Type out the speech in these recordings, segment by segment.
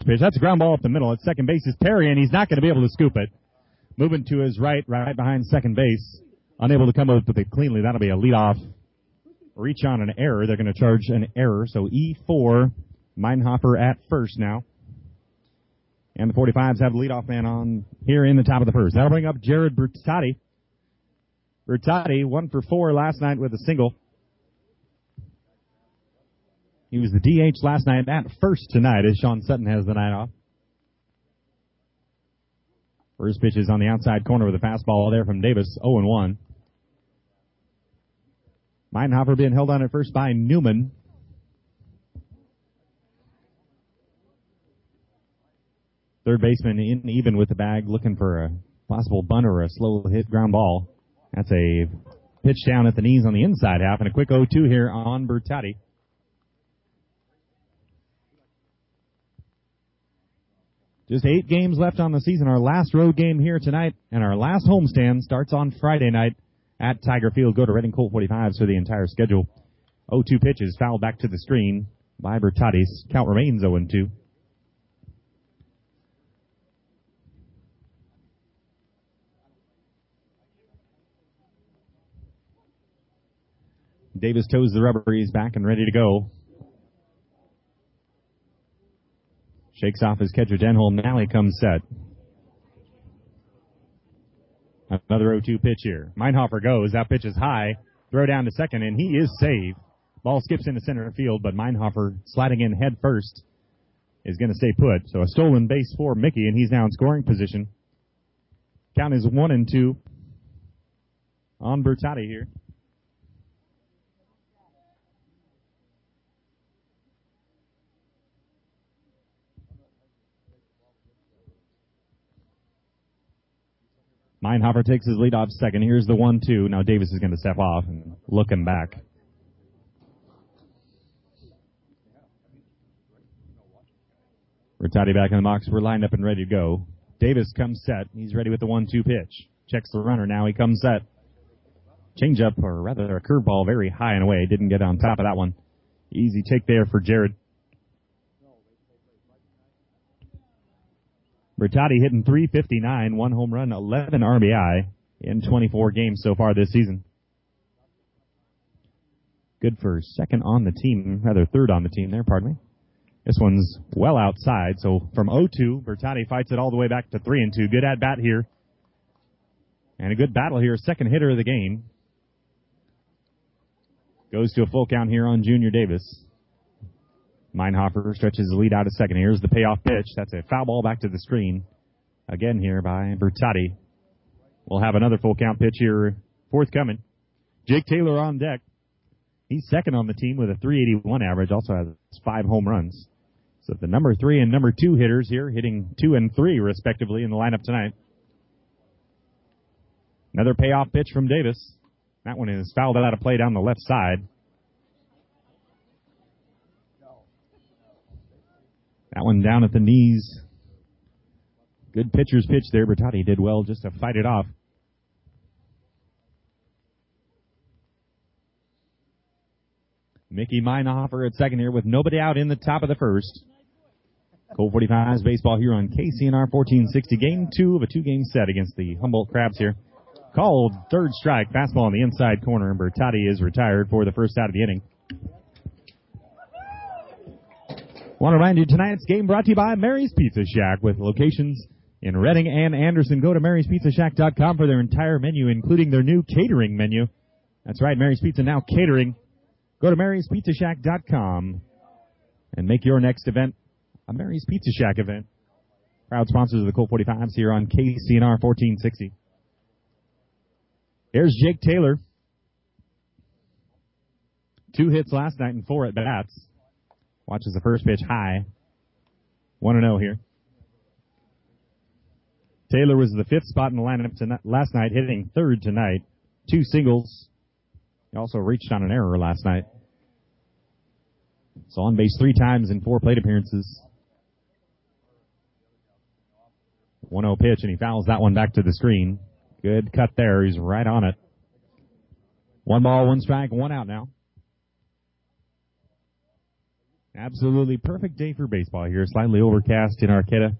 pitch. That's a ground ball up the middle. At second base is Perry, and he's not going to be able to scoop it. Moving to his right behind second base. Unable to come up with it cleanly. That'll be a leadoff reach on an error. They're going to charge an error. So E4, Meinhofer at first now. And the 45s have the leadoff man on here in the top of the first. That'll bring up Jared Bertotti. Bertotti, 1 for 4 last night with a single. He was the DH last night at first tonight as Sean Sutton has the night off. First pitch is on the outside corner with a fastball there from Davis, 0-1. Meinhofer being held on at first by Newman. Third baseman in even with the bag, looking for a possible bunt or a slow hit ground ball. That's a pitch down at the knees on the inside half, and a quick 0-2 here on Bertotti. Just 8 games left on the season. Our last road game here tonight, and our last homestand starts on Friday night at Tiger Field. Go to Reading Colt 45s for the entire schedule. 0-2 pitches fouled back to the screen by Bertotti's. Count remains 0-2. Davis toes the rubber. He's back and ready to go. Shakes off his catcher, Denholm. Now he comes set. Another 0-2 pitch here. Meinhofer goes. That pitch is high. Throw down to second, and he is saved. Ball skips into center field, but Meinhofer sliding in head first is going to stay put. So a stolen base for Mickey, and he's now in scoring position. Count is 1-2 on Bertotti here. Meinhofer takes his lead off second. Here's the 1-2. Now Davis is going to step off and look him back. Bertotti back in the box. We're lined up and ready to go. Davis comes set. He's ready with the 1-2 pitch. Checks the runner. Now he comes set. Changeup, or rather a curveball, very high and away. Didn't get on top of that one. Easy take there for Jared. Bertotti hitting .359, 1 home run, 11 RBI in 24 games so far this season. Good for second on the team, rather third on the team there, pardon me. This one's well outside, so from 0-2, Bertotti fights it all the way back to 3-2. Good at-bat here. And a good battle here, second hitter of the game. Goes to a full count here on Junior Davis. Meinhofer stretches the lead out of second. Here's the payoff pitch. That's a foul ball back to the screen. Again here by Bertotti. We'll have another full count pitch here forthcoming. Jake Taylor on deck. He's second on the team with a .381 average. Also has 5 home runs. So the number 3 and number 2 hitters here hitting 2 and 3 respectively in the lineup tonight. Another payoff pitch from Davis. That one is fouled out of play down the left side. That one down at the knees. Good pitcher's pitch there. Bertotti did well just to fight it off. Mickey Meinhofer at second here with nobody out in the top of the first. Colt 45's baseball here on KCNR 1460. Game 2 of a 2-game set against the Humboldt Crabs here. Called third strike. Fastball in the inside corner. And Bertotti is retired for the first out of the inning. Want to remind you, tonight's game brought to you by Mary's Pizza Shack with locations in Reading and Anderson. Go to MarysPizzaShack.com for their entire menu, including their new catering menu. That's right, Mary's Pizza now catering. Go to MarysPizzaShack.com and make your next event a Mary's Pizza Shack event. Proud sponsors of the Colt 45s here on KCNR 1460. There's Jake Taylor. 2 hits last night and 4 at-bats. Watches the first pitch high. 1-0 here. Taylor was the 5th spot in the lineup last night, hitting 3rd tonight. 2 singles. He also reached on an error last night. So on base 3 times in 4 plate appearances. 1-0 pitch, and he fouls that one back to the screen. Good cut there. He's right on it. 1 ball, 1 strike, 1 out now. Absolutely perfect day for baseball here. Slightly overcast in Arcata.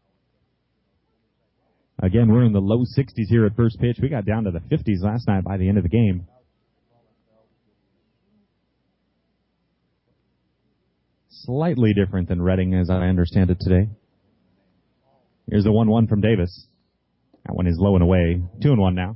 Again, we're in the low 60s here at first pitch. We got down to the 50s last night by the end of the game. Slightly different than Reading, as I understand it today. Here's the 1-1 from Davis. That one is low and away. 2-1 now.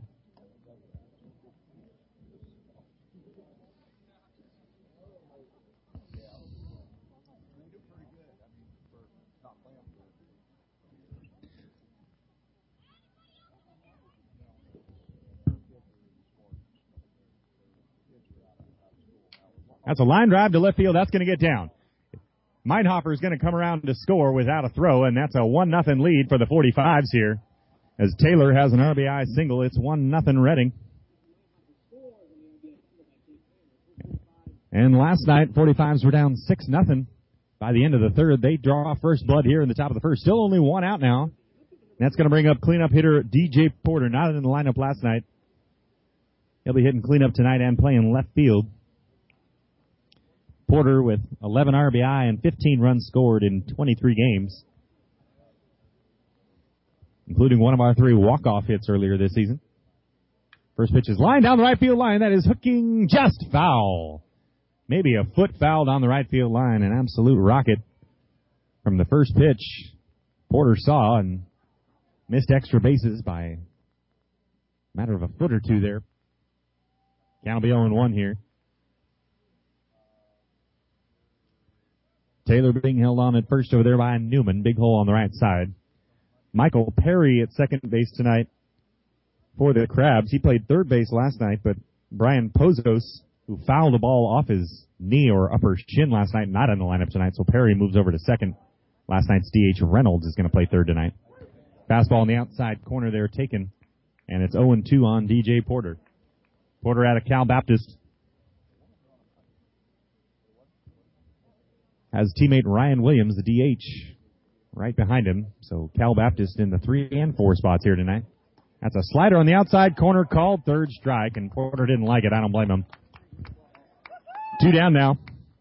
That's a line drive to left field. That's going to get down. Meinhofer is going to come around to score without a throw, and that's a 1-0 lead for the 45s here. As Taylor has an RBI single, it's 1-0 Reading. And last night, 45s were down 6-0. By the end of the third, they draw first blood here in the top of the first. Still only one out now. That's going to bring up cleanup hitter DJ Porter, not in the lineup last night. He'll be hitting cleanup tonight and playing left field. Porter with 11 RBI and 15 runs scored in 23 games, including one of our 3 walk-off hits earlier this season. First pitch is lined down the right field line. That is hooking just foul. Maybe a foot fouled on the right field line. An absolute rocket from the first pitch. Porter saw and missed extra bases by a matter of a foot or two there. Count will be 0-1 here. Taylor being held on at first over there by Newman. Big hole on the right side. Michael Perry at second base tonight for the Crabs. He played third base last night, but Brian Pozos, who fouled the ball off his knee or upper shin last night, not in the lineup tonight, so Perry moves over to second. Last night's DH Reynolds is going to play third tonight. Fastball in the outside corner there taken, and it's 0-2 on DJ Porter. Porter out of Cal Baptist. Has teammate Ryan Williams, the DH, right behind him. So Cal Baptist in the 3 and 4 spots here tonight. That's a slider on the outside corner called third strike, and Porter didn't like it. I don't blame him. 2 down now.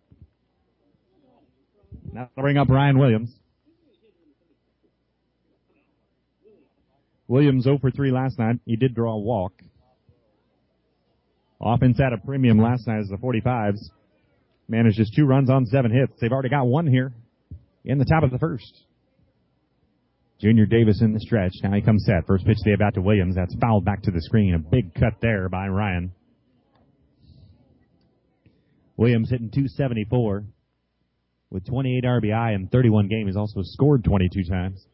Now they'll bring up Ryan Williams. Williams 0 for 3 last night. He did draw a walk. Offense at a premium last night as the 45s. Managed just 2 runs on 7 hits. They've already got 1 here in the top of the first. Junior Davis in the stretch. Now he comes set. First pitch they about to Williams. That's fouled back to the screen. A big cut there by Ryan. Williams hitting .274 with 28 RBI in 31 games. He's also scored 22 times.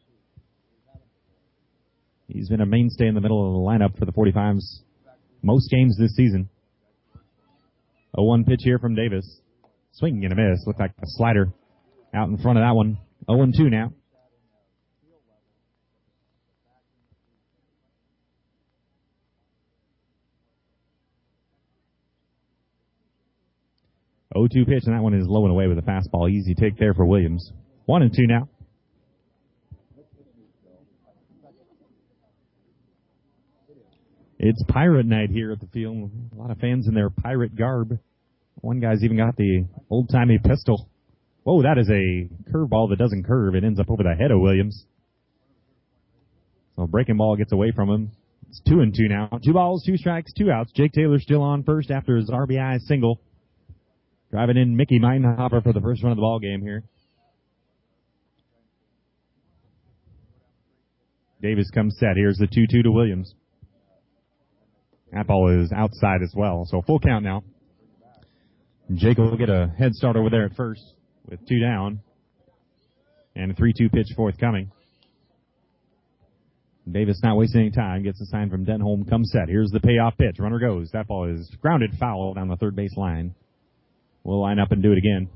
He's been a mainstay in the middle of the lineup for the 45s most games this season. 0-1 pitch here from Davis. Swinging and a miss. Looked like a slider out in front of that one. 0-2 now. .02 pitch, and that one is low and away with a fastball. Easy take there for Williams. 1-2 now. It's Pirate Night here at the field. A lot of fans in their pirate garb. One guy's even got the old-timey pistol. Whoa, that is a curveball that doesn't curve. It ends up over the head of Williams. So breaking ball gets away from him. It's 2-2 now. 2 balls, 2 strikes, 2 outs. Jake Taylor still on first after his RBI single. Driving in Mickey Meinhofer for the first run of the ball game here. Davis comes set. Here's the 2-2 to Williams. That ball is outside as well. So full count now. Jake will get a head start over there at first with 2 down. And a 3-2 pitch forthcoming. Davis not wasting any time. Gets a sign from Denholm. Comes set. Here's the payoff pitch. Runner goes. That ball is grounded foul down the third base line. We'll line up and do it again.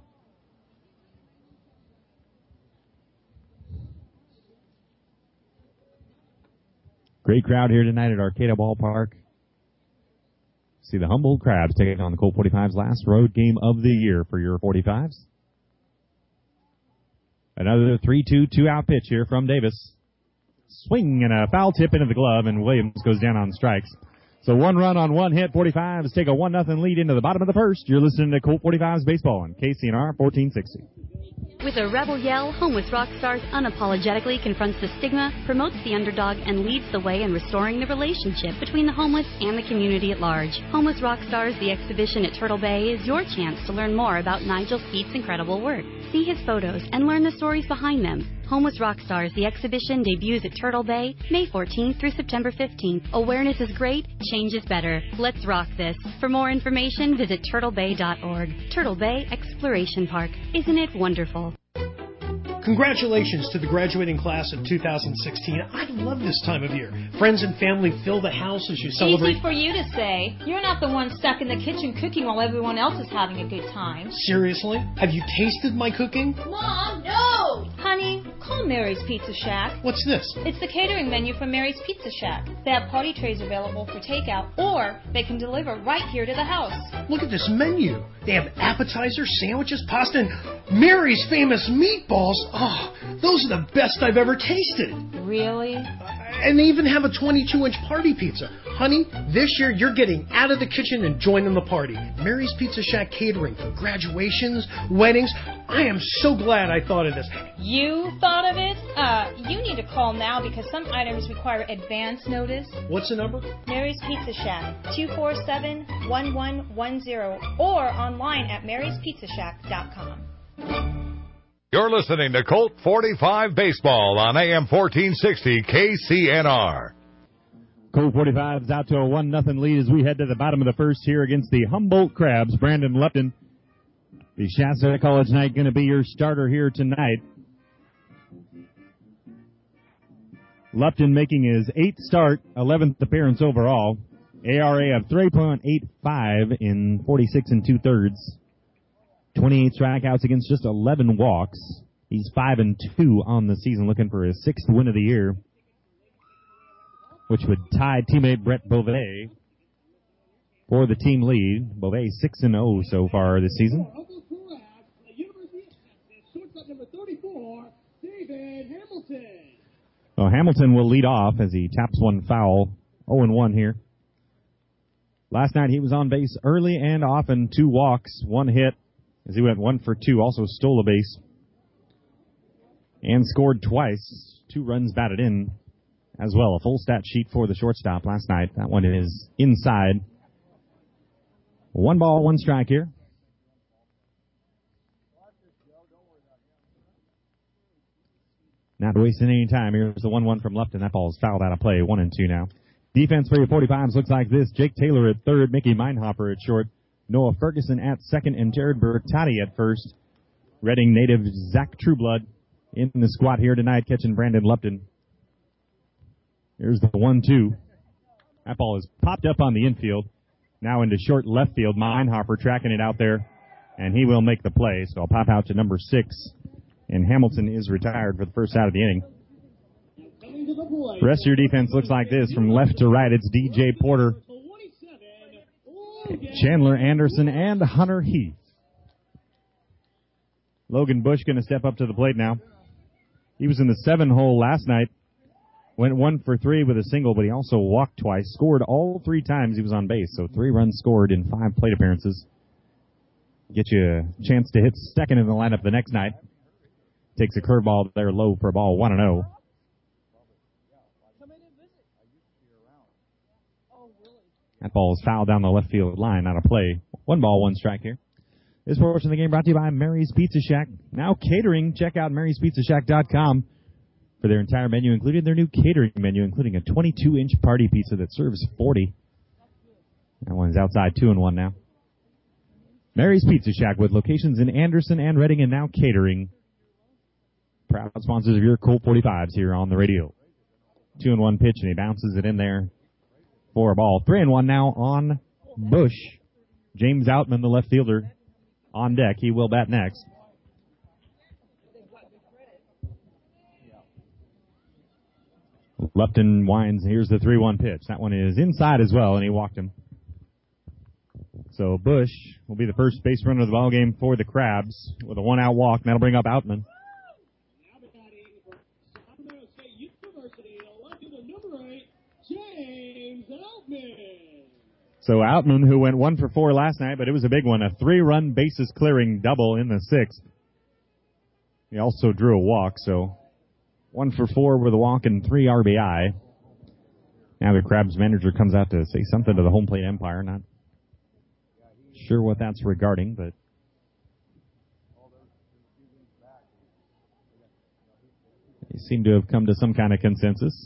Great crowd here tonight at Arcata Ballpark. See the Humboldt Crabs taking on the Colt 45's last road game of the year for your 45s. Another 3-2 two-out pitch here from Davis. Swing and a foul tip into the glove, and Williams goes down on strikes. So 1 run on 1 hit. 45s take a 1-0 lead into the bottom of the first. You're listening to Colt 45's Baseball on KCNR 1460. With a rebel yell, Homeless Rockstars unapologetically confronts the stigma, promotes the underdog, and leads the way in restoring the relationship between the homeless and the community at large. Homeless Rockstars, the exhibition at Turtle Bay, is your chance to learn more about Nigel Speed's incredible work. See his photos and learn the stories behind them. Homeless Rockstars, the exhibition debuts at Turtle Bay, May 14th through September 15th. Awareness is great, change is better. Let's rock this. For more information, visit turtlebay.org. Turtle Bay Exploration Park. Isn't it wonderful? Congratulations to the graduating class of 2016. I love this time of year. Friends and family fill the house as you celebrate. Easy for you to say. You're not the one stuck in the kitchen cooking while everyone else is having a good time. Seriously? Have you tasted my cooking? Mom, no! Honey, call Mary's Pizza Shack. What's this? It's the catering menu from Mary's Pizza Shack. They have party trays available for takeout, or they can deliver right here to the house. Look at this menu. They have appetizers, sandwiches, pasta, and Mary's famous meatballs. Oh, those are the best I've ever tasted. Really? And they even have a 22-inch party pizza. Honey, this year you're getting out of the kitchen and joining the party. Mary's Pizza Shack catering for graduations, weddings. I am so glad I thought of this. You thought of it? You need to call now because some items require advance notice. What's the number? Mary's Pizza Shack, 247-1110, or online at maryspizzashack.com. You're listening to Colt 45 Baseball on AM 1460 KCNR. Colt 45 is out to a 1-0 lead as we head to the bottom of the first here against the Humboldt Crabs. Brandon Lupton, the Shasta College Knight, going to be your starter here tonight. Lupton making his 8th start, 11th appearance overall. ARA of 3.85 in 46 2/3. 28 strikeouts against just 11 walks. He's 5-2 on the season, looking for his 6th win of the year, which would tie teammate Brett Beauvais for the team lead. Beauvais 6-0 so far this season. Well, Hamilton will lead off as he taps one foul. 0-1 here. Last night he was on base early and often. 2 walks, 1 hit, as he went 1 for 2, also stole a base and scored twice. 2 runs batted in as well. A full stat sheet for the shortstop last night. That one is inside. 1 ball, 1 strike here. Not wasting any time. Here's the 1-1 from Lupton. That ball is fouled out of play. 1-2 now. Defense for your 45s looks like this. Jake Taylor at third, Mickey Meinhofer at short, Noah Ferguson at second, and Jared Bertotti at first. Reading native Zach Trueblood in the squad here tonight, catching Brandon Lupton. Here's the 1-2. That ball is popped up on the infield. Now into short left field. Meinhofer tracking it out there, and he will make the play. So I'll pop out to number 6, and Hamilton is retired for the first out of the inning. The rest of your defense looks like this. From left to right, it's DJ Porter, Chandler Anderson, and Hunter Heath. Logan Bush going to step up to the plate now. He was in the 7-hole last night. Went 1 for 3 with a single, but he also walked twice. Scored all 3 times he was on base. So 3 runs scored in 5 plate appearances. Get you a chance to hit second in the lineup the next night. Takes a curveball there low for a ball, 1-0. That ball is fouled down the left field line, out of play. 1 ball, 1 strike here. This portion of the game brought to you by Mary's Pizza Shack. Now catering. Check out maryspizzashack.com for their entire menu, including their new catering menu, including a 22-inch party pizza that serves 40. That one's outside 2-1 now. Mary's Pizza Shack with locations in Anderson and Reading, and now catering. Proud sponsors of your Colt 45s here on the radio. 2-1 pitch, and he bounces it in there for a ball. 3-1 now on Bush. James Outman, the left fielder, on deck. He will bat next. Lupton winds. Here's the 3-1 pitch. That one is inside as well, and he walked him. So Bush will be the first base runner of the ballgame for the Crabs with a 1-out walk. And that'll bring up Outman. So Outman, who went 1 for 4 last night, but it was a big one, a 3-run bases clearing double in the 6th. He also drew a walk, so 1 for 4 with a walk and 3 RBI. Now the Crabs manager comes out to say something to the home plate umpire. Not sure what that's regarding, but they seem to have come to some kind of consensus.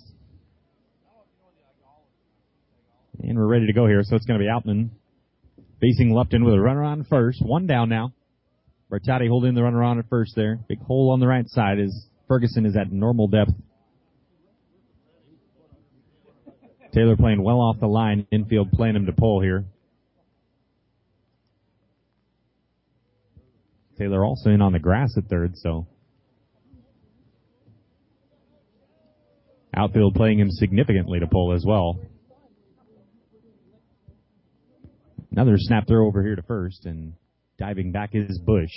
And we're ready to go here, so it's going to be Outman facing Lupton with a runner on first. 1 down now. Bertotti holding the runner on at first there. Big hole on the right side as Ferguson is at normal depth. Taylor playing well off the line. Infield playing him to pull here. Taylor also in on the grass at third, so outfield playing him significantly to pull as well. Another snap throw over here to first, and diving back is Bush.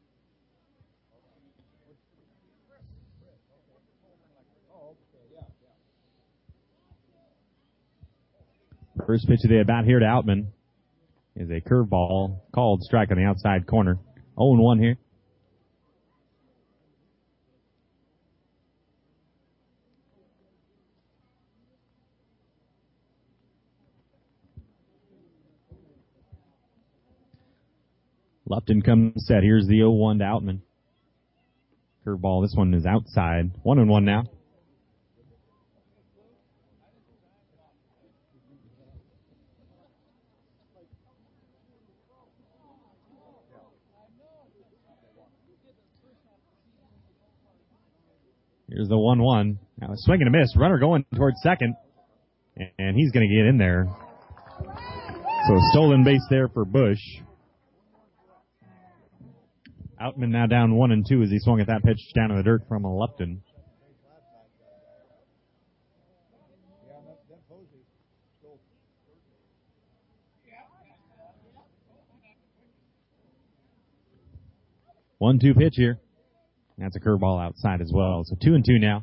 First pitch of the at-bat here to Outman is a curveball called strike on the outside corner. 0-1 here. Lupton comes set. Here's the 0-1 to Outman. Curveball. This one is outside. 1-1 now. Here's the 1-1. Now a swing and a miss. Runner going towards second. And he's going to get in there. So stolen base there for Bush. Outman now down 1-2 as he swung at that pitch down in the dirt from Lupton. One-two pitch here. That's a curveball outside as well. So 2-2 now.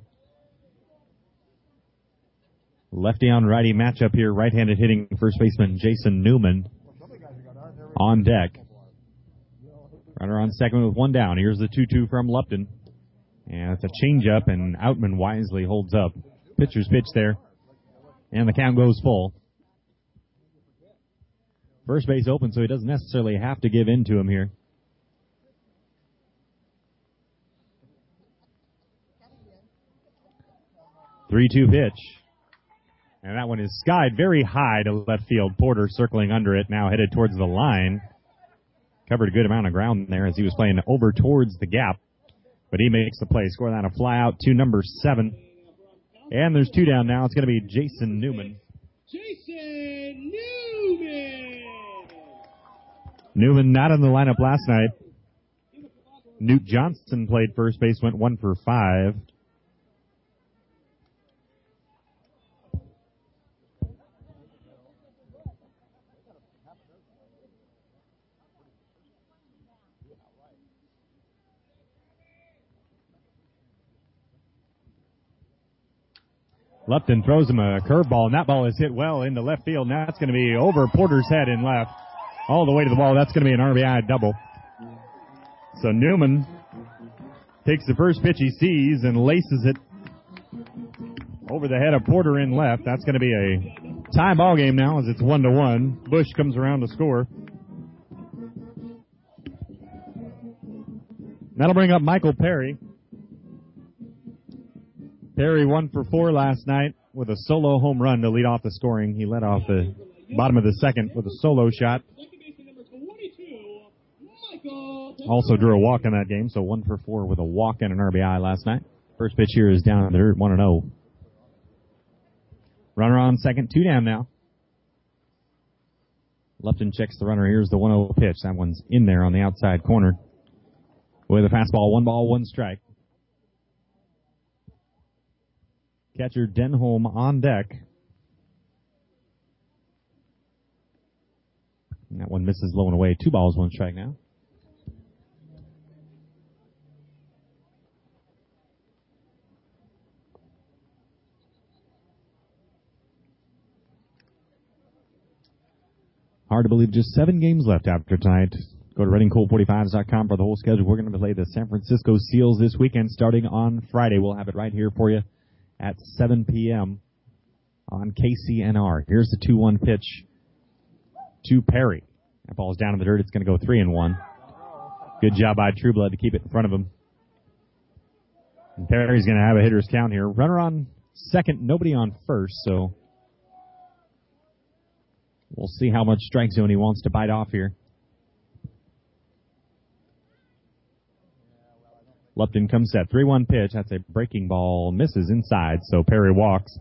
Lefty on righty matchup here. Right-handed hitting first baseman Jason Newman on deck. Runner on second with 1 down. Here's the 2-2 from Lupton. And it's a changeup, and Outman wisely holds up. Pitcher's pitch there. And the count goes full. First base open, so he doesn't necessarily have to give in to him here. 3-2 pitch. And that one is skied very high to left field. Porter circling under it, now headed towards the line. Covered a good amount of ground there as he was playing over towards the gap. But he makes the play. Score that a fly out to number 7. And there's 2 down now. It's going to be Jason Newman. Jason Newman! Newman not in the lineup last night. Newt Johnson played first base, went 1 for 5. Lupton throws him a curveball, and that ball is hit well into left field. Now it's going to be over Porter's head in left, all the way to the wall. That's going to be an RBI double. So Newman takes the first pitch he sees and laces it over the head of Porter in left. That's going to be a tie ball game now as it's 1-1. Bush comes around to score. That'll bring up Michael Perry. Perry 1 for 4 last night with a solo home run to lead off the scoring. He led off the bottom of the second with a solo shot. Also drew a walk in that game, so 1 for 4 with a walk and an RBI last night. First pitch here is down in the dirt, 1-0. Runner on second, 2 down now. Lupton checks the runner. Here's the 1-0 pitch. That one's in there on the outside corner. With a fastball, 1 ball, 1 strike. Catcher Denholm on deck. And that one misses low and away. 2 balls, 1 strike now. Hard to believe just 7 games left after tonight. Go to ReadingColt45s.com for the whole schedule. We're going to play the San Francisco Seals this weekend starting on Friday. We'll have it right here for you at 7 p.m. on KCNR. Here's the 2-1 pitch to Perry. That ball's down in the dirt. It's going to go 3-1. Good job by Trueblood to keep it in front of him. And Perry's going to have a hitter's count here. Runner on second, nobody on first, so we'll see how much strike zone he wants to bite off here. Lupton comes set. 3-1 pitch. That's a breaking ball. Misses inside, so Perry walks.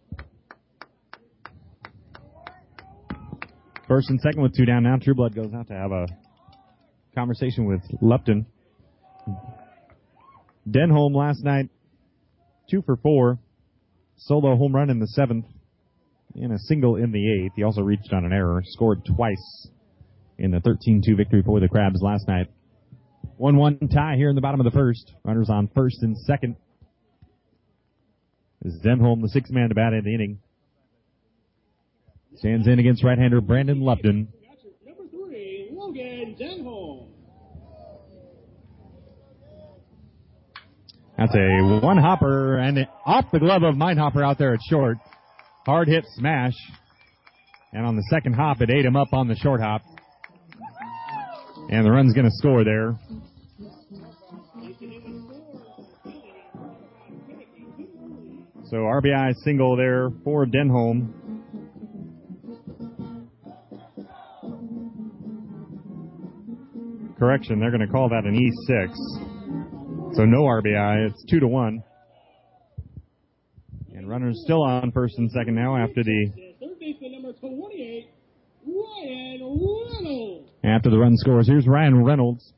First and second with 2 down now. Trueblood goes out to have a conversation with Lupton. Denholm last night, 2 for 4. Solo home run in the 7th and a single in the 8th. He also reached on an error. Scored twice in the 13-2 victory for the Crabs last night. 1-1 tie here in the bottom of the first. Runners on first and second. This is Denholm, the 6th man to bat in the inning. Stands in against right-hander Brandon Lupton. Number 3, Logan Denholm. That's a one-hopper, and off the glove of Meinhofer out there at short. Hard hit smash. And on the second hop, it ate him up on the short hop. And the run's going to score there. So RBI single there for Denholm. Correction, they're going to call that an E6. So no RBI. It's 2-1. And runners still on first and second now after the Third baseman number 28, Ryan Reynolds. After the run scores. Here's Ryan Reynolds.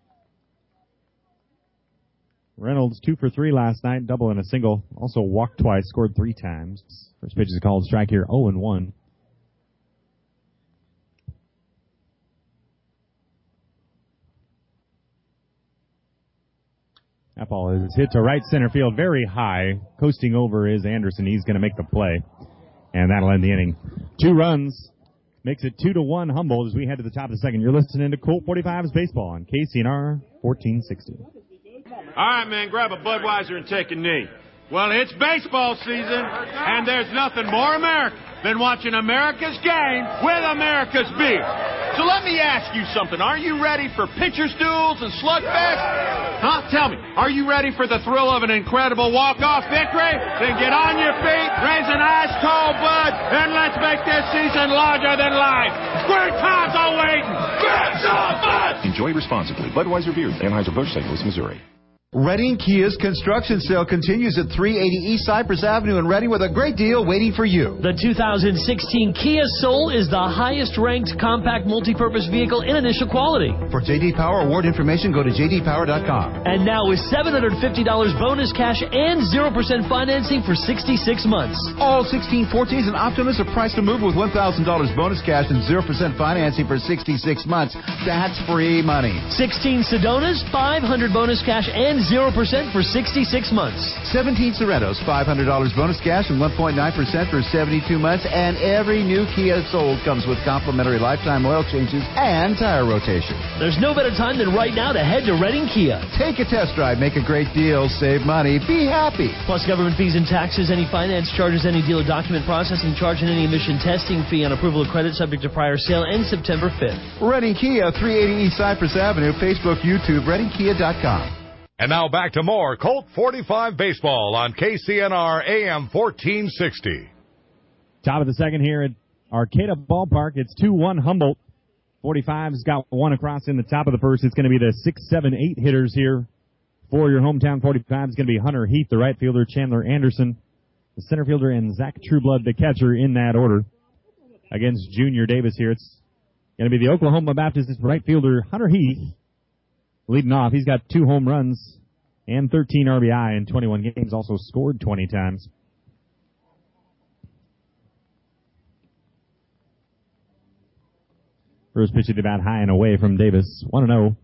Reynolds 2 for 3 last night, double and a single. Also walked twice, scored 3 times. First pitch is a called strike here, 0-1. That ball is hit to right center field, very high. Coasting over is Anderson. He's going to make the play. And that'll end the inning. 2 runs. Makes it 2-1 Humboldt as we head to the top of the second. You're listening to Colt 45's Baseball on KCNR 1460. All right, man, grab a Budweiser and take a knee. Well, it's baseball season, and there's nothing more American than watching America's game with America's beer. So let me ask you something. Are you ready for pitcher's duels and slugfest? Huh? Tell me, are you ready for the thrill of an incredible walk-off victory? Then get on your feet, raise an ice-cold Bud, and let's make this season larger than life. Great times are waiting. Get some Bud! Enjoy responsibly. Budweiser Beer, Anheuser-Busch, St. Louis, Missouri. Reading Kia's construction sale continues at 380 East Cypress Avenue in Reading with a great deal waiting for you. The 2016 Kia Soul is the highest-ranked compact multi-purpose vehicle in initial quality. For J.D. Power award information, go to jdpower.com. And now with $750 bonus cash and 0% financing for 66 months. All 1614s and Optimus are priced to move with $1,000 bonus cash and 0% financing for 66 months. That's free money. 16 Sedonas, $500 bonus cash and 0% for 66 months. 17 Sorrentos, $500 bonus cash and 1.9% for 72 months. And every new Kia sold comes with complimentary lifetime oil changes and tire rotation. There's no better time than right now to head to Reading Kia. Take a test drive, make a great deal, save money, be happy. Plus government fees and taxes, any finance charges, any dealer document processing charge, and any emission testing fee on approval of credit subject to prior sale ends September 5th. Reading Kia, 380 East Cypress Avenue, Facebook, YouTube, ReadingKia.com. And now back to more Colt 45 Baseball on KCNR AM 1460. Top of the second here at Arcata Ballpark. It's 2-1 Humboldt. 45's got one across in the top of the first. It's going to be the 6, 7, 8 hitters here for your hometown 45. It's going to be Hunter Heath, the right fielder, Chandler Anderson, the center fielder, and Zach Trueblood, the catcher, in that order. Against Junior Davis here, it's going to be the Oklahoma Baptist right fielder, Hunter Heath, leading off. He's got 2 home runs and 13 RBI in 21 games, also scored 20 times. First pitch at the bat, high and away from Davis, 1-0.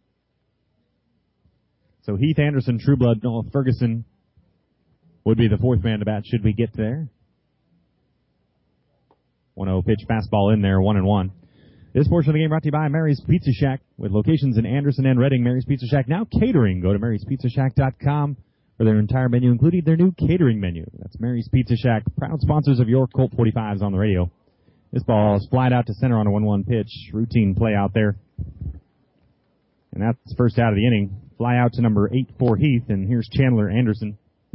So Heath, Anderson, Trueblood, Noah Ferguson would be the 4th man to bat should we get there. 1-0 pitch, fastball in there, 1-1. This portion of the game brought to you by Mary's Pizza Shack, with locations in Anderson and Reading. Mary's Pizza Shack now catering. Go to maryspizzashack.com for their entire menu, including their new catering menu. That's Mary's Pizza Shack, proud sponsors of your Colt 45s on the radio. This ball is flied out to center on a 1-1 pitch. Routine play out there. And that's first out of the inning. Fly out to number 8 for Heath, and here's Chandler Anderson.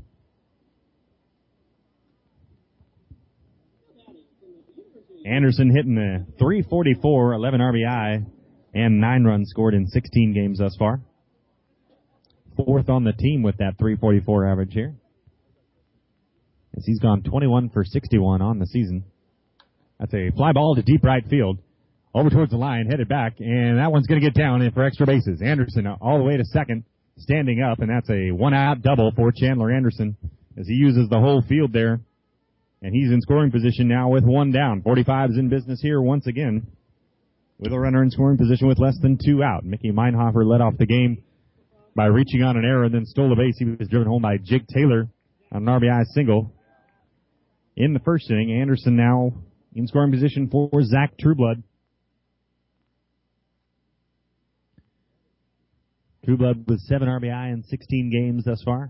Anderson hitting the .344, 11 RBI, and 9 runs scored in 16 games thus far. Fourth on the team with that .344 average here, as he's gone 21 for 61 on the season. That's a fly ball to deep right field, over towards the line, headed back, and that one's going to get down in for extra bases. Anderson all the way to second, standing up, and that's a one-out double for Chandler Anderson, as he uses the whole field there. And he's in scoring position now with 1 down. 45's in business here once again, with a runner in scoring position with less than 2 out. Mickey Meinhofer led off the game by reaching on an error and then stole the base. He was driven home by Jake Taylor on an RBI single in the first inning. Anderson now in scoring position for Zach Trueblood. Trueblood with 7 RBI in 16 games thus far.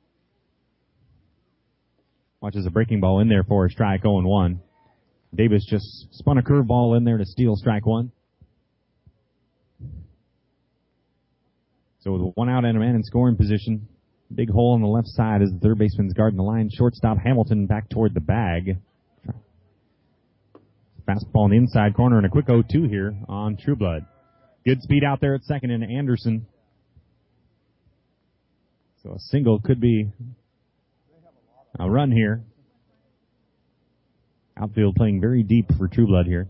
Watches a breaking ball in there for a strike, 0-1. Davis just spun a curveball in there to steal strike 1. So with 1 out and a man in scoring position, big hole on the left side as the third baseman's guarding the line. Shortstop Hamilton back toward the bag. Fastball in the inside corner and a quick 0-2 here on Trueblood. Good speed out there at second in Anderson. So a single could be a run here. Outfield playing very deep for Trueblood here.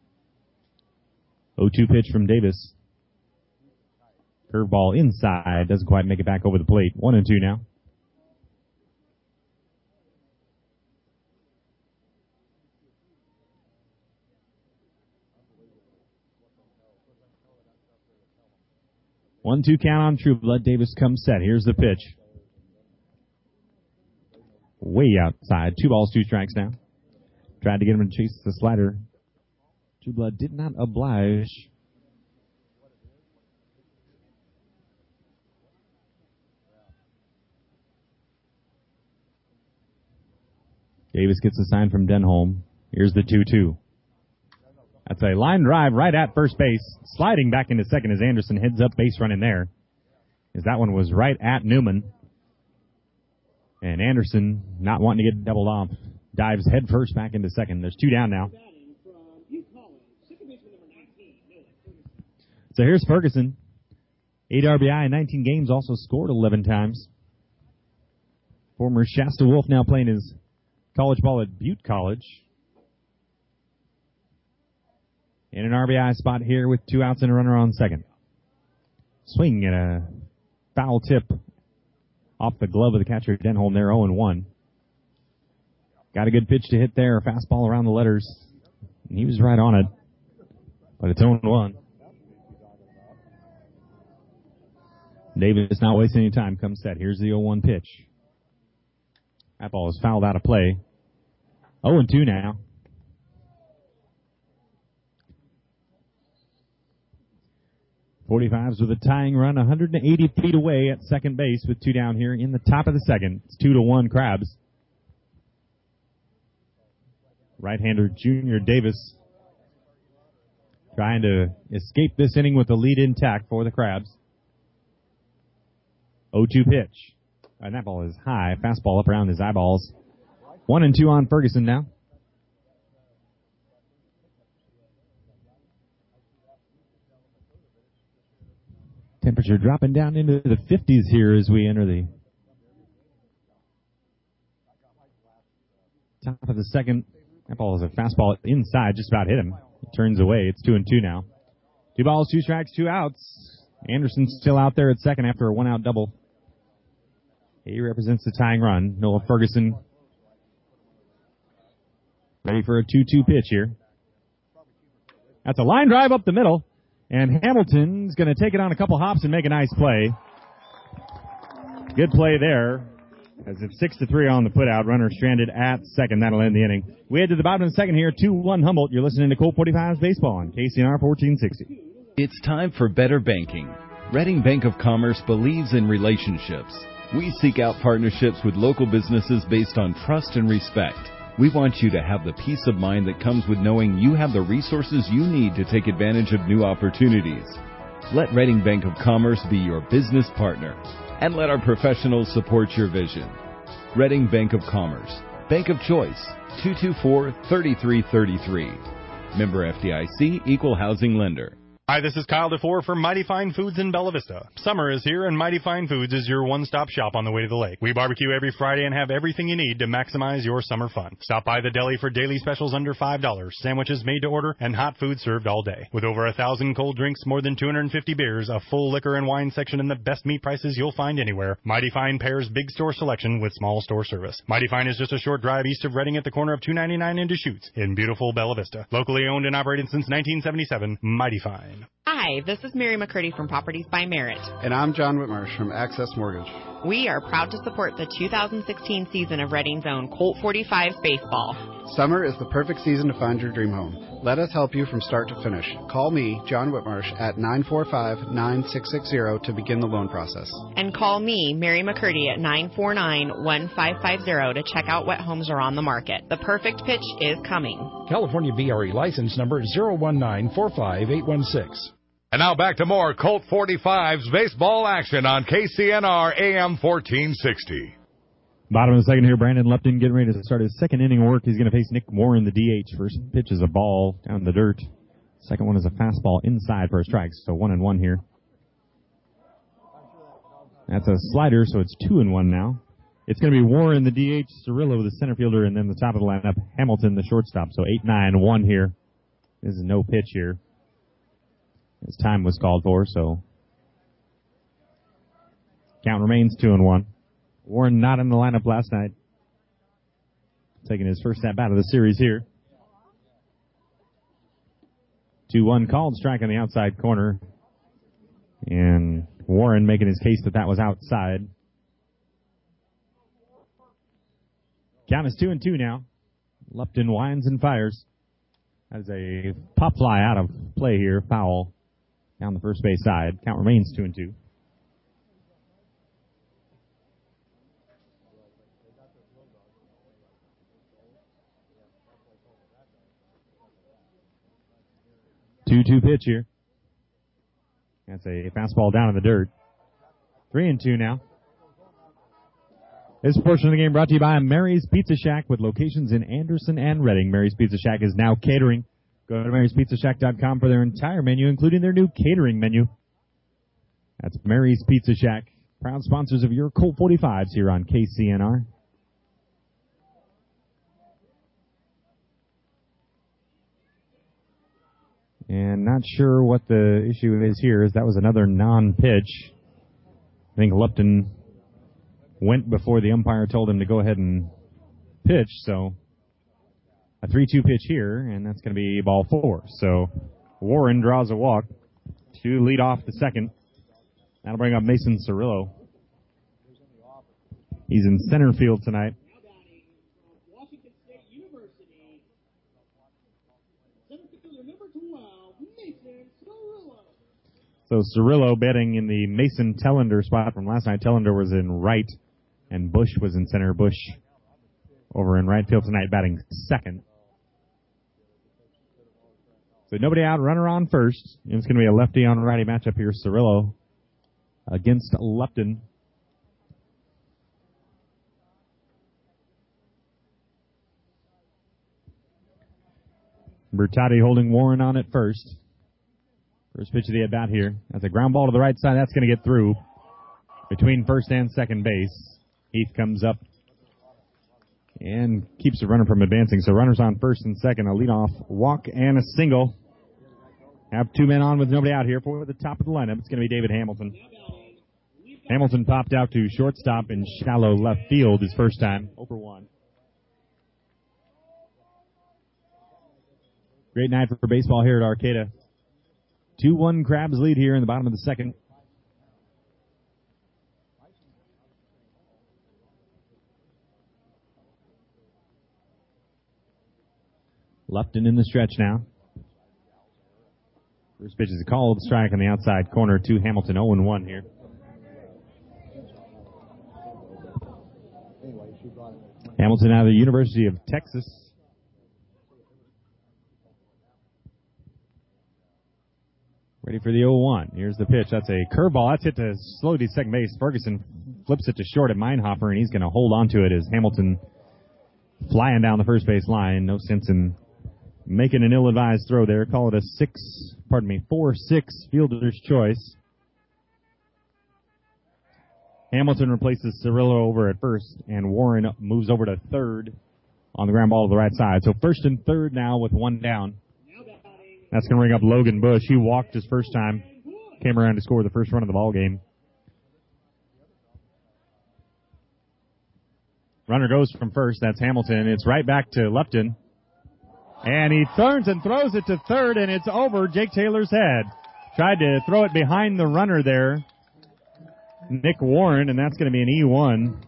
0-2 pitch from Davis. Curveball inside. Doesn't quite make it back over the plate. 1-2 now. One-two count on Trueblood. Davis comes set. Here's the pitch. Way outside. 2 balls, 2 strikes now. Tried to get him to chase the slider. Trueblood did not oblige. Davis gets a sign from Denholm. Here's the 2-2. That's a line drive right at first base. Sliding back into second as Anderson heads up base running there, as that one was right at Newman. And Anderson, not wanting to get doubled off, dives head first back into second. There's 2 down now. So here's Ferguson. 8 RBI in 19 games, also scored 11 times. Former Shasta Wolf, now playing his college ball at Butte College. In an RBI spot here with 2 outs and a runner on second. Swing and a foul tip off the glove of the catcher, Denholm there, 0-1. Got a good pitch to hit there, a fastball around the letters. And he was right on it, but it's 0-1. Davis not wasting any time, comes set. Here's the 0-1 pitch. That ball is fouled out of play. 0-2 now. .45's with a tying run, 180 feet away at second base with 2 down here in the top of the second. It's 2-1 Crabs. Right-hander Junior Davis trying to escape this inning with the lead intact for the Crabs. 0-2 pitch. And that ball is high. Fastball up around his eyeballs. 1-2 on Ferguson now. Temperature dropping down into the 50s here as we enter the top of the second. That ball is a fastball inside, just about hit him. He turns away. It's 2-2 now. 2 balls, 2 strikes, 2 outs. Anderson's still out there at second after a 1-out double. He represents the tying run. Noah Ferguson ready for a 2-2 pitch here. That's a line drive up the middle. And Hamilton's going to take it on a couple hops and make a nice play. Good play there As it's 6-3 on the putout. Runner stranded at second. That'll end the inning. We head to the bottom of the second here. 2-1 Humboldt. You're listening to Colt 45's Baseball on KCNR 1460. It's time for better banking. Reading Bank of Commerce believes in relationships. We seek out partnerships with local businesses based on trust and respect. We want you to have the peace of mind that comes with knowing you have the resources you need to take advantage of new opportunities. Let Reading Bank of Commerce be your business partner, and let our professionals support your vision. Reading Bank of Commerce, Bank of Choice, 224-3333. Member FDIC, Equal Housing Lender. Hi, this is Kyle DeFore from Mighty Fine Foods in Bella Vista. Summer is here, and Mighty Fine Foods is your one-stop shop on the way to the lake. We barbecue every Friday and have everything you need to maximize your summer fun. Stop by the deli for daily specials under $5, sandwiches made to order, and hot food served all day. With over 1,000 cold drinks, more than 250 beers, a full liquor and wine section, and the best meat prices you'll find anywhere, Mighty Fine pairs big store selection with small store service. Mighty Fine is just a short drive east of Reading at the corner of 299 and Deschutes in beautiful Bella Vista. Locally owned and operated since 1977, Mighty Fine. Hi, this is Mary McCurdy from Properties by Merit. And I'm John Whitmarsh from Access Mortgage. We are proud to support the 2016 season of Reading's own Colt 45's baseball. Summer is the perfect season to find your dream home. Let us help you from start to finish. Call me, John Whitmarsh, at 945-9660 to begin the loan process. And call me, Mary McCurdy, at 949-1550 to check out what homes are on the market. The perfect pitch is coming. California BRE license number 019-45816. And now back to more Colt 45's baseball action on KCNR AM 1460. Bottom of the second here, Brandon Lupton getting ready to start his second inning work. He's going to face Nick Warren, the DH. First pitch is a ball down in the dirt. Second one is a fastball inside for a strike. So 1-1 here. That's a slider, so it's 2-1 now. It's going to be Warren, the DH, Cirillo, the center fielder, and then the top of the lineup, Hamilton, the shortstop. So 8-9-1 here. This is no pitch here. His time was called for, so count remains 2-1. Warren not in the lineup last night. Taking his first at-bat of the series here. 2-1 called, strike on the outside corner. And Warren making his case that was outside. Count is 2-2 now. Lupton winds and fires. That is a pop fly out of play here, foul. Down the first base side. Count remains 2-2. Two-two pitch here. That's a fastball down in the dirt. 3-2 now. This portion of the game brought to you by Mary's Pizza Shack with locations in Anderson and Reading. Mary's Pizza Shack is now catering. Go to maryspizzashack.com for their entire menu, including their new catering menu. That's Mary's Pizza Shack, proud sponsors of your Colt 45s here on KCNR. And not sure what the issue is here, as that was another non-pitch. I think Lupton went before the umpire told him to go ahead and pitch, so a 3-2 pitch here, and that's going to be ball 4. So Warren draws a walk to lead off the second. That'll bring up Mason Cirillo. He's in center field tonight. Washington State University, center fielder number 12, Mason Cirillo. So Cirillo batting in the Mason Tellender spot from last night. Tellender was in right, and Bush was in center. Bush over in right field tonight, batting second. So nobody out, runner on first. It's going to be a lefty on righty matchup here. Cirillo against Lupton. Bertotti holding Warren on at first. First pitch of the at-bat here. That's a ground ball to the right side. That's going to get through between first and second base. Heath comes up and keeps the runner from advancing. So runners on first and second, a leadoff walk and a single. Have two men on with nobody out here for the top of the lineup. It's going to be David Hamilton. Hamilton popped out to shortstop in shallow left field his first time. 0-1. Great night for baseball here at Arcata. 2-1 Crabs lead here in the bottom of the second. Lupton in the stretch now. First pitch is a called strike on the outside corner to Hamilton. 0-1 here. Hamilton out of the University of Texas. Ready for the 0-1. Here's the pitch. That's a curveball. That's hit to slow to second base. Ferguson flips it to short at Meinhofer, and he's going to hold on to it as Hamilton flying down the first base line. No sense in making an ill-advised throw there. Call it a 4-6 fielder's choice. Hamilton replaces Cirillo over at first, and Warren moves over to third on the ground ball to the right side. So first and third now with one down. That's going to bring up Logan Bush. He walked his first time, came around to score the first run of the ball game. Runner goes from first. That's Hamilton. It's right back to Lupton. And he turns and throws it to third, and it's over Jake Taylor's head. Tried to throw it behind the runner there, Nick Warren, and that's going to be an E1.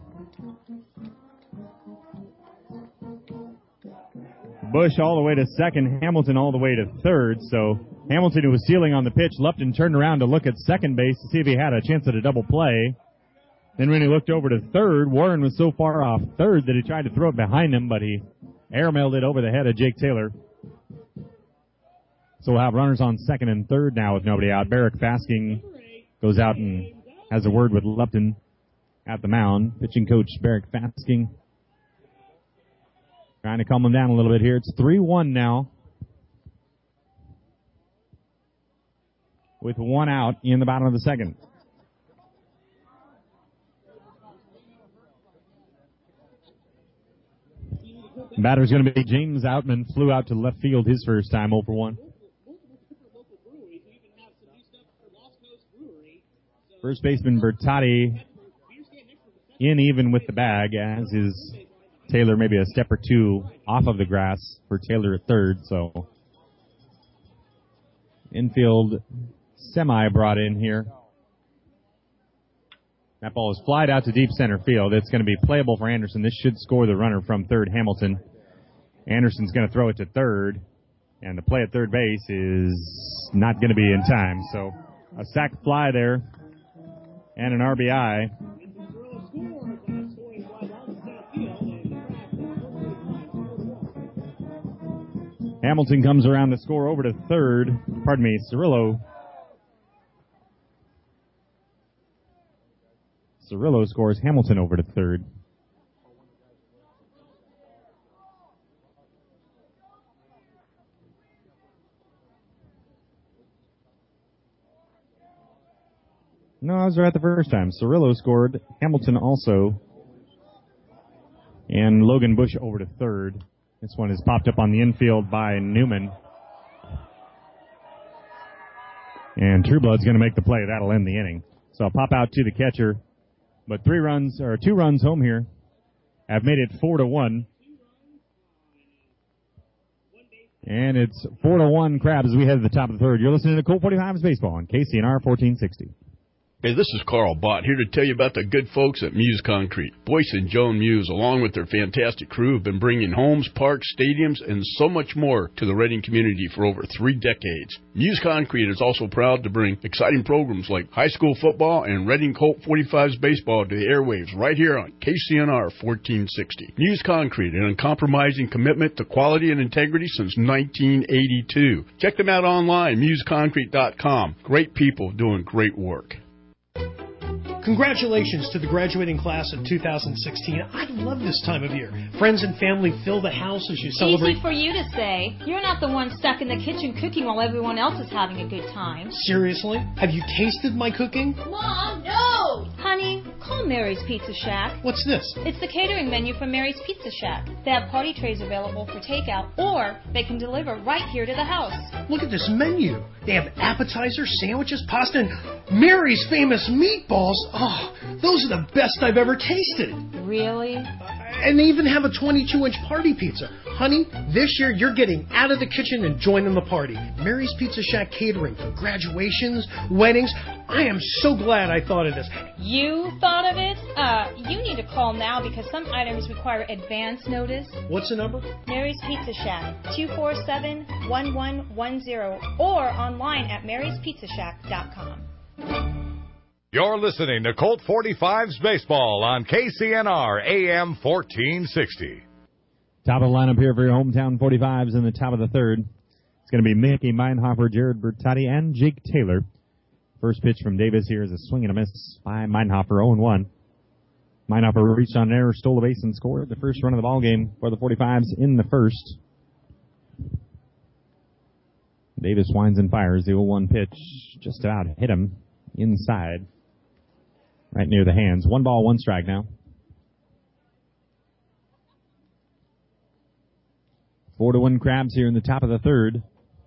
Bush all the way to second, Hamilton all the way to third. So Hamilton, who was sealing on the pitch, Lupton turned around to look at second base to see if he had a chance at a double play. Then when he looked over to third, Warren was so far off third that he tried to throw it behind him, but he airmailed it over the head of Jake Taylor. So we'll have runners on second and third now with nobody out. Barrick Fasking goes out and has a word with Lupton at the mound. Pitching coach Barrick Fasking trying to calm him down a little bit here. It's 3-1 now, with one out in the bottom of the second. Batter's going to be James Outman. Flew out to left field his first time, 0-1. First baseman Bertotti in even with the bag, as is Taylor, maybe a step or two off of the grass for Taylor at third. So infield semi brought in here. That ball is flied out to deep center field. It's going to be playable for Anderson. This should score the runner from third, Hamilton. Anderson's going to throw it to third, and the play at third base is not going to be in time. So a sac fly there and an RBI. Hamilton comes around to score over to third. Pardon me, Cirillo scores Hamilton over to third. No, I was right the first time. Cirillo scored, Hamilton also, and Logan Bush over to third. This one is popped up on the infield by Newman. And Trueblood's going to make the play. That'll end the inning. So I'll pop out to the catcher. But 2 runs home here have made it 4-1. And it's 4-1 Crabs as we head to the top of the third. You're listening to Colt 45's Baseball on KCNR 1460. Hey, this is Carl Bott, here to tell you about the good folks at Muse Concrete. Boyce and Joan Muse, along with their fantastic crew, have been bringing homes, parks, stadiums, and so much more to the Reading community for over 3 decades. Muse Concrete is also proud to bring exciting programs like high school football and Reading Colt 45's baseball to the airwaves right here on KCNR 1460. Muse Concrete, an uncompromising commitment to quality and integrity since 1982. Check them out online, museconcrete.com. Great people doing great work. Congratulations to the graduating class of 2016. I love this time of year. Friends and family fill the house as you celebrate. Easy for you to say. You're not the one stuck in the kitchen cooking while everyone else is having a good time. Seriously? Have you tasted my cooking? Mom, no! Honey, call Mary's Pizza Shack. What's this? It's the catering menu from Mary's Pizza Shack. They have party trays available for takeout, or they can deliver right here to the house. Look at this menu. They have appetizers, sandwiches, pasta, and Mary's famous meatballs. Oh, those are the best I've ever tasted. Really? And they even have a 22-inch party pizza. Honey, this year you're getting out of the kitchen and joining the party. Mary's Pizza Shack catering for graduations, weddings. I am so glad I thought of this. You thought of it? You need to call now because some items require advance notice. What's the number? Mary's Pizza Shack, 247-1110, or online at maryspizzashack.com. You're listening to Colt 45's Baseball on KCNR AM 1460. Top of the lineup here for your hometown 45s in the top of the third. It's going to be Mickey Meinhofer, Jared Bertotti, and Jake Taylor. First pitch from Davis here is a swing and a miss by Meinhofer, 0-1. Meinhofer reached on an error, stole a base, and scored the first run of the ballgame for the 45s in the first. Davis winds and fires. The 0-1 pitch just about hit him inside, right near the hands. 1 ball, 1 strike now. 4-1 Crabs here in the top of the third.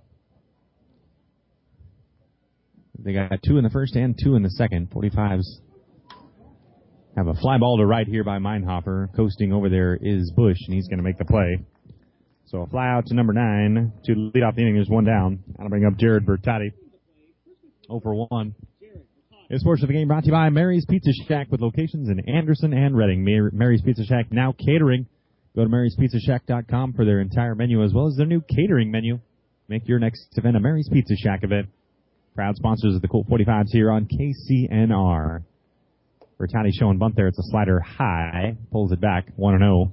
They got 2 in the first and 2 in the second. 45s have a fly ball to right here by Meinhofer. Coasting over there is Bush, and he's going to make the play. So a fly out to number 9 to lead off the inning. There's 1 down. That'll bring up Jared Bertotti. 0 for 1. This portion of the game brought to you by Mary's Pizza Shack with locations in Anderson and Reading. Mary's Pizza Shack now catering. Go to maryspizzashack.com for their entire menu as well as their new catering menu. Make your next event a Mary's Pizza Shack event. Proud sponsors of the Colt 45s here on KCNR. Bertotti showing bunt there. It's a slider high. Pulls it back. 1-0.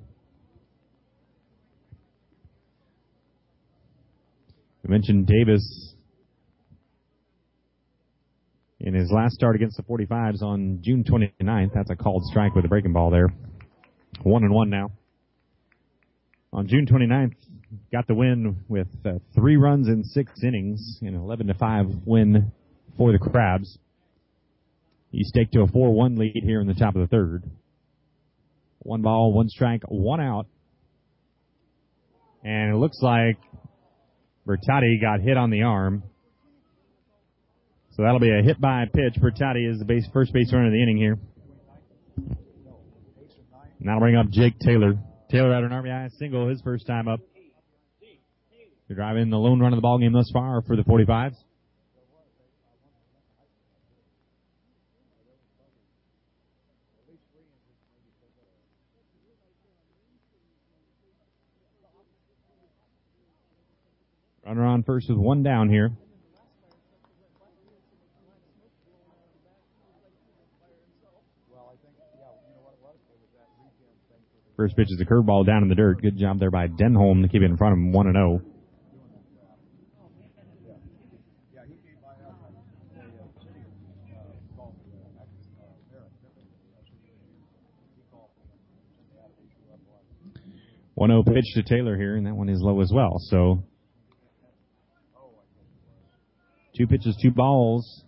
We mentioned Davis in his last start against the 45s on June 29th. That's a called strike with a breaking ball there. 1-1 now. On June 29th, got the win with 3 runs in 6 innings, an 11-5 win for the Crabs. He staked to a 4-1 lead here in the top of the third. 1 ball, 1 strike, 1 out. And it looks like Bertotti got hit on the arm. So that'll be a hit by pitch. Bertotti is the first base runner of the inning here. And that'll bring up Jake Taylor. Taylor had an RBI single his first time up. To drive in the lone run of the ballgame thus far for the 45s. Runner on first with 1 down here. First pitch is a curveball down in the dirt. Good job there by Denholm to keep it in front of him, 1-0. Pitch to Taylor here, and that one is low as well. So 2 pitches, 2 balls.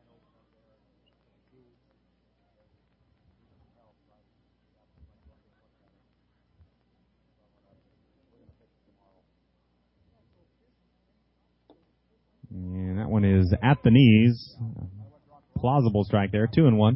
And that one is at the knees. Plausible strike there. 2-1.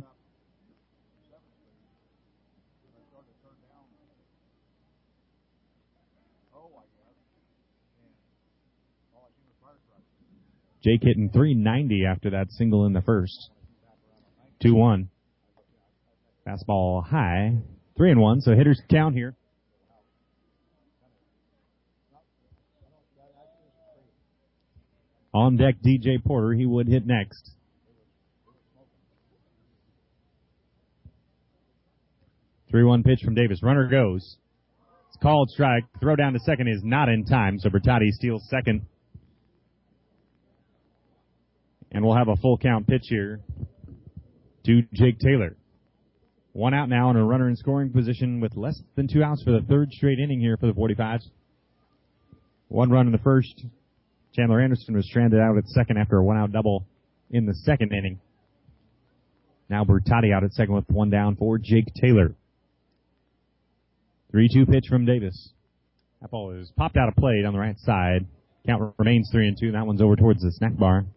Jake hitting .390 after that single in the first. 2-1. Fastball high. 3-1. So hitters count here. On deck, DJ Porter. He would hit next. Three-one pitch from Davis. Runner goes. It's called strike. Throw down to second is not in time, so Bertotti steals second. And we'll have a full count pitch here to Jake Taylor. 1 out now and a runner in scoring position with less than 2 outs for the 3rd straight inning here for the 45s. 1 run in the first. Chandler Anderson was stranded out at second after a 1-out double in the 2nd inning. Now Bertotti out at second with 1 down for Jake Taylor. 3-2 pitch from Davis. That ball is popped out of play on the right side. Count remains 3-2. That one's over towards the snack bar.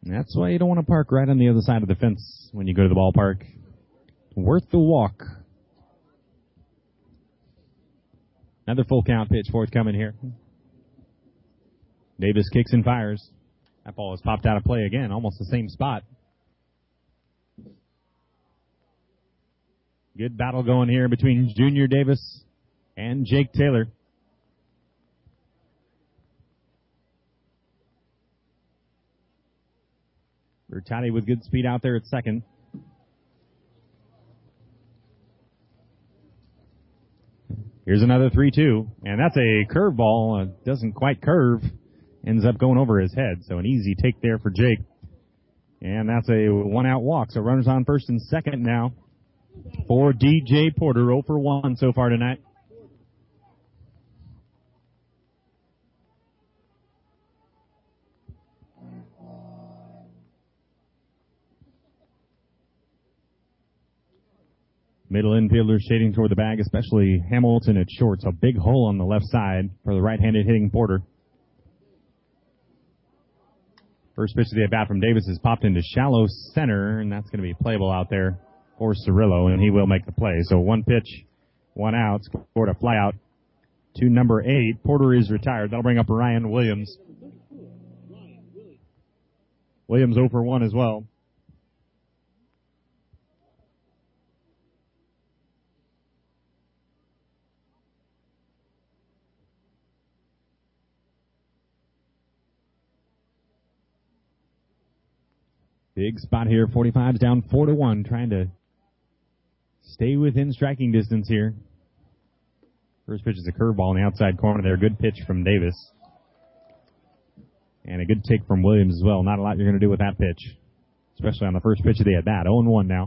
That's why you don't want to park right on the other side of the fence when you go to the ballpark. Worth the walk. Another full count pitch forthcoming here. Davis kicks and fires. That ball has popped out of play again, almost the same spot. Good battle going here between Junior Davis and Jake Taylor. Bertotti with good speed out there at second. Here's another 3-2, and that's a curveball. Doesn't quite curve. Ends up going over his head, so an easy take there for Jake. And that's a one-out walk, so runners on first and second now for DJ Porter. 0 for 1 so far tonight. Middle infielders shading toward the bag, especially Hamilton at short. So big hole on the left side for the right-handed hitting Porter. First pitch of the at-bat from Davis is popped into shallow center, and that's going to be playable out there for Cirillo, and he will make the play. So 1 pitch, 1 out, scored a flyout to number 8. Porter is retired. That'll bring up Ryan Williams. Williams 0 for 1 as well. Big spot here. 45's down 4-1, trying to stay within striking distance here. First pitch is a curveball in the outside corner there. Good pitch from Davis. And a good take from Williams as well. Not a lot you're going to do with that pitch, especially on the first pitch of the at-bat. 0-1 now.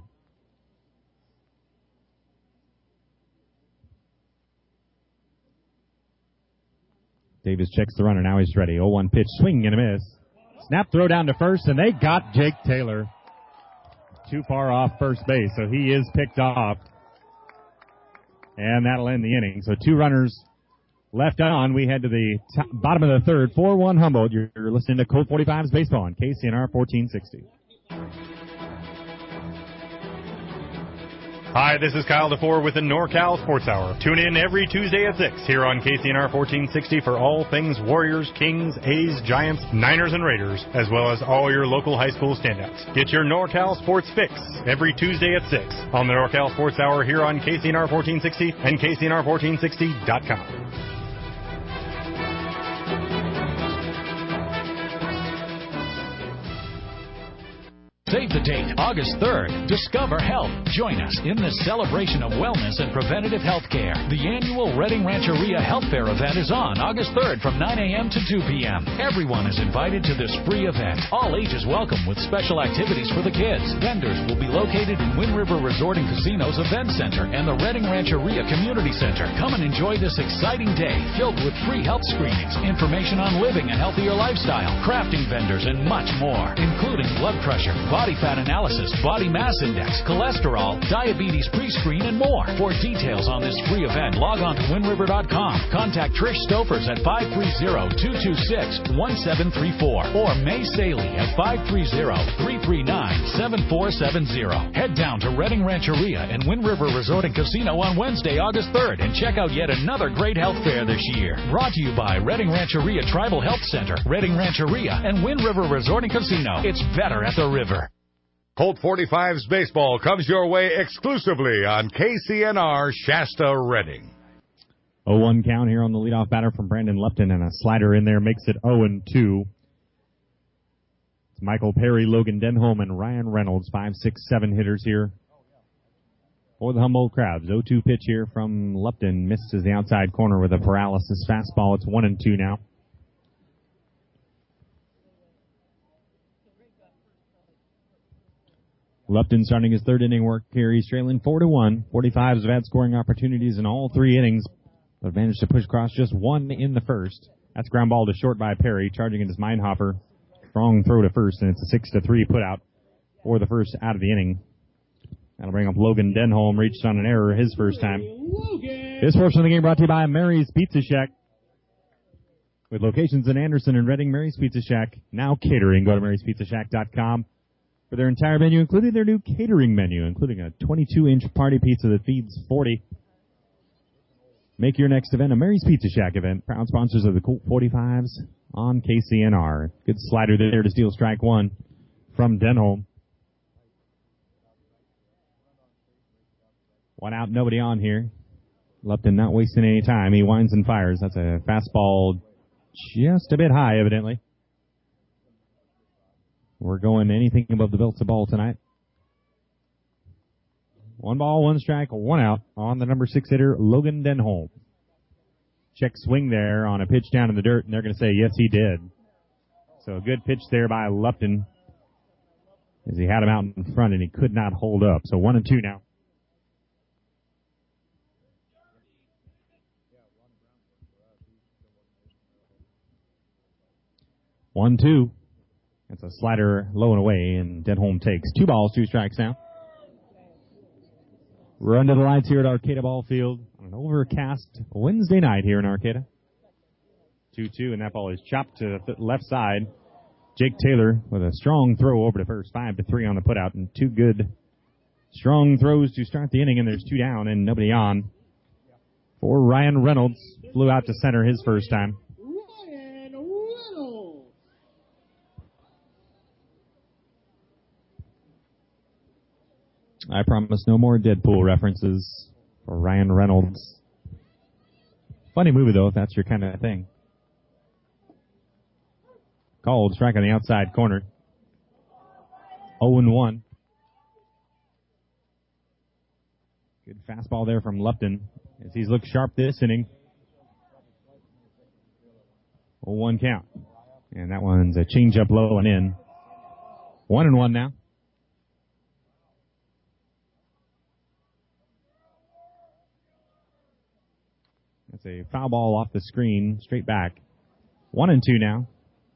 Davis checks the runner. Now he's ready. 0-1 pitch. Swing and a miss. Snap throw down to first, and they got Jake Taylor. Too far off first base, so he is picked off. And that'll end the inning. So 2 runners left on. We head to the bottom of the third. 4-1 Humboldt. You're listening to Colt 45's Baseball on KCNR 1460. Hi, this is Kyle DeFore with the NorCal Sports Hour. Tune in every Tuesday at 6 here on KCNR 1460 for all things Warriors, Kings, A's, Giants, Niners, and Raiders, as well as all your local high school standouts. Get your NorCal Sports fix every Tuesday at 6 on the NorCal Sports Hour here on KCNR 1460 and KCNR1460.com. Save the date, August 3rd. Discover Health. Join us in this celebration of wellness and preventative health care. The annual Redding Rancheria Health Fair event is on August 3rd from 9 a.m. to 2 p.m. Everyone is invited to this free event. All ages welcome with special activities for the kids. Vendors will be located in Wind River Resort and Casino's Event Center and the Redding Rancheria Community Center. Come and enjoy this exciting day filled with free health screenings, information on living a healthier lifestyle, crafting vendors, and much more, including blood pressure, body fat analysis, body mass index, cholesterol, diabetes pre-screen, and more. For details on this free event, log on to WindRiver.com. Contact Trish Stofers at 530-226-1734 or May Saley at 530-339-7470. Head down to Redding Rancheria and Wind River Resort and Casino on Wednesday, August 3rd, and check out yet another great health fair this year. Brought to you by Redding Rancheria Tribal Health Center, Redding Rancheria, and Wind River Resort and Casino. It's better at the river. Colt 45's Baseball comes your way exclusively on KCNR Shasta Redding. 0-1 count here on the leadoff batter from Brandon Lupton, and a slider in there makes it 0-2. It's Michael Perry, Logan Denholm, and Ryan Reynolds, 5, 6, 7 hitters here for the Humboldt Crabs. 0-2 pitch here from Lupton, misses the outside corner with a paralysis fastball. It's 1-2 now. Lupton starting his third inning work here. He's trailing 4-1. 45s have had scoring opportunities in all 3 innings, but managed to push across just 1 in the first. That's ground ball to short by Perry. Charging it is Meinhofer. Strong throw to first, and it's a 6-3 put out for the first out of the inning. That'll bring up Logan Denholm. Reached on an error his first time. This portion of the game brought to you by Mary's Pizza Shack. With locations in Anderson and Reading, Mary's Pizza Shack, now catering. Go to maryspizzashack.com for their entire menu, including their new catering menu, including a 22-inch party pizza that feeds 40. Make your next event a Mary's Pizza Shack event. Proud sponsors of the Colt 45s on KCNR. Good slider there to steal strike one from Denholm. One out, nobody on here. Lupton not wasting any time. He winds and fires. That's a fastball just a bit high, evidently. We're going anything above the belts of ball tonight. 1 ball, 1 strike, 1 out on the number 6 hitter, Logan Denholm. Check swing there on a pitch down in the dirt, and they're going to say, yes, he did. So a good pitch there by Lupton as he had him out in front, and he could not hold up. So 1-2 now. 1-2. That's a slider low and away, and Denholm takes 2 balls, 2 strikes now. We're under the lights here at Arcata Ball Field on an overcast Wednesday night here in Arcata. 2-2, and that ball is chopped to the left side. Jake Taylor with a strong throw over to first, 5-3 on the putout, and 2 good strong throws to start the inning, and there's 2 down and nobody on. For Ryan Reynolds, flew out to center his first time. I promise no more Deadpool references for Ryan Reynolds. Funny movie, though, if that's your kind of thing. Called, strike on the outside corner. 0-1. Good fastball there from Lupton as he's looked sharp this inning. 0-1 count. And that one's a changeup low and in. 1-1 now. That's a foul ball off the screen, straight back. 1-2 now.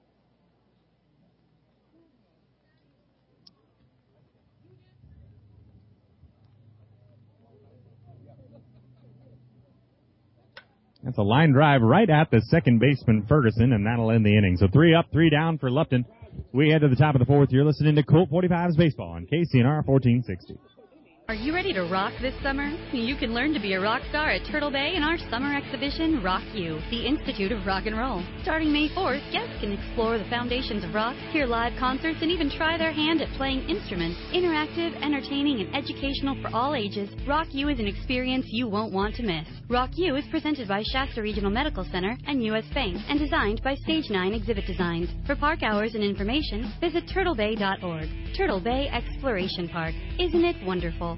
That's a line drive right at the second baseman, Ferguson, and that'll end the inning. So 3 up, 3 down for Lupton. We head to the top of the 4th. You're listening to Colt 45's Baseball on KCNR 1460. Are you ready to rock this summer? You can learn to be a rock star at Turtle Bay in our summer exhibition, Rock You, the Institute of Rock and Roll. Starting May 4th, guests can explore the foundations of rock, hear live concerts, and even try their hand at playing instruments. Interactive, entertaining, and educational for all ages, Rock You is an experience you won't want to miss. Rock You is presented by Shasta Regional Medical Center and U.S. Bank and designed by Stage 9 Exhibit Designs. For park hours and information, visit turtlebay.org. Turtle Bay Exploration Park. Isn't it wonderful?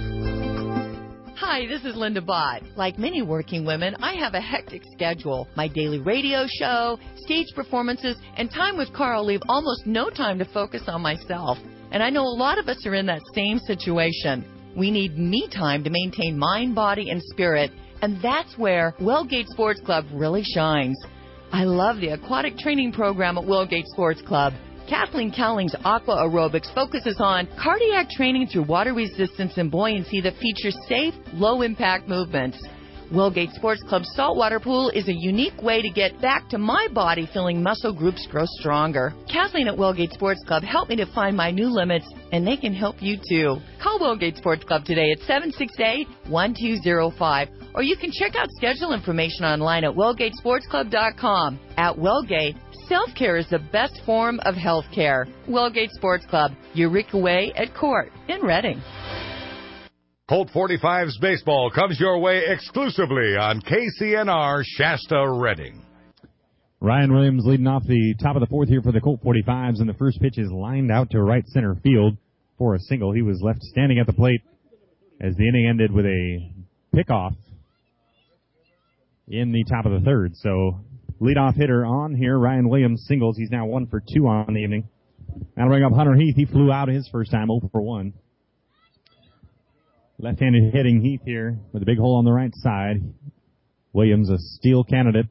Hi, this is Linda Bott. Like many working women, I have a hectic schedule. My daily radio show, stage performances, and time with Carl leave almost no time to focus on myself. And I know a lot of us are in that same situation. We need me time to maintain mind, body, and spirit, and that's where Wellgate Sports Club really shines. I love the aquatic training program at Wellgate Sports Club. Kathleen Cowling's Aqua Aerobics focuses on cardiac training through water resistance and buoyancy that features safe, low-impact movements. Wellgate Sports Club's saltwater pool is a unique way to get back to my body feeling muscle groups grow stronger. Kathleen at Wellgate Sports Club helped me to find my new limits, and they can help you too. Call Wellgate Sports Club today at 768-1205, or you can check out schedule information online at wellgatesportsclub.com. At Wellgate, self-care is the best form of health care. Wellgate Sports Club, Eureka Way at Court in Reading. Colt 45's Baseball comes your way exclusively on KCNR Shasta Reading. Ryan Williams leading off the top of the 4th here for the Colt 45s, and the first pitch is lined out to right center field for a single. He was left standing at the plate as the inning ended with a pickoff in the top of the 3rd. So leadoff hitter on here, Ryan Williams singles. He's now 1 for 2 on the evening. That'll bring up Hunter Heath. He flew out his first time, 0 for 1. Left-handed hitting Heath here with a big hole on the right side. Williams, a steal candidate.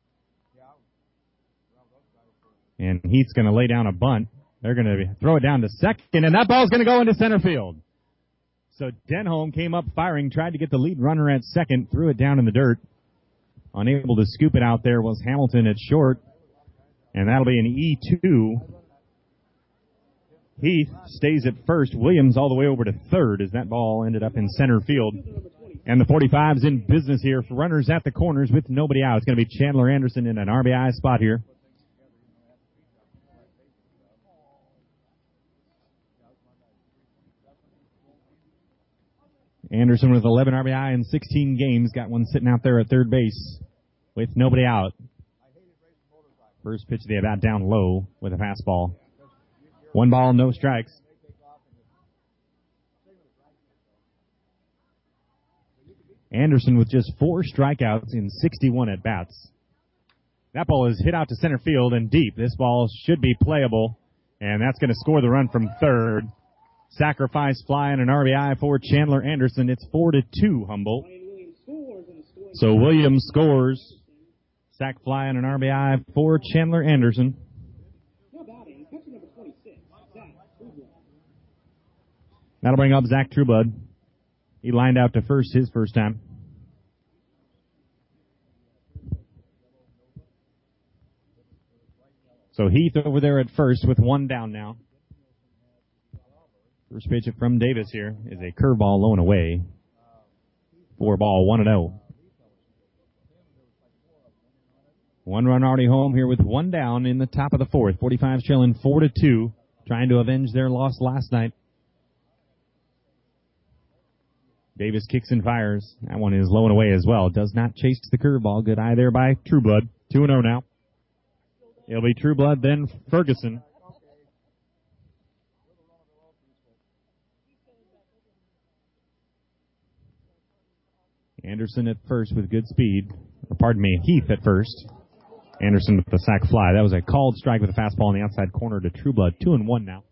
And Heath's going to lay down a bunt. They're going to throw it down to second, and that ball's going to go into center field. So Denholm came up firing, tried to get the lead runner at second, threw it down in the dirt. Unable to scoop it out there was Hamilton at short. And that'll be an E2. Heath stays at first. Williams all the way over to third as that ball ended up in center field. And the 45's in business here for runners at the corners with nobody out. It's going to be Chandler Anderson in an RBI spot here. Anderson with 11 RBI in 16 games. Got one sitting out there at third base with nobody out. First pitch of the at-bat down low with a fastball. 1 ball, no strikes. Anderson with just 4 strikeouts in 61 at-bats. That ball is hit out to center field and deep. This ball should be playable, and that's going to score the run from third. Sacrifice fly and an RBI for Chandler Anderson. It's 4-2 Humboldt. So Williams scores. Sac fly and an RBI for Chandler Anderson. That'll bring up Zach Trueblood. He lined out to first his first time. So Heath over there at first with 1 down now. First pitch from Davis here is a curveball low and away. 4-ball, 1-0. 1 run already home here with 1 down in the top of the 4th. 45's trailing 4-2, trying to avenge their loss last night. Davis kicks and fires. That one is low and away as well. Does not chase the curveball. Good eye there by Trueblood. 2-0 now. It'll be Trueblood, then Ferguson. Anderson at first with good speed. Heath at first. Anderson with the sac fly. That was a called strike with a fastball in the outside corner to Trueblood. 2-1 now.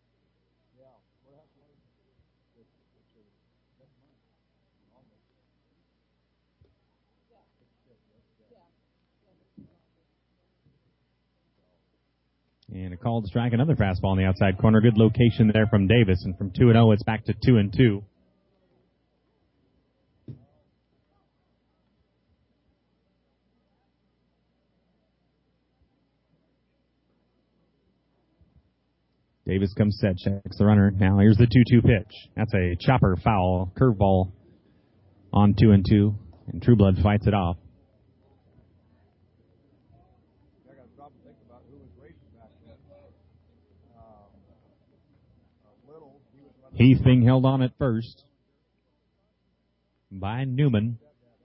And a called strike, another fastball in the outside corner. Good location there from Davis. And from 2-0, it's back to 2-2. Davis comes set, checks the runner. Now here's the 2-2 pitch. That's a chopper foul, curveball on 2-2, and Trueblood fights it off. Heath being held on at first by Newman.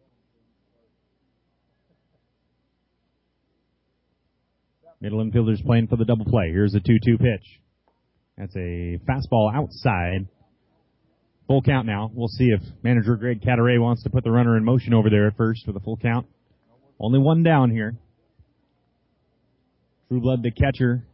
Middle infielders playing for the double play. Here's a 2-2 pitch. That's a fastball outside. Full count now. We'll see if manager Greg Cataray wants to put the runner in motion over there at first for the full count. Only 1 down here. Trueblood, the catcher.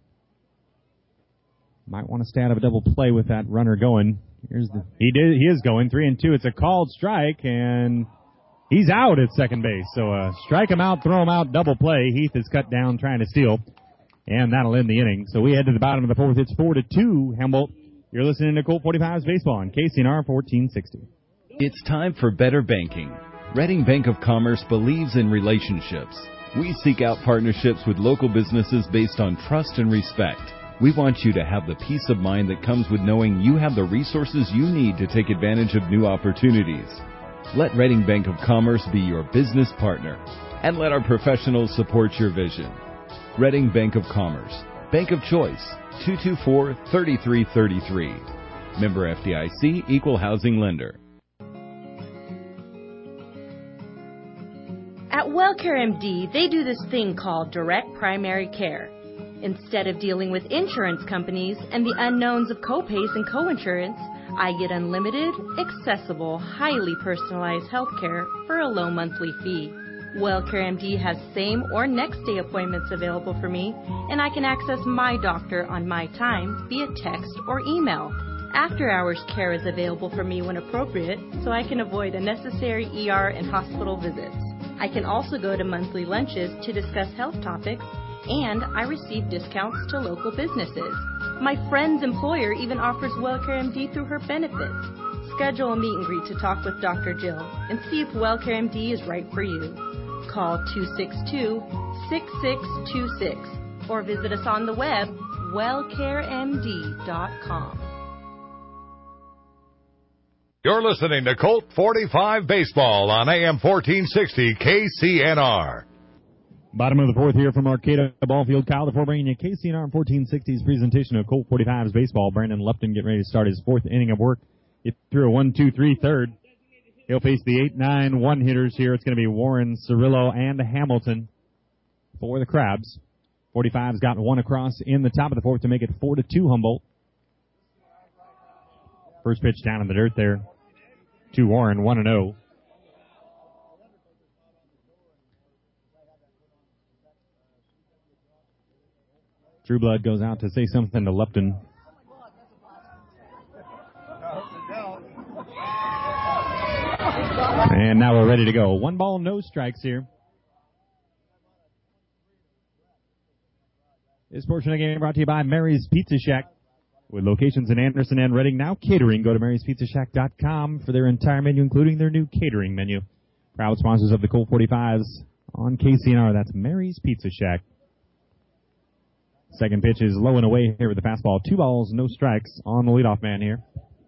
Might want to stay out of a double play with that runner going. He is going 3-2. It's a called strike, and he's out at second base. So strike him out, throw him out, double play. Heath is cut down trying to steal. And that'll end the inning. So we head to the bottom of the 4th. It's 4-2, Humboldt. You're listening to Colt 45's Baseball on KCNR 1460. It's time for better banking. Reading Bank of Commerce believes in relationships. We seek out partnerships with local businesses based on trust and respect. We want you to have the peace of mind that comes with knowing you have the resources you need to take advantage of new opportunities. Let Reading Bank of Commerce be your business partner, and let our professionals support your vision. Reading Bank of Commerce. Bank of Choice. 224-3333. Member FDIC, Equal Housing Lender. At WellCare MD, they do this thing called direct primary care. Instead of dealing with insurance companies and the unknowns of copays and coinsurance, I get unlimited, accessible, highly personalized health care for a low monthly fee. WellCare MD has same or next day appointments available for me, and I can access my doctor on my time via text or email. After hours care is available for me when appropriate, so I can avoid unnecessary ER and hospital visits. I can also go to monthly lunches to discuss health topics, and I receive discounts to local businesses. My friend's employer even offers WellCare MD through her benefits. Schedule a meet and greet to talk with Dr. Jill and see if WellCare MD is right for you. Call 262-6626 or visit us on the web, wellcaremd.com. You're listening to Colt 45 Baseball on AM 1460 KCNR. Bottom of the fourth here from Arcata Ballfield. Kyle before bringing you KCNR 1460's presentation of Colt 45's baseball. Brandon Lupton getting ready to start his fourth inning of work. He threw a 1-2-3 third. He'll face the 8-9-1 hitters here. It's going to be Warren, Cirillo, and Hamilton for the Crabs. 45's got one across in the top of the fourth to make it 4-2 Humboldt. First pitch down in the dirt there to Warren, 1-0. Trueblood goes out to say something to Lupton. And now we're ready to go. 1 ball, no strikes here. This portion of the game brought to you by Mary's Pizza Shack. With locations in Anderson and Reading, now catering. Go to maryspizzashack.com for their entire menu, including their new catering menu. Proud sponsors of the Colt 45s on KCNR. That's Mary's Pizza Shack. Second pitch is low and away here with the fastball. 2 balls, no strikes on the leadoff man here.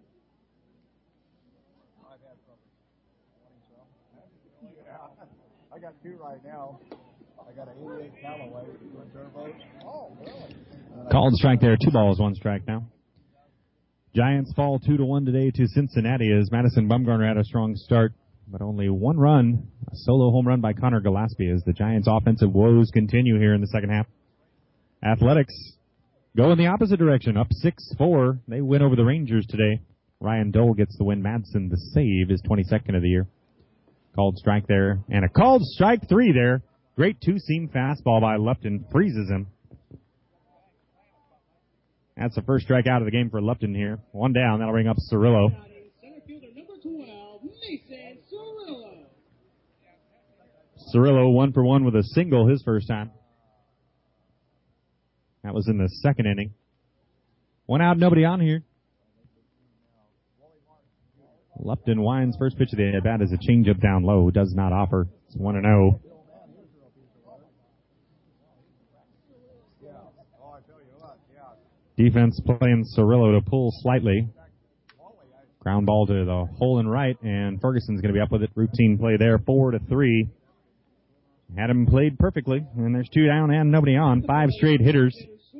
I got 2 right now. I got an 88 Callaway. Oh, really? Called strike there. 2 balls, 1 strike now. Giants fall 2-1 today to Cincinnati as Madison Bumgarner had a strong start, but only 1 run. A solo home run by Connor Gillespie as the Giants' offensive woes continue here in the second half. Athletics go in the opposite direction, up 6-4. They win over the Rangers today. Ryan Dole gets the win. Madsen, the save, is 22nd of the year. Called strike there, and a called strike 3 there. Great 2-seam fastball by Lupton, freezes him. That's the first strikeout of the game for Lupton here. 1 down, that'll bring up Cirillo. Center fielder number 12, Mason Cirillo. Cirillo 1 for 1 with a single his first time. That was in the second inning. 1 out, nobody on here. Lupton winds. First pitch of the at-bat is a changeup down low. Does not offer. It's 1-0. Defense playing Cirillo to pull slightly. Ground ball to the hole in right, and Ferguson's going to be up with it. Routine play there, 4-3. Had him played perfectly, and there's 2 down and nobody on. 6 straight hitters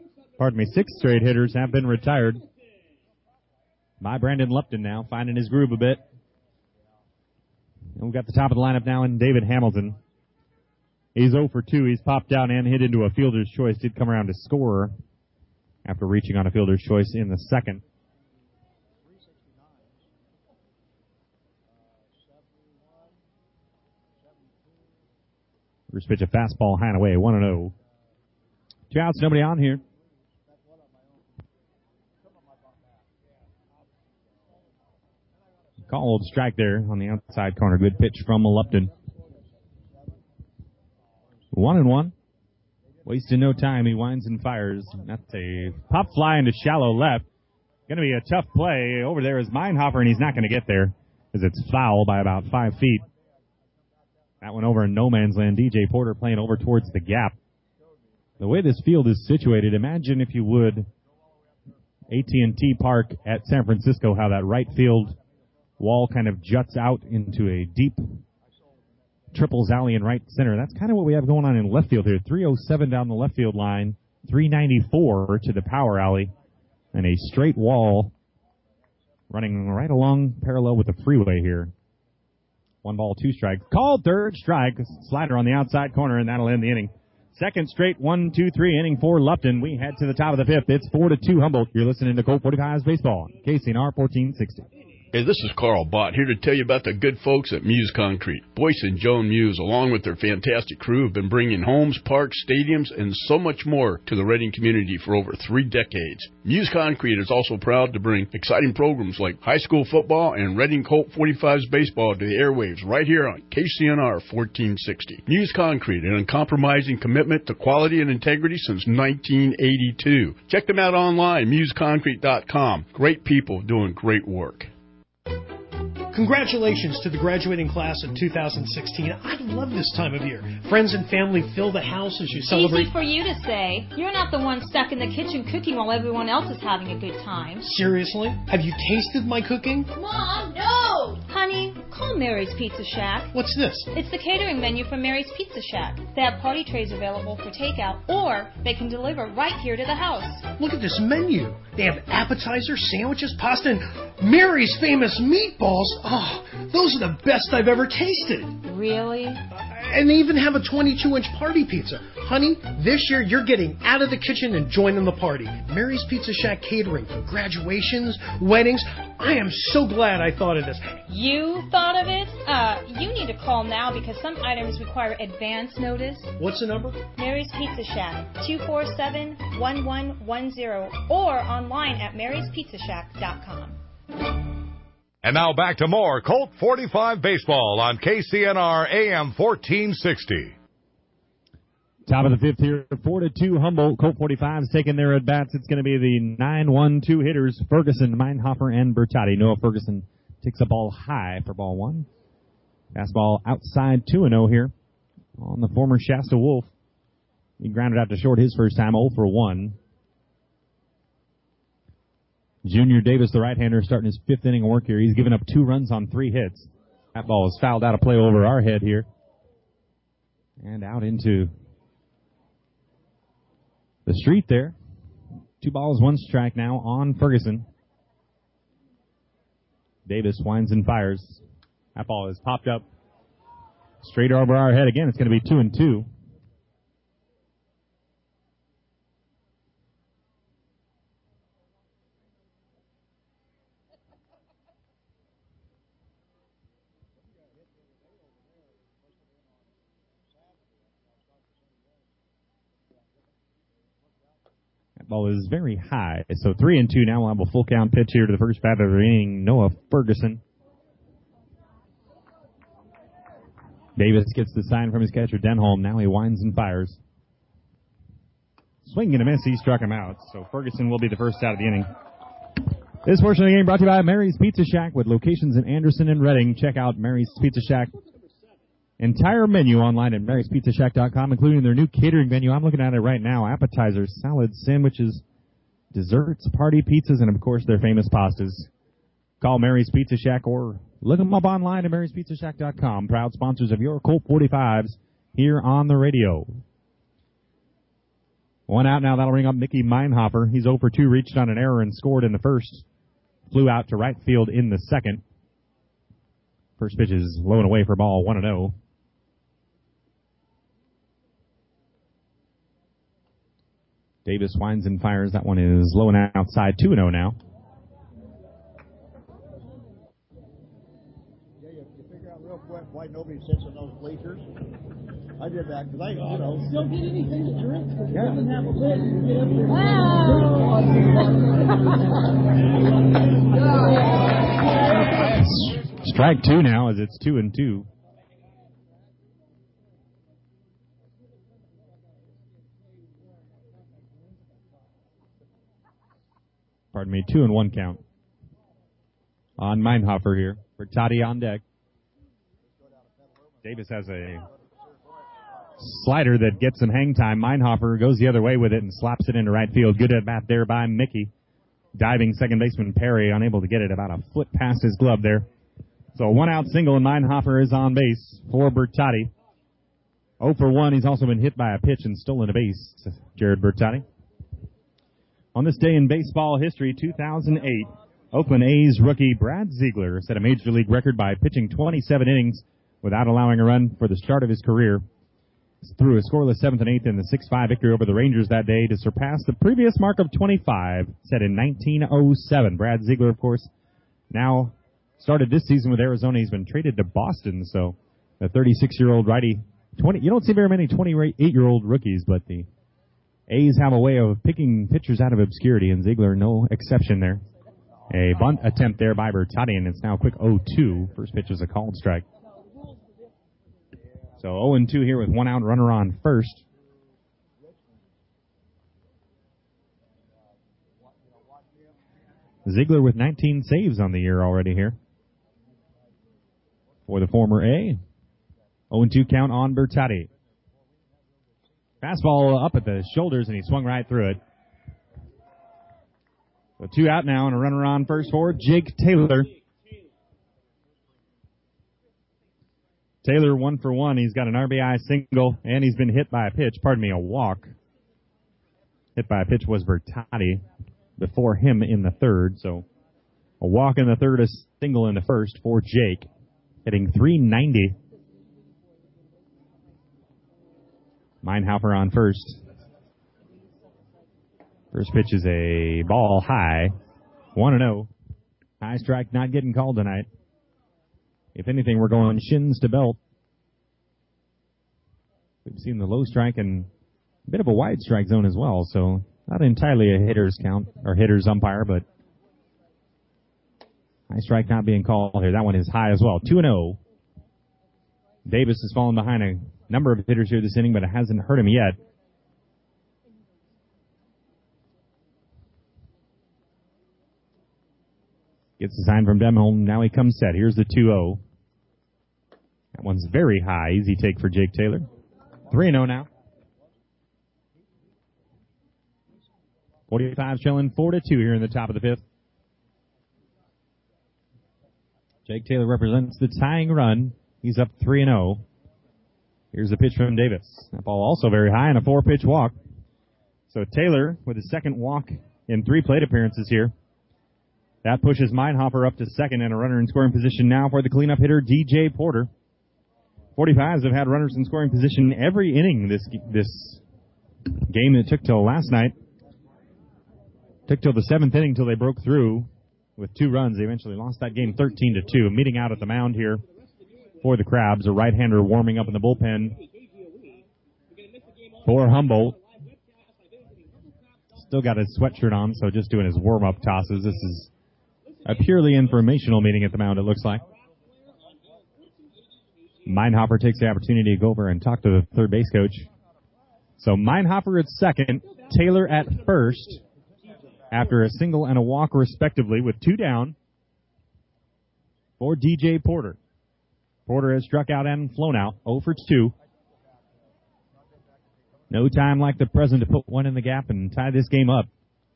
have been retired by Brandon Lupton now, finding his groove a bit. And we've got the top of the lineup now in David Hamilton. He's 0 for 2. He's popped down and hit into a fielder's choice. Did come around to score after reaching on a fielder's choice in the second. First pitch, a fastball high and away, 1-0. 2 outs, nobody on here. Called strike there on the outside corner. Good pitch from Lupton. 1-1. Wasting no time. He winds and fires. That's a pop fly into shallow left. Going to be a tough play. Over there is Meinhofer, and he's not going to get there because it's foul by about 5 feet. That one over in no man's land. DJ Porter playing over towards the gap. The way this field is situated, imagine if you would AT&T Park at San Francisco, how that right field wall kind of juts out into a deep triples alley in right center. That's kind of what we have going on in left field here. 307 down the left field line, 394 to the power alley, and a straight wall running right along parallel with the freeway here. 1 ball, 2 strikes. Called third strike. Slider on the outside corner, and that'll end the inning. Second straight 1-2-3 inning for Lupton. We head to the top of the 5th. It's 4-2 Humboldt. You're listening to Colt 45's Baseball, KCNR 1460. Hey, this is Carl Bott here to tell you about the good folks at Muse Concrete. Boyce and Joan Muse, along with their fantastic crew, have been bringing homes, parks, stadiums, and so much more to the Reading community for over 3 decades. Muse Concrete is also proud to bring exciting programs like high school football and Reading Colt 45's baseball to the airwaves right here on KCNR 1460. Muse Concrete, an uncompromising commitment to quality and integrity since 1982. Check them out online, museconcrete.com. Great people doing great work. Congratulations to the graduating class of 2016. I love this time of year. Friends and family fill the house as you celebrate. Easy for you to say. You're not the one stuck in the kitchen cooking while everyone else is having a good time. Seriously? Have you tasted my cooking? Mom, no! Honey, call Mary's Pizza Shack. What's this? It's the catering menu from Mary's Pizza Shack. They have party trays available for takeout, or they can deliver right here to the house. Look at this menu. They have appetizers, sandwiches, pasta, and Mary's famous meatballs. Oh, those are the best I've ever tasted. Really? And they even have a 22-inch party pizza. Honey, this year you're getting out of the kitchen and joining the party. Mary's Pizza Shack catering for graduations, weddings. I am so glad I thought of this. You thought of it? You need to call now because some items require advance notice. What's the number? Mary's Pizza Shack, 247-1110, or online at maryspizzashack.com. And now back to more Colt 45 baseball on KCNR AM 1460. Top of the fifth here, 4-2 Humboldt. Colt 45's taking their at-bats. It's going to be the 9-1-2 hitters, Ferguson, Meinhofer, and Bertotti. Noah Ferguson takes a ball high for ball one. Fastball outside 2-0 here on the former Shasta Wolf. He grounded out to short his first time, 0 for 1. Junior Davis, the right-hander, starting his fifth inning of work here. He's given up 2 runs on 3 hits. That ball is fouled out of play over our head here. And out into the street there. 2 balls, 1 strike now on Ferguson. Davis winds and fires. That ball is popped up straight over our head again. It's going to be 2-2. Ball is very high. So 3-2 now. We'll have a full count pitch here to the first batter of the inning, Noah Ferguson. Davis gets the sign from his catcher, Denholm. Now he winds and fires. Swing and a miss. He struck him out. So Ferguson will be the first out of the inning. This portion of the game brought to you by Mary's Pizza Shack with locations in Anderson and Reading. Check out Mary's Pizza Shack entire menu online at maryspizzashack.com, including their new catering menu. I'm looking at it right now. Appetizers, salads, sandwiches, desserts, party pizzas, and, of course, their famous pastas. Call Mary's Pizza Shack or look them up online at maryspizzashack.com. Proud sponsors of your Colt 45s here on the radio. 1 out now. That'll bring up Mickey Meinhofer. He's 0 for 2, reached on an error and scored in the first. Flew out to right field in the second. First pitch is low and away for ball 1-0. Davis winds and fires. That one is low and outside, 2-0 now. Yeah, you figure out real quick why nobody sits in those bleachers. I did that because Still get anything to drink because it doesn't have a lid. Strike 2 now as it's 2-2. Pardon me, 2-1 count on Meinhofer here. Bertotti on deck. Davis has a slider that gets some hang time. Meinhofer goes the other way with it and slaps it into right field. Good at bat there by Mickey. Diving second baseman Perry, unable to get it about a foot past his glove there. So a 1-out single and Meinhofer is on base for Bertotti. 0 for 1. He's also been hit by a pitch and stolen a base, Jared Bertotti. On this day in baseball history, 2008, Oakland A's rookie Brad Ziegler set a major league record by pitching 27 innings without allowing a run for the start of his career. Threw a scoreless 7th and 8th in the 6-5 victory over the Rangers that day to surpass the previous mark of 25 set in 1907. Brad Ziegler, of course, now started this season with Arizona. He's been traded to Boston, so the 36-year-old righty. You don't see very many 28-year-old rookies, but the A's have a way of picking pitchers out of obscurity, and Ziegler no exception there. A bunt attempt there by Bertotti, and it's now a quick 0-2. First pitch is a called strike. So 0-2 here with 1 out, runner on first. Ziegler with 19 saves on the year already here. for the former A. 0-2 count on Bertotti. Fastball up at the shoulders, and he swung right through it. So 2 out now, and a runner on first for Jake Taylor. Taylor 1 for 1. He's got an RBI single, and he's been hit by a pitch. Pardon me, a walk. Hit by a pitch was Bertotti before him in the third. So a walk in the third, a single in the first for Jake. Hitting .390. Meinhofer on first. First pitch is a ball high. 1-0. High strike not getting called tonight. If anything, we're going shins to belt. We've seen the low strike and a bit of a wide strike zone as well, so not entirely a hitter's count or hitter's umpire, but high strike not being called here. That one is high as well. 2-0. Davis has fallen behind a number of hitters here this inning, but it hasn't hurt him yet. Gets the sign from Demholm. Now he comes set. Here's the 2-0. That one's very high. Easy take for Jake Taylor. 3-0 now. 45 trailing 4-2 here in the top of the fifth. Jake Taylor represents the tying run. He's up 3-0. Here's a pitch from Davis. That ball also very high and a 4-pitch walk. So Taylor with his second walk in 3 plate appearances here. That pushes Meinhofer up to second and a runner in scoring position now for the cleanup hitter, DJ Porter. 45s have had runners in scoring position every inning this game that took till last night. Took till the 7th inning till they broke through with 2 runs. They eventually lost that game 13-2. Meeting out at the mound here for the Crabs, a right-hander warming up in the bullpen for Humboldt. Still got his sweatshirt on, so just doing his warm-up tosses. This is a purely informational meeting at the mound, it looks like. Meinhofer takes the opportunity to go over and talk to the third base coach. So Meinhofer at second, Taylor at first, after a single and a walk respectively with 2 down for DJ Porter. Porter has struck out and flown out, 0 for 2. No time like the present to put one in the gap and tie this game up.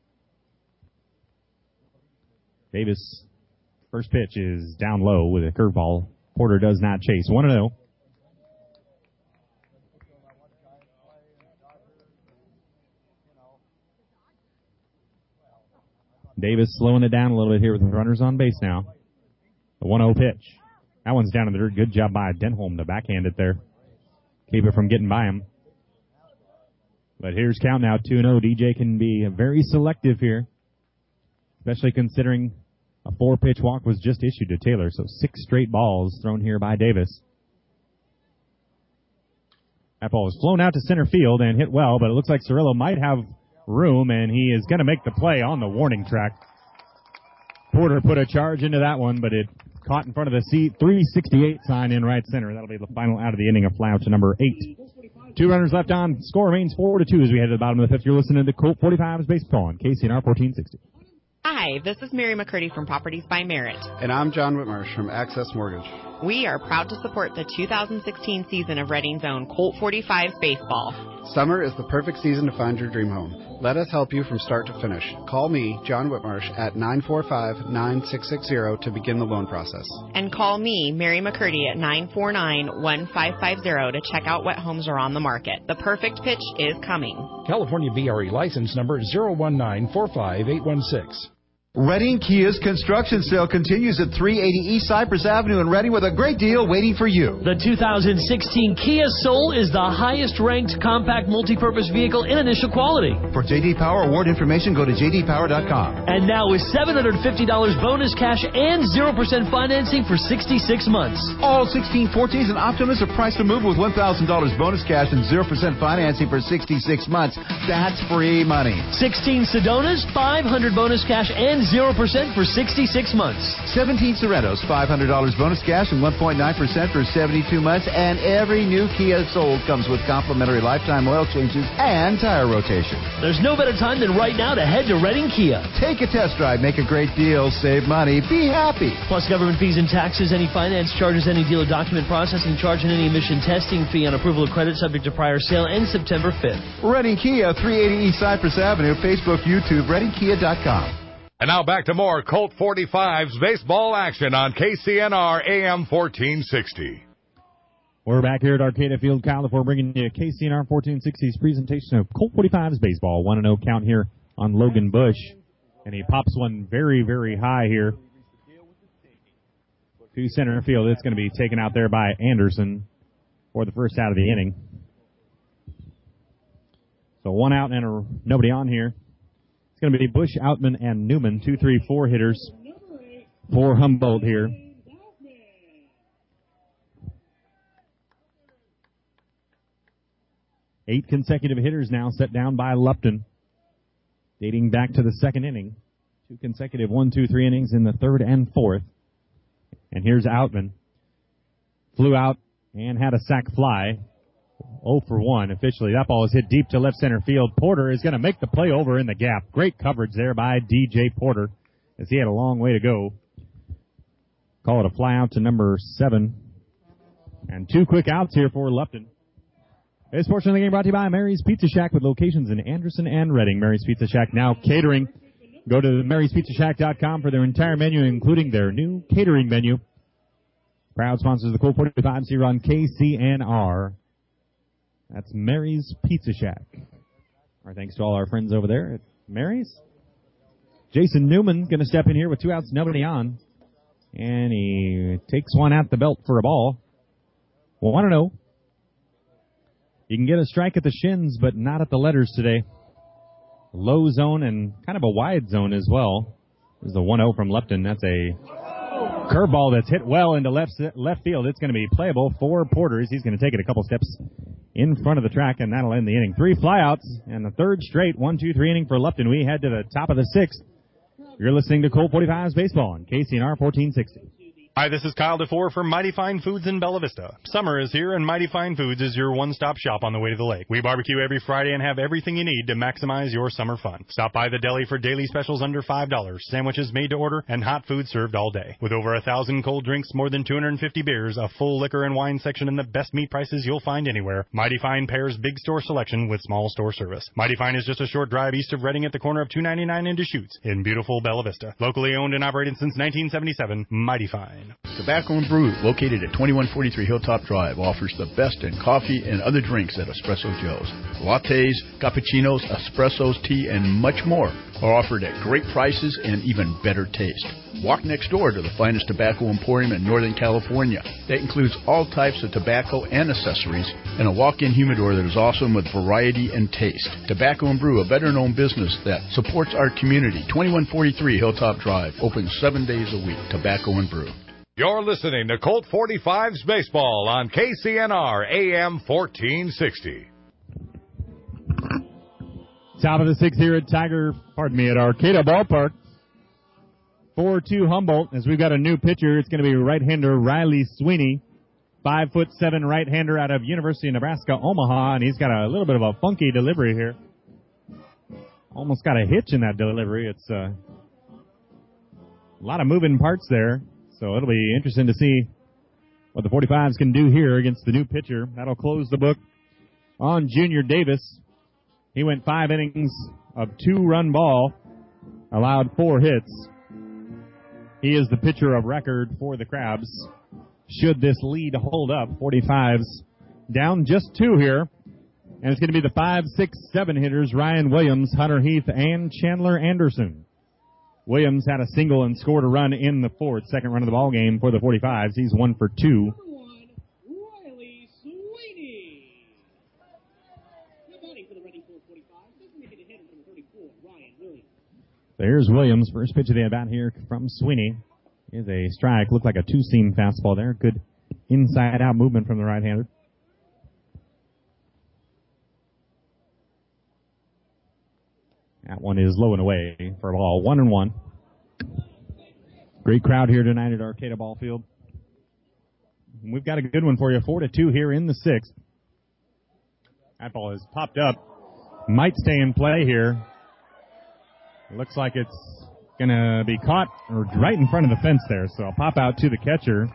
Davis, first pitch is down low with a curveball. Porter does not chase. 1-0. Davis slowing it down a little bit here with the runners on base now. The 1-0 pitch. That one's down in the dirt. Good job by Denholm to backhand it there. Keep it from getting by him. But here's count now, 2-0. DJ can be very selective here, especially considering a 4-pitch walk was just issued to Taylor. So 6 straight balls thrown here by Davis. That ball is flown out to center field and hit well, but it looks like Cirillo might have room, and he is going to make the play on the warning track. Porter put a charge into that one, but it caught in front of the C368 sign in right center. That'll be the final out of the inning, a fly out to number 8. 2 runners left on. Score remains 4-2 as we head to the bottom of the fifth. You're listening to Colt 45's Baseball on KCNR 1460. Hi, this is Mary McCurdy from Properties by Merit. And I'm John Whitmarsh from Access Mortgage. We are proud to support the 2016 season of Reading's own Colt 45's Baseball. Summer is the perfect season to find your dream home. Let us help you from start to finish. Call me, John Whitmarsh, at 945-9660 to begin the loan process. And call me, Mary McCurdy, at 949-1550 to check out what homes are on the market. The perfect pitch is coming. California BRE license number 019-45816. Reading Kia's construction sale continues at 380 East Cypress Avenue in Reading with a great deal waiting for you. The 2016 Kia Soul is the highest-ranked compact multi-purpose vehicle in initial quality. For J.D. Power award information, go to jdpower.com. And now with $750 bonus cash and 0% financing for 66 months. All 1614s and Optimus are priced to move with $1,000 bonus cash and 0% financing for 66 months. That's free money. 16 Sedonas, $500 bonus cash and and 0% for 66 months. 17 Sorrentos, $500 bonus cash and 1.9% for 72 months. And every new Kia sold comes with complimentary lifetime oil changes and tire rotation. There's no better time than right now to head to Reading Kia. Take a test drive, make a great deal, save money, be happy. Plus government fees and taxes, any finance charges, any dealer document processing charge, and any emission testing fee on approval of credit subject to prior sale ends September 5th. Reading Kia, 380 East Cypress Avenue, Facebook, YouTube, ReadingKia.com. And now back to more Colt 45's baseball action on KCNR AM 1460. We're back here at Arcata Field, Kyle, before bringing you KCNR 1460's presentation of Colt 45's baseball. 1-0 count here on Logan Bush. And he pops one very, very high here to center field. It's going to be taken out there by Anderson for the first out of the inning. So one out and nobody on here. It's going to be Bush, Outman, and Newman, 2, 3, 4 hitters for Humboldt here. Eight consecutive hitters now set down by Lupton, dating back to the second inning. 2 consecutive 1, 2, 3 innings in the third and fourth. And here's Outman. Flew out and had a sac fly. 0 for 1 officially. That ball is hit deep to left center field. Porter is going to make the play over in the gap. Great coverage there by DJ Porter as he had a long way to go. Call it a fly out to number 7. And 2 quick outs here for Lupton. This portion of the game brought to you by Mary's Pizza Shack with locations in Anderson and Reading. Mary's Pizza Shack now catering. Go to Mary'sPizzaShack.com for their entire menu, including their new catering menu. Proud sponsors of the Colt 45 here on KCNR. That's Mary's Pizza Shack. Our thanks to all our friends over there at Mary's. Jason Newman going to step in here with 2 outs, nobody on. And he takes one at the belt for a ball. 1-0. You can get a strike at the shins, but not at the letters today. Low zone and kind of a wide zone as well. There's the 1-0 from Lupton. That's a curveball that's hit well into left field. It's going to be playable for Porters. He's going to take it a couple steps in front of the track, and that'll end the inning. 3 flyouts and the third straight 1, 2, 3 inning for Lupton. We head to the top of the 6th. You're listening to Colt 45's Baseball on KCNR 1460. Hi, this is Kyle DeFore from Mighty Fine Foods in Bella Vista. Summer is here, and Mighty Fine Foods is your one-stop shop on the way to the lake. We barbecue every Friday and have everything you need to maximize your summer fun. Stop by the deli for daily specials under $5, sandwiches made to order, and hot food served all day. With over 1,000 cold drinks, more than 250 beers, a full liquor and wine section, and the best meat prices you'll find anywhere, Mighty Fine pairs big store selection with small store service. Mighty Fine is just a short drive east of Reading at the corner of 299 and Deschutes in beautiful Bella Vista. Locally owned and operated since 1977, Mighty Fine. Tobacco and Brew, located at 2143 Hilltop Drive, offers the best in coffee and other drinks at Espresso Joe's. Lattes, cappuccinos, espressos, tea, and much more are offered at great prices and even better taste. Walk next door to the finest tobacco emporium in Northern California. That includes all types of tobacco and accessories, and a walk-in humidor that is awesome with variety and taste. Tobacco and Brew, a better-known business that supports our community. 2143 Hilltop Drive, open 7 days a week. Tobacco and Brew. You're listening to Colt 45's Baseball on KCNR AM 1460. Top of the 6th here at Arcata Ballpark. 4-2 Humboldt, as we've got a new pitcher. It's going to be right-hander Riley Sweeney, 5'7" right-hander out of University of Nebraska, Omaha, and he's got a little bit of a funky delivery here. Almost got a hitch in that delivery. It's a lot of moving parts there. So it'll be interesting to see what the 45s can do here against the new pitcher. That'll close the book on Junior Davis. He went 5 innings of 2-run ball, allowed 4 hits. He is the pitcher of record for the Crabs. Should this lead hold up, 45s down just 2 here. And it's going to be the 5, 6, 7 hitters, Ryan Williams, Hunter Heath, and Chandler Anderson. Williams had a single and scored a run in the 4th, second run of the ball game for the 45s. He's 1 for 2. Riley Sweeney. Good batting for the Reading 45. Doesn't make it ahead of number 34, Ryan Williams. There's Williams. First pitch of the at-bat here from Sweeney. Is a strike. Looked like a 2-seam fastball there. Good inside-out movement from the right-hander. That one is low and away for a ball. 1-1. Great crowd here tonight at Arcata Ball Field. And we've got a good one for you. 4-2 here in the sixth. That ball has popped up. Might stay in play here. It looks like it's going to be caught right in front of the fence there. So I'll pop out to the catcher.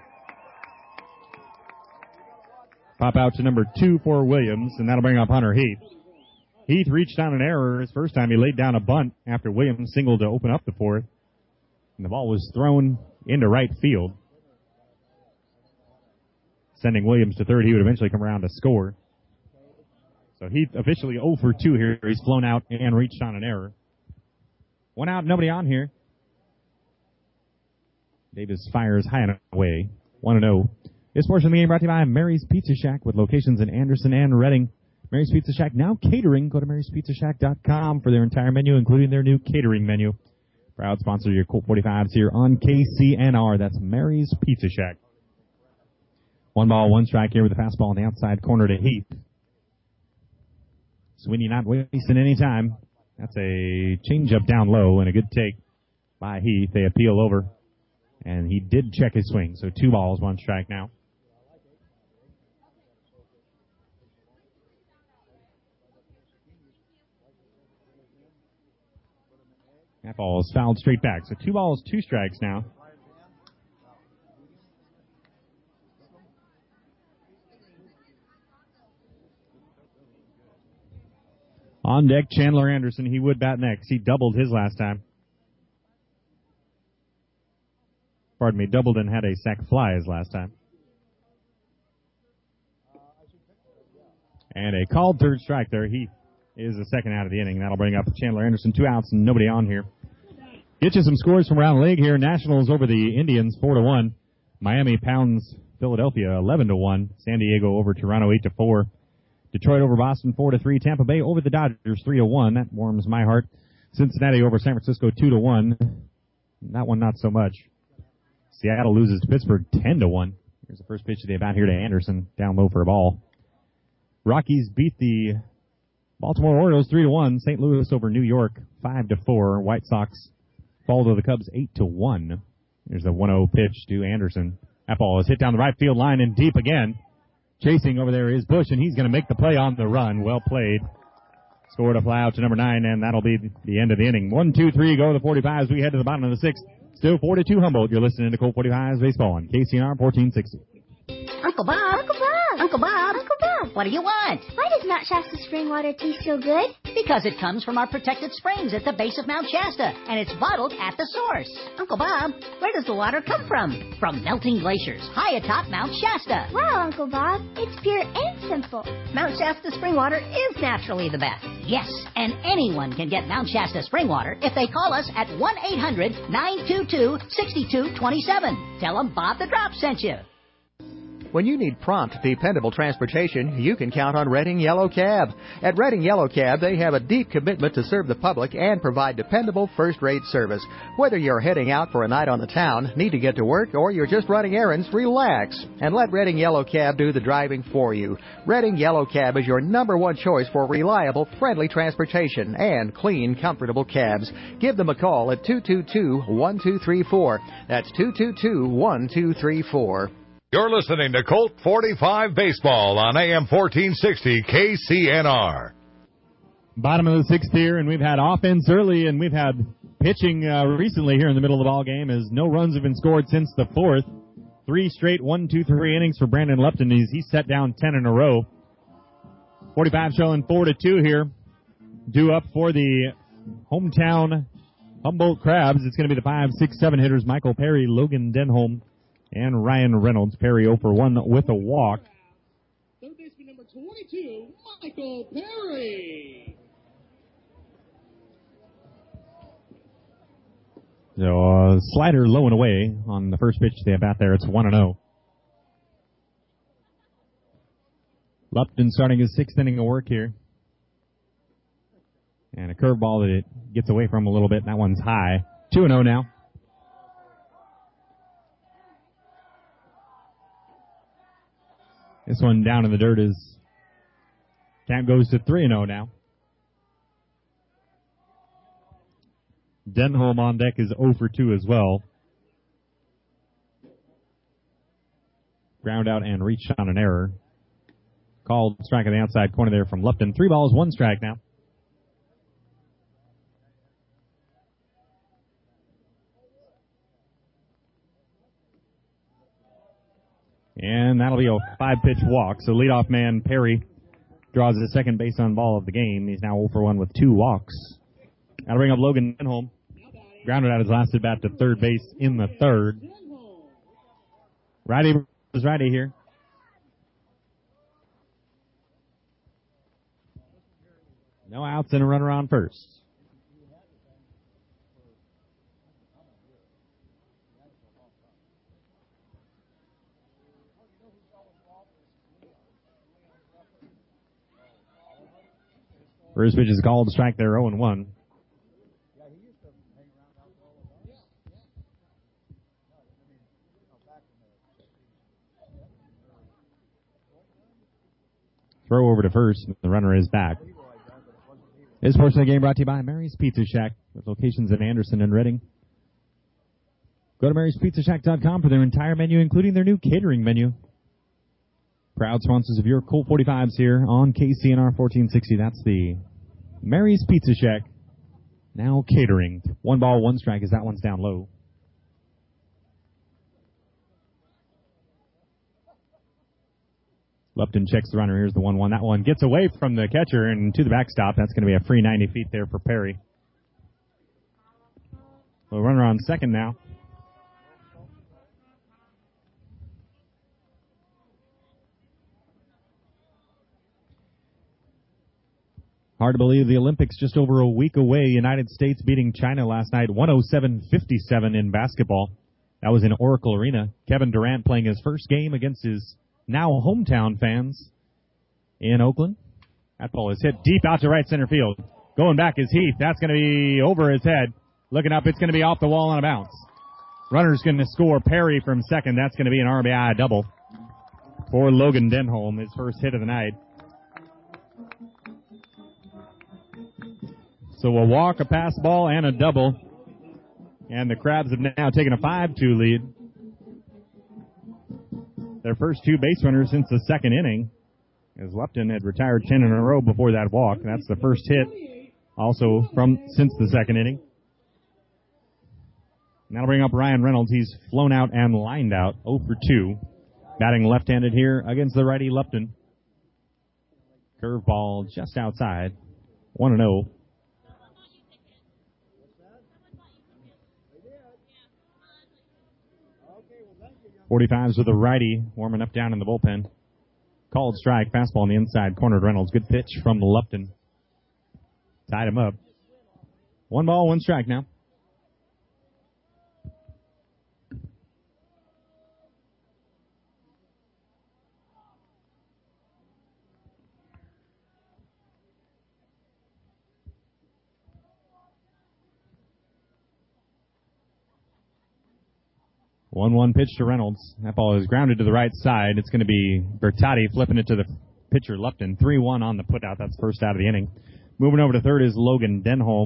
Pop out to number 2 for Williams, and that'll bring up Hunter Heath. Heath reached on an error his first time. He laid down a bunt after Williams singled to open up the fourth. And the ball was thrown into right field, sending Williams to third. He would eventually come around to score. So Heath officially 0 for 2 here. He's flown out and reached on an error. 1 out, nobody on here. Davis fires high and away. 1-0. This portion of the game brought to you by Mary's Pizza Shack with locations in Anderson and Reading. Mary's Pizza Shack now catering. Go to maryspizzashack.com for their entire menu, including their new catering menu. Proud sponsor of your Colt 45s here on KCNR. That's Mary's Pizza Shack. 1 ball, 1 strike here with a fastball on the outside corner to Heath. Sweeney not wasting any time. That's a changeup down low and a good take by Heath. They appeal over, and he did check his swing. So 2 balls, 1 strike now. That ball is fouled straight back. So 2 balls, 2 strikes now. On deck, Chandler Anderson. He would bat next. He doubled his last time. Pardon me, doubled and had a sac fly his last time. And a called third strike there. He is the second out of the inning. That'll bring up Chandler Anderson. 2 outs and nobody on here. Get you some scores from around the league here. Nationals over the Indians 4-1. Miami pounds Philadelphia 11-1. San Diego over Toronto 8-4. Detroit over Boston 4-3. Tampa Bay over the Dodgers 3-1. That warms my heart. Cincinnati over San Francisco 2-1. That one not so much. Seattle loses to Pittsburgh 10-1. Here's the first pitch of the at-bat here to Anderson. Down low for a ball. Rockies beat the Baltimore Orioles 3-1. St. Louis over New York 5-4. White Sox fall to the Cubs 8-1. Here's the 1-0 pitch to Anderson. That ball is hit down the right field line and deep again. Chasing over there is Bush, and he's going to make the play on the run. Well played. Scored a fly out to number 9, and that'll be the end of the inning. 1, 2, 3, go to the 45s. We head to the bottom of the 6th. Still 4-2 Humboldt. You're listening to Colt 45s Baseball on KCNR 1460. Uncle Bob. Uncle Bob. Uncle Bob. Uncle Bob. What do you want? Why does Mount Shasta spring water taste so good? Because it comes from our protected springs at the base of Mount Shasta, and it's bottled at the source. Uncle Bob, where does the water come from? From melting glaciers high atop Mount Shasta. Wow, Uncle Bob, it's pure and simple. Mount Shasta spring water is naturally the best. Yes, and anyone can get Mount Shasta spring water if they call us at 1-800-922-6227. Tell them Bob the Drop sent you. When you need prompt, dependable transportation, you can count on Reading Yellow Cab. At Reading Yellow Cab, they have a deep commitment to serve the public and provide dependable first-rate service. Whether you're heading out for a night on the town, need to get to work, or you're just running errands, relax and let Reading Yellow Cab do the driving for you. Reading Yellow Cab is your #1 choice for reliable, friendly transportation and clean, comfortable cabs. Give them a call at 222-1234. That's 222-1234. You're listening to Colt 45 Baseball on AM 1460 KCNR. Bottom of the 6th here, and we've had offense early, and we've had pitching recently here in the middle of the ball game, as no runs have been scored since the 4th. 3 straight 1-2-3 innings for Brandon Lupton. He's set down 10 in a row. 45 showing 4-2 here. Due up for the hometown Humboldt Crabs. It's going to be the 5, 6, 7 hitters, Michael Perry, Logan Denholm, and Ryan Reynolds. Perry 0 for 1 with a walk. Third baseman number 22, Michael Perry. So slider low and away on the first pitch they have out there. It's 1-0. Lupton starting his 6th inning of work here. And a curveball that it gets away from a little bit. That one's high. 2-0 now. This one down in the dirt is count goes to 3-0 now. Denholm on deck is 0 for 2 as well. Ground out and reached on an error. Called strike on the outside corner there from Lupton. 3 balls, 1 strike now. And that'll be a 5-pitch walk. So leadoff man Perry draws the second base on ball of the game. He's now 0 for 1 with 2 walks. That'll bring up Logan Denholm. Grounded out his last at bat to third base in the third. Righty is righty here. No outs and a runner on first. First pitch is called, strike there, 0-1. Throw over to first. The runner is back. This portion of the game brought to you by Mary's Pizza Shack, with locations in Anderson and Reading. Go to maryspizzashack.com for their entire menu, including their new catering menu. Proud sponsors of your Colt 45s here on KCNR 1460. That's the Mary's Pizza Shack. Now catering. 1 ball, 1 strike as that one's down low. Lupton checks the runner. Here's the 1-1. That one gets away from the catcher and to the backstop. That's going to be a free 90 feet there for Perry. So runner on second now. Hard to believe the Olympics just over a week away. United States beating China last night, 107-57 in basketball. That was in Oracle Arena. Kevin Durant playing his first game against his now hometown fans in Oakland. That ball is hit deep out to right center field. Going back is Heath. That's going to be over his head. Looking up, it's going to be off the wall on a bounce. Runner's going to score. Perry from second. That's going to be an RBI double for Logan Denholm, his first hit of the night. So a walk, a pass ball, and a double. And the Crabs have now taken a 5-2 lead. Their first 2 base runners since the second inning, as Lupton had retired 10 in a row before that walk. That's the first hit also since the second inning. And that'll bring up Ryan Reynolds. He's flown out and lined out, 0 for 2. Batting left-handed here against the righty Lupton. Curveball just outside, 1-0. 45s with a righty, warming up down in the bullpen. Called strike, fastball on the inside, cornered Reynolds. Good pitch from Lupton. Tied him up. 1 ball, 1 strike now. One pitch to Reynolds. That ball is grounded to the right side. It's going to be Bertotti flipping it to the pitcher Lupton. 3-1 on the putout. That's first out of the inning. Moving over to third is Logan Denholm.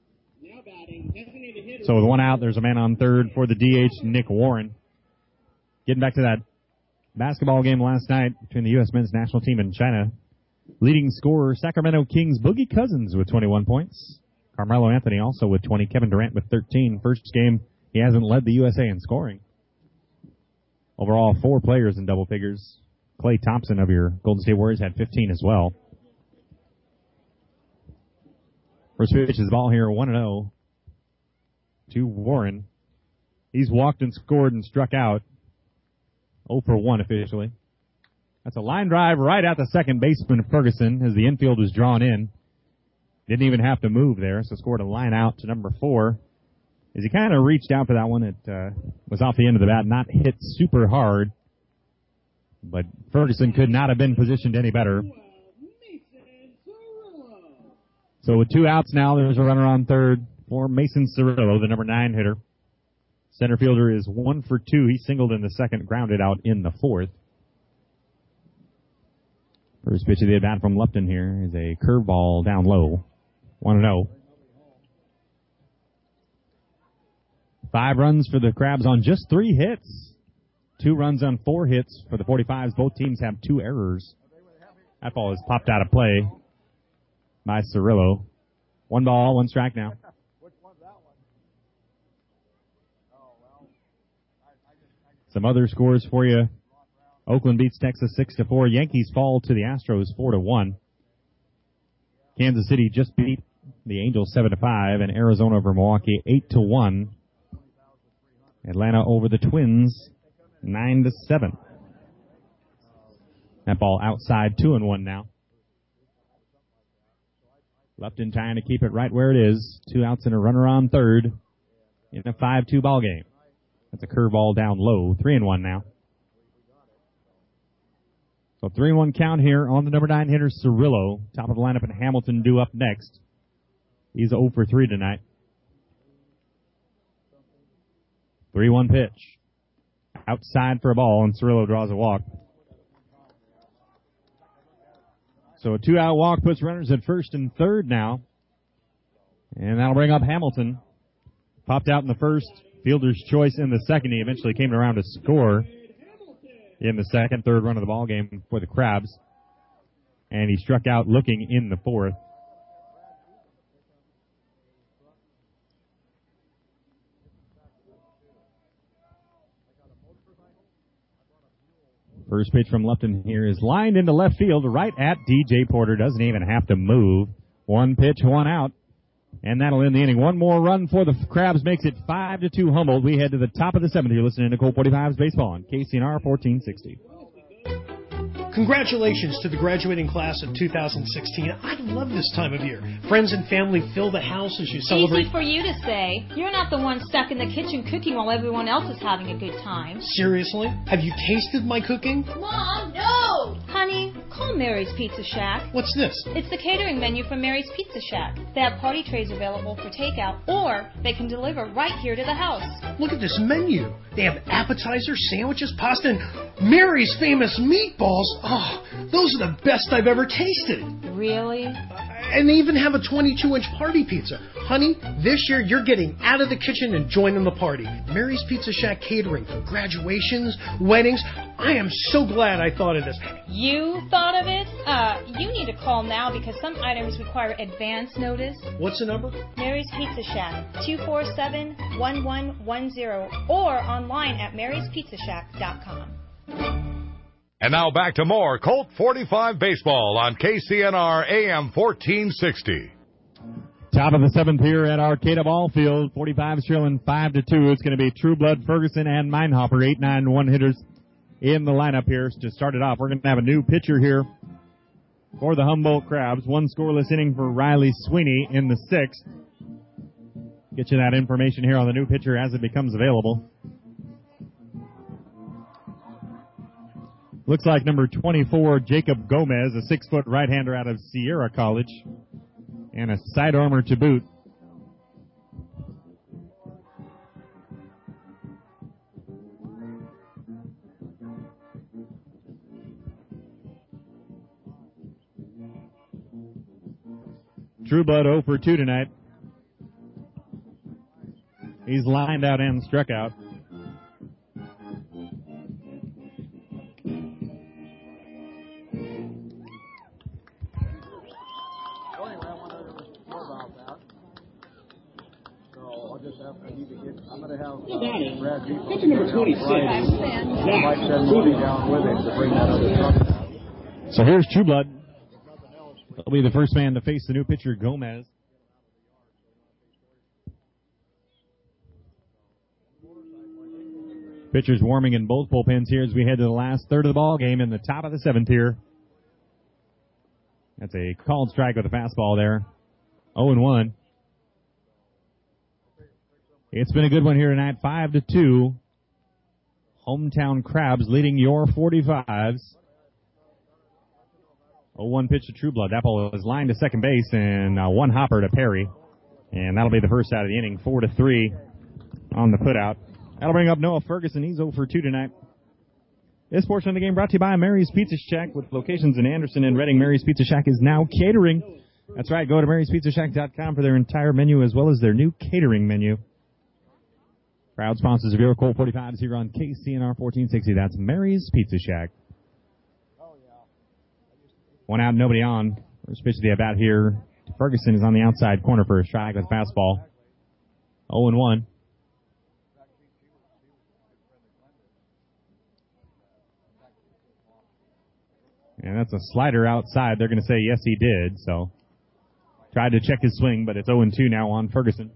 So with 1 out, there's a man on third for the DH, Nick Warren. Getting back to that basketball game last night between the U.S. men's national team and China. Leading scorer, Sacramento Kings, Boogie Cousins with 21 points. Carmelo Anthony also with 20. Kevin Durant with 13. First game, he hasn't led the USA in scoring. Overall, 4 players in double figures. Klay Thompson of your Golden State Warriors had 15 as well. First pitch is the ball here, 1-0 to Warren. He's walked and scored and struck out. 0 for 1 officially. That's a line drive right at the second baseman, Ferguson, as the infield was drawn in. Didn't even have to move there, so scored a line out to number 4. As he kind of reached out for that one, it was off the end of the bat, not hit super hard. But Ferguson could not have been positioned any better. So with 2 outs now, there's a runner on third for Mason Cirillo, the number 9 hitter. Center fielder is 1 for 2. He singled in the second, grounded out in the fourth. First pitch of the at-bat from Lupton here is a curveball down low. 1-0. 5 runs for the Crabs on just 3 hits. 2 runs on 4 hits for the 45s. Both teams have 2 errors. That ball is popped out of play by Cirillo. 1 ball, 1 strike now. Some other scores for you. Oakland beats Texas 6-4. Yankees fall to the Astros 4-1. Kansas City just beat the Angels 7-5, and Arizona over Milwaukee 8-1. Atlanta over the Twins 9-7. That ball outside 2-1 now. Lupton trying to keep it right where it is. 2 outs and a runner on third in a 5-2 ball game. That's a curveball down low. 3-1 now. So 3-1 count here on the number 9 hitter, Cirillo. Top of the lineup, and Hamilton due up next. He's 0 for 3 tonight. 3-1 pitch. Outside for a ball, and Cirillo draws a walk. So a 2-out walk puts runners at first and third now. And that'll bring up Hamilton. Popped out in the first. Fielder's choice in the second. He eventually came around to score in the second, third run of the ball game for the Crabs. And he struck out looking in the fourth. First pitch from Lupton here is lined into left field right at DJ Porter. Doesn't even have to move. 1 pitch, 1 out. And that'll end the inning. 1 more run for the Crabs makes it 5-2 Humboldt. We head to the top of the 7th. You're listening to Colt 45's Baseball on KCNR 1460. Congratulations to the graduating class of 2016. I love this time of year. Friends and family fill the house as you celebrate. Easy for you to say. You're not the one stuck in the kitchen cooking while everyone else is having a good time. Seriously? Have you tasted my cooking? Mom, no! Honey, call Mary's Pizza Shack. What's this? It's the catering menu from Mary's Pizza Shack. They have party trays available for takeout, or they can deliver right here to the house. Look at this menu. They have appetizers, sandwiches, pasta, and Mary's famous meatballs. Oh, those are the best I've ever tasted. Really? And they even have a 22-inch party pizza. Honey, this year you're getting out of the kitchen and joining the party. Mary's Pizza Shack catering for graduations, weddings. I am so glad I thought of this. You thought of it? You need to call now because some items require advance notice. What's the number? Mary's Pizza Shack, 247-1110, or online at maryspizzashack.com. And now back to more Colt 45 baseball on KCNR AM 1460. Top of the 7th here at Arcata Ball Field. 45's trailing 5-2. It's going to be Trueblood, Ferguson, and Meinhofer. 8-9-1 hitters in the lineup here to start it off. We're going to have a new pitcher here for the Humboldt Crabs. 1 scoreless inning for Riley Sweeney in the 6th. Get you that information here on the new pitcher as it becomes available. Looks like number 24, Jacob Gomez, a 6-foot right-hander out of Sierra College, and a side armor to boot. Trueblood 0 for 2 tonight. He's lined out and struck out. I'm going to have Brad Pitcher number 26. Might send Moody down with him to bring that other truck down. So here's Trueblood. He'll be the first man to face the new pitcher, Gomez. Pitchers warming in both bullpens here as we head to the last third of the ball game in the top of the 7th here. That's a called strike with a fastball there. 0-1. It's been a good one here tonight. 5-2. Hometown Crabs leading your 45s. 0-1 pitch to Trueblood. That ball is lined to second base and 1 hopper to Perry. And that'll be the first out of the inning. 4-3 on the putout. That'll bring up Noah Ferguson. He's 0 for 2 tonight. This portion of the game brought to you by Mary's Pizza Shack with locations in Anderson and Reading. Mary's Pizza Shack is now catering. That's right. Go to maryspizzashack.com for their entire menu as well as their new catering menu. Proud sponsors of your Colt 45s here on KCNR 1460. That's Mary's Pizza Shack. One out, nobody on. First pitch of the at-bat here. Ferguson is on the outside corner for a strike with fastball. 0-1. And that's a slider outside. They're going to say, yes, he did. So, tried to check his swing, but it's 0-2 now on Ferguson.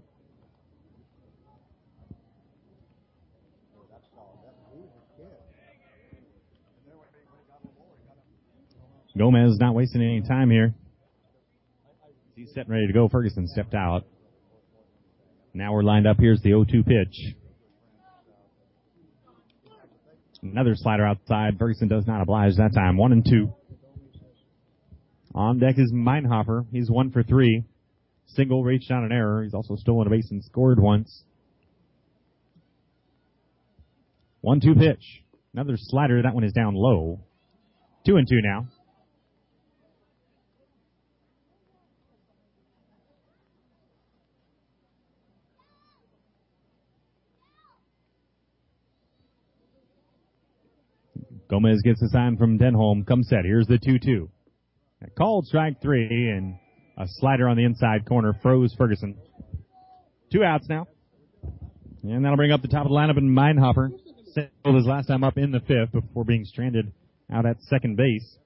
Gomez not wasting any time here. He's set and ready to go. Ferguson stepped out. Now we're lined up. Here's the 0-2 pitch. Another slider outside. Ferguson does not oblige that time. 1-2. On deck is Meinhofer. He's 1 for 3. Single, reached on an error. He's also stolen a base and scored once. 1-2 pitch. Another slider. That one is down low. 2-2 now. Gomez gets the sign from Denholm. Comes set. Here's the 2-2. Called strike 3, and a slider on the inside corner froze Ferguson. 2 outs now. And that'll bring up the top of the lineup in Meinhofer. Settled his last time up in the 5th before being stranded out at second base.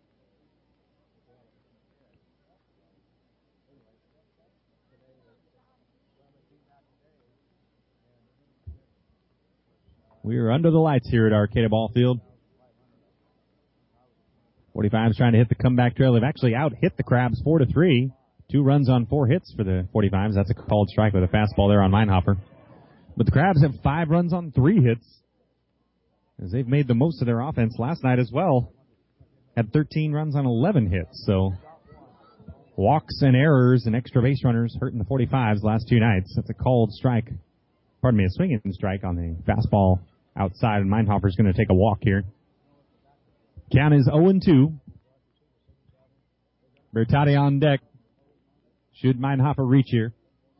We are under the lights here at Arcata Ball Field. 45's trying to hit the comeback trail. They've actually out-hit the Crabs 4-3. 2 runs on 4 hits for the 45's. That's a called strike with a fastball there on Meinhofer. But the Crabs have 5 runs on 3 hits, as they've made the most of their offense last night as well. Had 13 runs on 11 hits. So walks and errors and extra base runners hurting the 45's last 2 nights. That's a called strike. Pardon me, a swinging strike on the fastball outside, and Meinhofer's going to take a walk here. Count is 0-2. Bertotti on deck. Should Meinhofer reach here?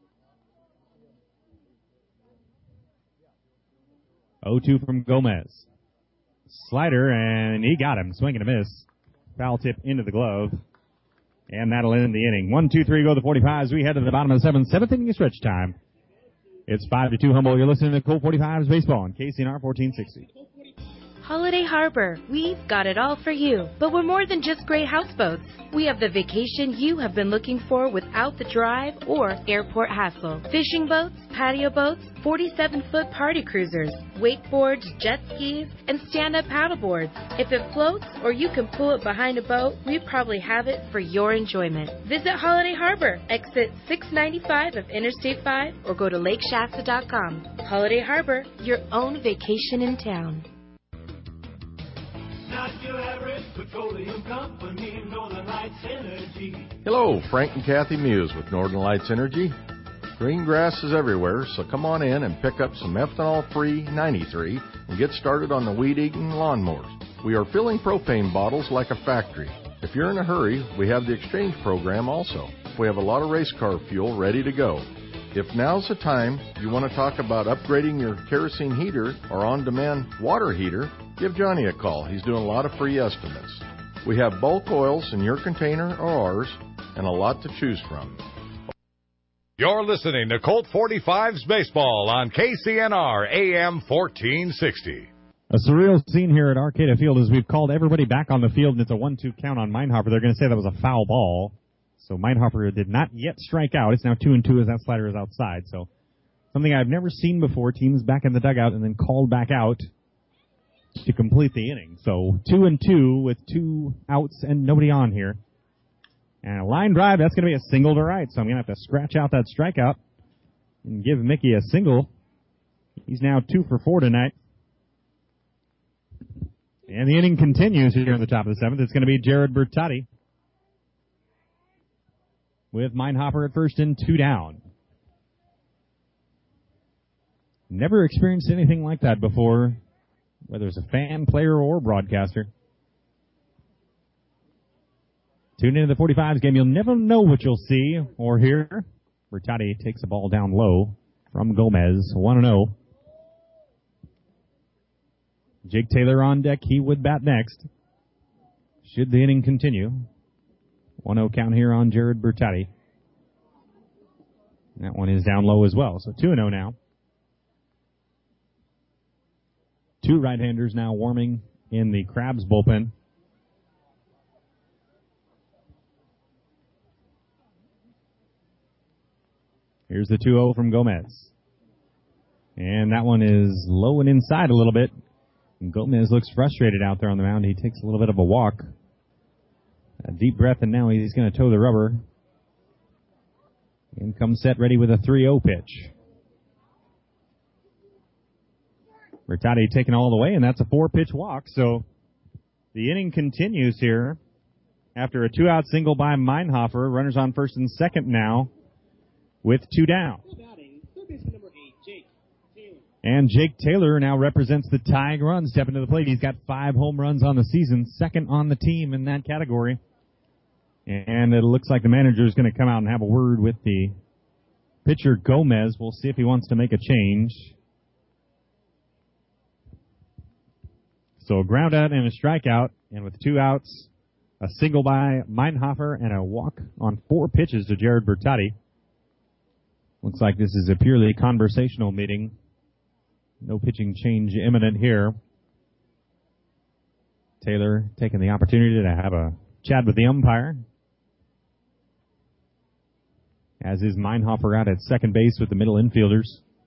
0-2 from Gomez. Slider, and he got him. Swing and a miss. Foul tip into the glove. And that'll end the inning. 1-2-3 go the 45's. We head to the bottom of the 7th. 7th inning of stretch time. It's 5-2 Humboldt. You're listening to Colt 45's Baseball on KCNR 1460. Holiday Harbor, we've got it all for you. But we're more than just great houseboats. We have the vacation you have been looking for without the drive or airport hassle. Fishing boats, patio boats, 47-foot party cruisers, wakeboards, jet skis, and stand-up paddleboards. If it floats or you can pull it behind a boat, we probably have it for your enjoyment. Visit Holiday Harbor, exit 695 of Interstate 5, or go to lakeshasta.com. Holiday Harbor, your own vacation in town. Not your average petroleum company, Northern Lights Energy. Hello, Frank and Kathy Muse with Northern Lights Energy. Green grass is everywhere, so come on in and pick up some ethanol-free 93 and get started on the weed-eating lawnmowers. We are filling propane bottles like a factory. If you're in a hurry, we have the exchange program also. We have a lot of race car fuel ready to go. If now's the time you want to talk about upgrading your kerosene heater or on-demand water heater, give Johnny a call. He's doing a lot of free estimates. We have bulk oils in your container or ours, and a lot to choose from. You're listening to Colt 45's Baseball on KCNR AM 1460. A surreal scene here at Arcata Field as we've called everybody back on the field, and it's a 1-2 count on Meinhofer. They're going to say that was a foul ball. So Meinhofer did not yet strike out. It's now 2-2 as that slider is outside. So something I've never seen before. Teams back in the dugout and then called back out to complete the inning. So 2-2 with 2 outs and nobody on here. And a line drive, that's going to be a single to right. So I'm going to have to scratch out that strikeout and give Mickey a single. He's now 2 for 4 tonight. And the inning continues here in the top of the 7th. It's going to be Jared Bertotti with Meinhofer at first and 2 down. Never experienced anything like that before, whether it's a fan, player, or broadcaster. Tune into the 45's game. You'll never know what you'll see or hear. Bertotti takes the ball down low from Gomez, 1-0. Jake Taylor on deck. He would bat next. Should the inning continue. 1-0 count here on Jared Bertotti. That one is down low as well. So 2-0 now. Two right-handers now warming in the Crabs bullpen. Here's the 2-0 from Gomez. And that one is low and inside a little bit. And Gomez looks frustrated out there on the mound. He takes a little bit of a walk. A deep breath, and now he's going to toe the rubber. In comes set ready with a 3-0 pitch. Bertotti taking all the way, and that's a 4-pitch walk. So the inning continues here. After a 2-out single by Meinhofer, runners on first and second now with 2 down. And Jake Taylor now represents the tying run, stepping to the plate. He's got 5 home runs on the season, second on the team in that category. And it looks like the manager is going to come out and have a word with the pitcher Gomez. We'll see if he wants to make a change. So a ground out and a strikeout, and with 2 outs, a single by Meinhofer and a walk on 4 pitches to Jared Bertotti. Looks like this is a purely conversational meeting. No pitching change imminent here. Taylor taking the opportunity to have a chat with the umpire. As is Meinhofer out at second base with the middle infielders.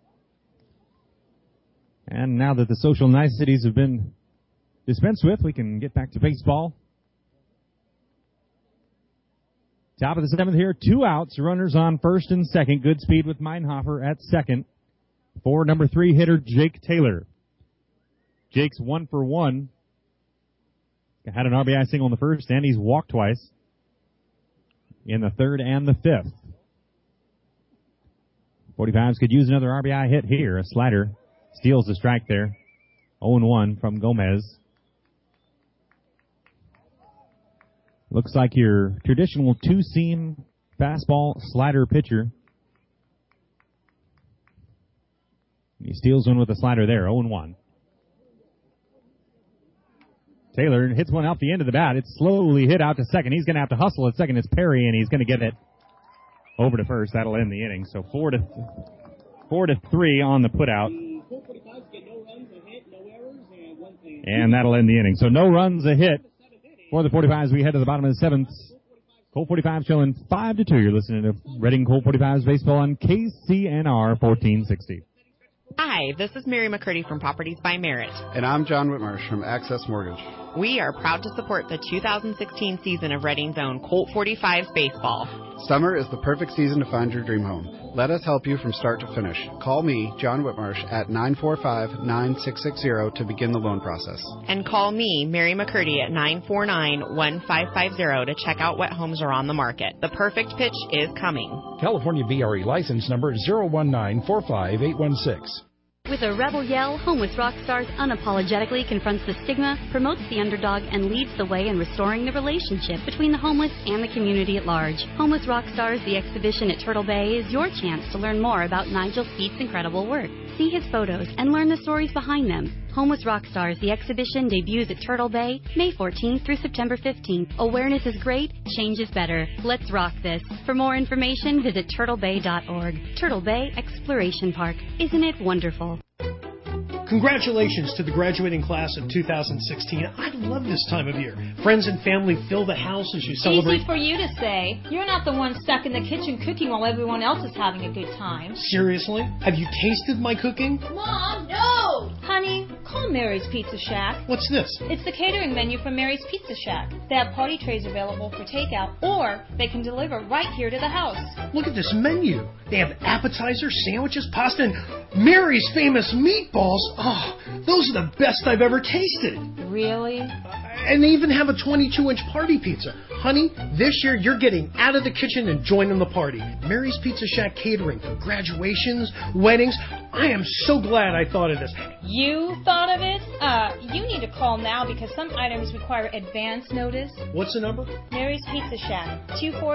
And now that the social niceties have been dispensed with, we can get back to baseball. Top of the 7th here, 2 outs, runners on first and second. Good speed with Meinhofer at second. For number 3 hitter, Jake Taylor. Jake's 1 for 1. Had an RBI single in the first, and he's walked twice in the 3rd and the 5th. 45s could use another RBI hit here. A slider steals the strike there. 0-1 from Gomez. Looks like your traditional 2-seam fastball slider pitcher. He steals one with a slider there, 0-1. Taylor hits one off the end of the bat. It's slowly hit out to second. He's going to have to hustle at second. It's Perry, and he's going to get it over to first. That'll end the inning. So 4-3 on the putout. And that'll end the inning. So no runs, a hit for the 45s. We head to the bottom of the 7th. Colt 45 showing 5-2. You're listening to Reading Colt 45s baseball on KCNR 1460. Hi, this is Mary McCurdy from Properties by Merit. And I'm John Whitmarsh from Access Mortgage. We are proud to support the 2016 season of Reading's own Colt 45s baseball. Summer is the perfect season to find your dream home. Let us help you from start to finish. Call me, John Whitmarsh, at 945-9660 to begin the loan process. And call me, Mary McCurdy, at 949-1550 to check out what homes are on the market. The perfect pitch is coming. California BRE license number 019-45816. With a rebel yell, Homeless Rockstars unapologetically confronts the stigma, promotes the underdog, and leads the way in restoring the relationship between the homeless and the community at large. Homeless Rockstars, the exhibition at Turtle Bay, is your chance to learn more about Nigel Speed's incredible work. See his photos and learn the stories behind them. Homeless Rockstars, the exhibition debuts at Turtle Bay, May 14th through September 15th. Awareness is great, change is better. Let's rock this. For more information, visit turtlebay.org. Turtle Bay Exploration Park. Isn't it wonderful? Congratulations to the graduating class of 2016. I love this time of year. Friends and family fill the house as you celebrate. Easy for you to say. You're not the one stuck in the kitchen cooking while everyone else is having a good time. Seriously? Have you tasted my cooking? Mom, no! Honey, call Mary's Pizza Shack. What's this? It's the catering menu from Mary's Pizza Shack. They have party trays available for takeout, or they can deliver right here to the house. Look at this menu. They have appetizers, sandwiches, pasta, and Mary's famous meatballs. Oh, those are the best I've ever tasted. Really? And they even have a 22-inch party pizza. Honey, this year you're getting out of the kitchen and joining the party. Mary's Pizza Shack catering for graduations, weddings. I am so glad I thought of this. You thought of it? You need to call now because some items require advance notice. What's the number? Mary's Pizza Shack,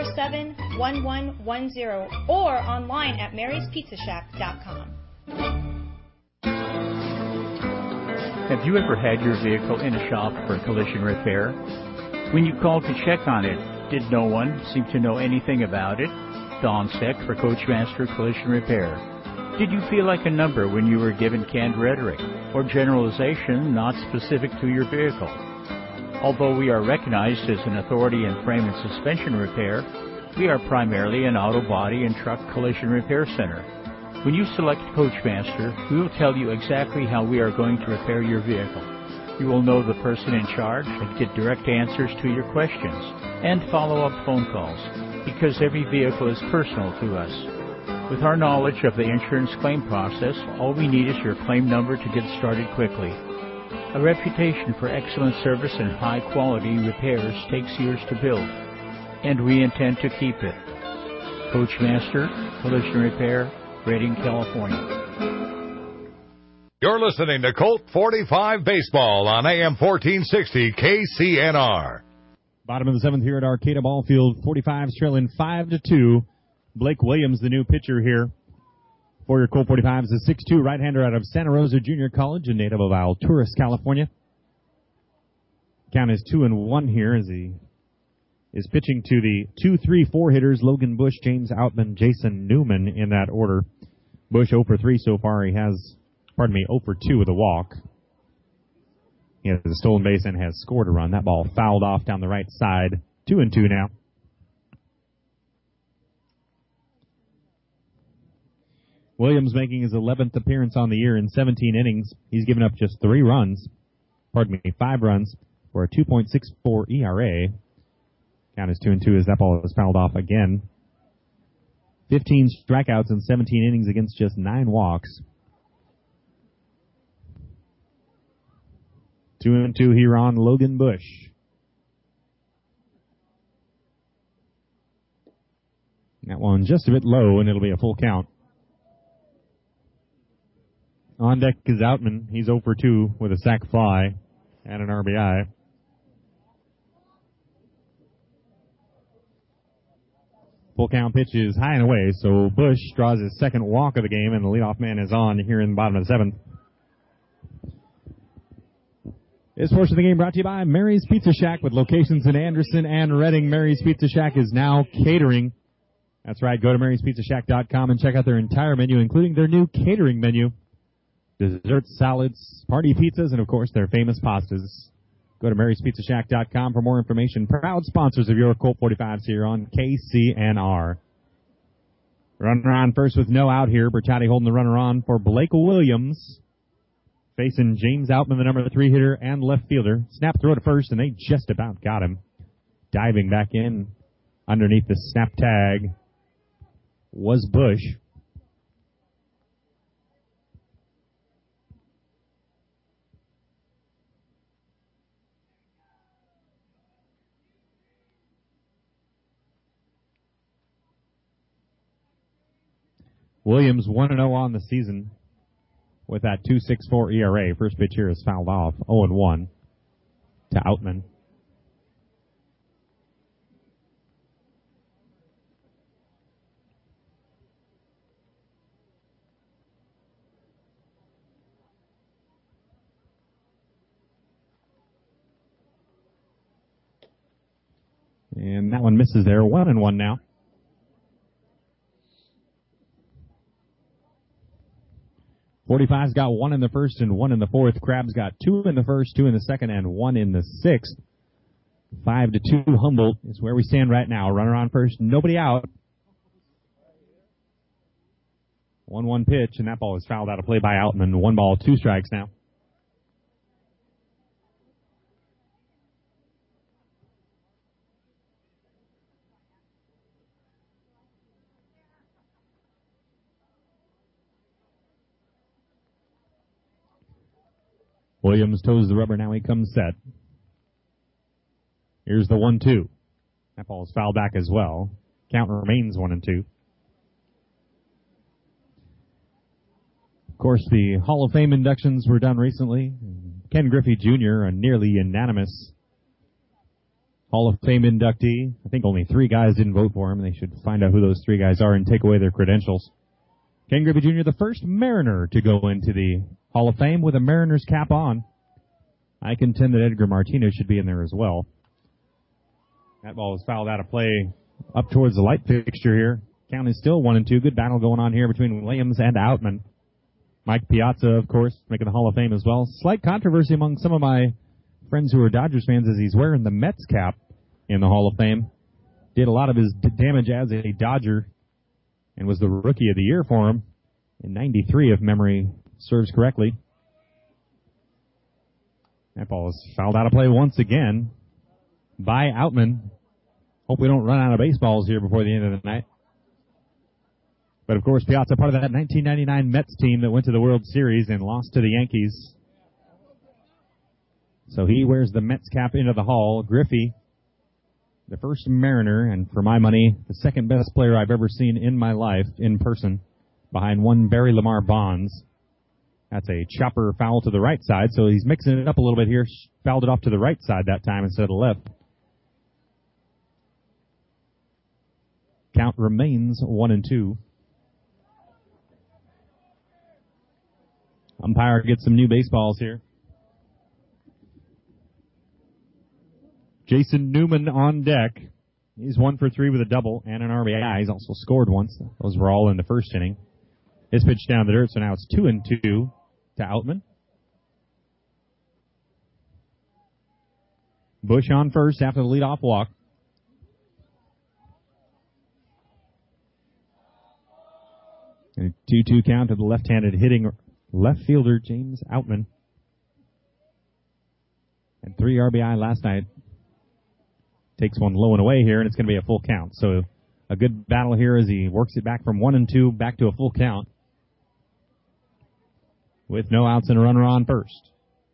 247-1110, or online at maryspizzashack.com. Have you ever had your vehicle in a shop for collision repair? When you called to check on it, did no one seem to know anything about it? Don Steck for Coachmaster Collision Repair. Did you feel like a number when you were given canned rhetoric or generalization not specific to your vehicle? Although we are recognized as an authority in frame and suspension repair, we are primarily an auto body and truck collision repair center. When you select Coachmaster, we will tell you exactly how we are going to repair your vehicle. You will know the person in charge and get direct answers to your questions and follow-up phone calls, because every vehicle is personal to us. With our knowledge of the insurance claim process, all we need is your claim number to get started quickly. A reputation for excellent service and high-quality repairs takes years to build, and we intend to keep it. Coachmaster Collision Repair, Redding, California. You're listening to Colt 45 Baseball on AM 1460 KCNR. Bottom of the seventh here at Arcata Ballfield. 45's trailing 5-2. Blake Williams, the new pitcher here for your Colt 45s, is 6'2", right-hander out of Santa Rosa Junior College, a native of Alturas, California. Count is 2-1 here as he is pitching to the 2-3-4 hitters, Logan Bush, James Outman, Jason Newman in that order. Bush 0 for 3 so far. He has, 0 for 2 with a walk. He has a stolen base and has scored a run. That ball fouled off down the right side. 2-2 now. Williams making his 11th appearance on the year in 17 innings. He's given up just 5 runs for a 2.64 ERA. Count is 2-2 as that ball is fouled off again. 15 strikeouts in 17 innings against just 9 walks. 2-2 here on Logan Bush. That one just a bit low, and it'll be a full count. On deck is Outman. He's 0 for 2 with a sac fly and an RBI. Full count pitch is high and away, so Bush draws his second walk of the game, and the leadoff man is on here in the bottom of the seventh. This portion of the game brought to you by Mary's Pizza Shack with locations in Anderson and Redding. Mary's Pizza Shack is now catering. That's right. Go to Mary'sPizzaShack.com and check out their entire menu, including their new catering menu. Desserts, salads, party pizzas, and, of course, their famous pastas. Go to Mary'sPizzaShack.com for more information. Proud sponsors of your Colt 45s here on KCNR. Runner on first with no out here. Bertotti holding the runner on for Blake Williams. Facing James Outman, the number 3 hitter and left fielder. Snap throw to first, and they just about got him. Diving back in underneath the snap tag was Bush. Williams 1-0 on the season with that 2.64 ERA. First pitch here is fouled off. 0-1 to Outman. And that one misses there. 1-1 now. .45's got 1 in the first and 1 in the fourth. Crab's got 2 in the first, 2 in the second, and 1 in the sixth. 5-2 Humboldt is where we stand right now. Runner on first, nobody out. 1-1 pitch, and that ball is fouled out of play by Outman. 1 ball, 2 strikes now. Williams toes the rubber. Now he comes set. Here's the 1-2. That ball is fouled back as well. Count remains 1-2. Of course, the Hall of Fame inductions were done recently. Ken Griffey Jr., a nearly unanimous Hall of Fame inductee. I think only 3 guys didn't vote for him. They should find out who those 3 guys are and take away their credentials. Ken Griffey Jr., the first Mariner to go into the Hall of Fame with a Mariners cap on. I contend that Edgar Martinez should be in there as well. That ball is fouled out of play up towards the light fixture here. Count is still 1-2. Good battle going on here between Williams and Outman. Mike Piazza, of course, making the Hall of Fame as well. Slight controversy among some of my friends who are Dodgers fans as he's wearing the Mets cap in the Hall of Fame. Did a lot of his damage as a Dodger and was the Rookie of the Year for him in 93, if memory serves correctly. That ball is fouled out of play once again by Outman. Hope we don't run out of baseballs here before the end of the night. But, of course, Piazza, part of that 1999 Mets team that went to the World Series and lost to the Yankees. So he wears the Mets cap into the Hall. Griffey, the first Mariner, and for my money, the second best player I've ever seen in my life in person, behind one Barry Lamar Bonds. That's a chopper foul to the right side, so he's mixing it up a little bit here. Fouled it off to the right side that time instead of the left. Count remains 1-2. Umpire gets some new baseballs here. Jason Newman on deck. He's 1 for 3 with a double and an RBI. He's also scored once. Those were all in the first inning. His pitch down the dirt, so now it's 2-2 to Outman. Bush on first after the leadoff walk. And a 2-2 count to the left-handed hitting left fielder James Outman. And 3 RBI last night. Takes one low and away here, and it's going to be a full count. So a good battle here as he works it back from 1-2 back to a full count. With no outs and a runner on first.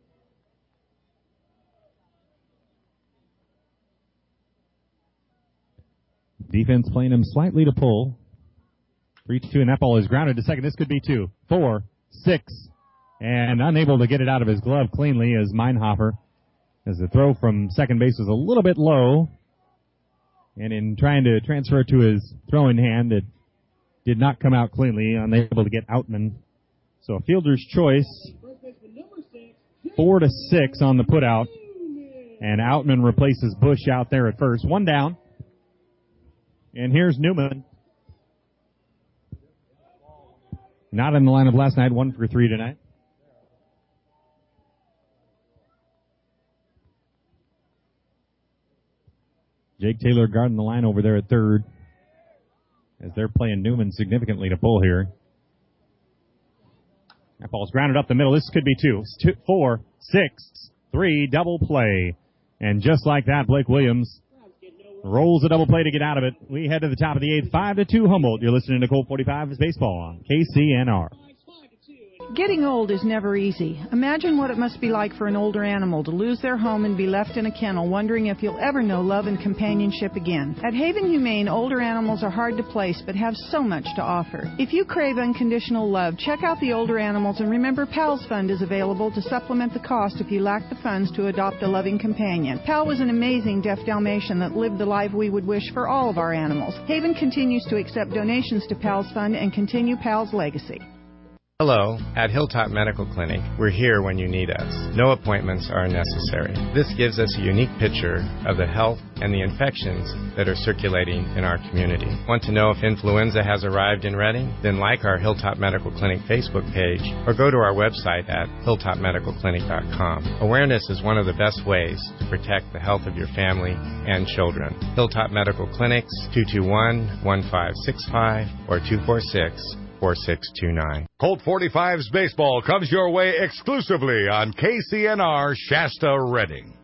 Defense playing him slightly to pull. 3-2, and that ball is grounded to second. This could be 2, 4, 6, and unable to get it out of his glove cleanly as Meinhofer, as the throw from second base was a little bit low, and in trying to transfer it to his throwing hand, it did not come out cleanly, unable to get Outman. So a fielder's choice, 4-6 on the putout, and Outman replaces Bush out there at first. 1 down, and here's Newman. Not in the lineup last night, 1 for 3 tonight. Jake Taylor guarding the line over there at third as they're playing Newman significantly to pull here. That ball's grounded up the middle. This could be 2, 4, 6, 3, double play. And just like that, Blake Williams rolls a double play to get out of it. We head to the top of the 8th, 5-2 Humboldt. You're listening to Colt 45's Baseball on KCNR. Getting old is never easy. Imagine what it must be like for an older animal to lose their home and be left in a kennel wondering if you'll ever know love and companionship again. At Haven Humane, older animals are hard to place but have so much to offer. If you crave unconditional love, check out the older animals and remember PAL's Fund is available to supplement the cost if you lack the funds to adopt a loving companion. PAL was an amazing deaf Dalmatian that lived the life we would wish for all of our animals. Haven continues to accept donations to PAL's Fund and continue PAL's legacy. Hello, at Hilltop Medical Clinic, we're here when you need us. No appointments are necessary. This gives us a unique picture of the health and the infections that are circulating in our community. Want to know if influenza has arrived in Reading? Then like our Hilltop Medical Clinic Facebook page or go to our website at hilltopmedicalclinic.com. Awareness is one of the best ways to protect the health of your family and children. Hilltop Medical Clinics, 221-1565 or 246-4629. Colt 45's baseball comes your way exclusively on KCNR Shasta Reading.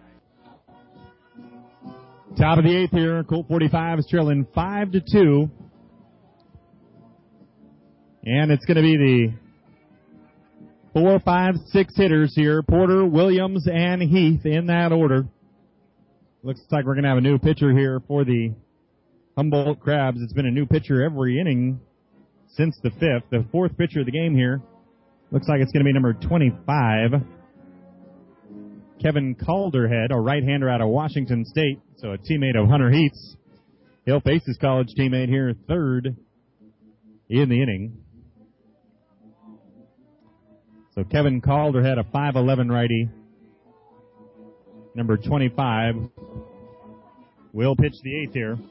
Top of the 8th here. Colt 45 is trailing 5-2. And it's going to be the 4, 5, 6 hitters here. Porter, Williams, and Heath in that order. Looks like we're going to have a new pitcher here for the Humboldt Crabs. It's been a new pitcher every inning since the 5th. The 4th pitcher of the game here. Looks like it's going to be number 25. Kevin Calderhead, a right-hander out of Washington State, so a teammate of Hunter Heath's. He'll face his college teammate here third in the inning. So Kevin Calderhead, a 5'11 righty, number 25, will pitch the eighth here.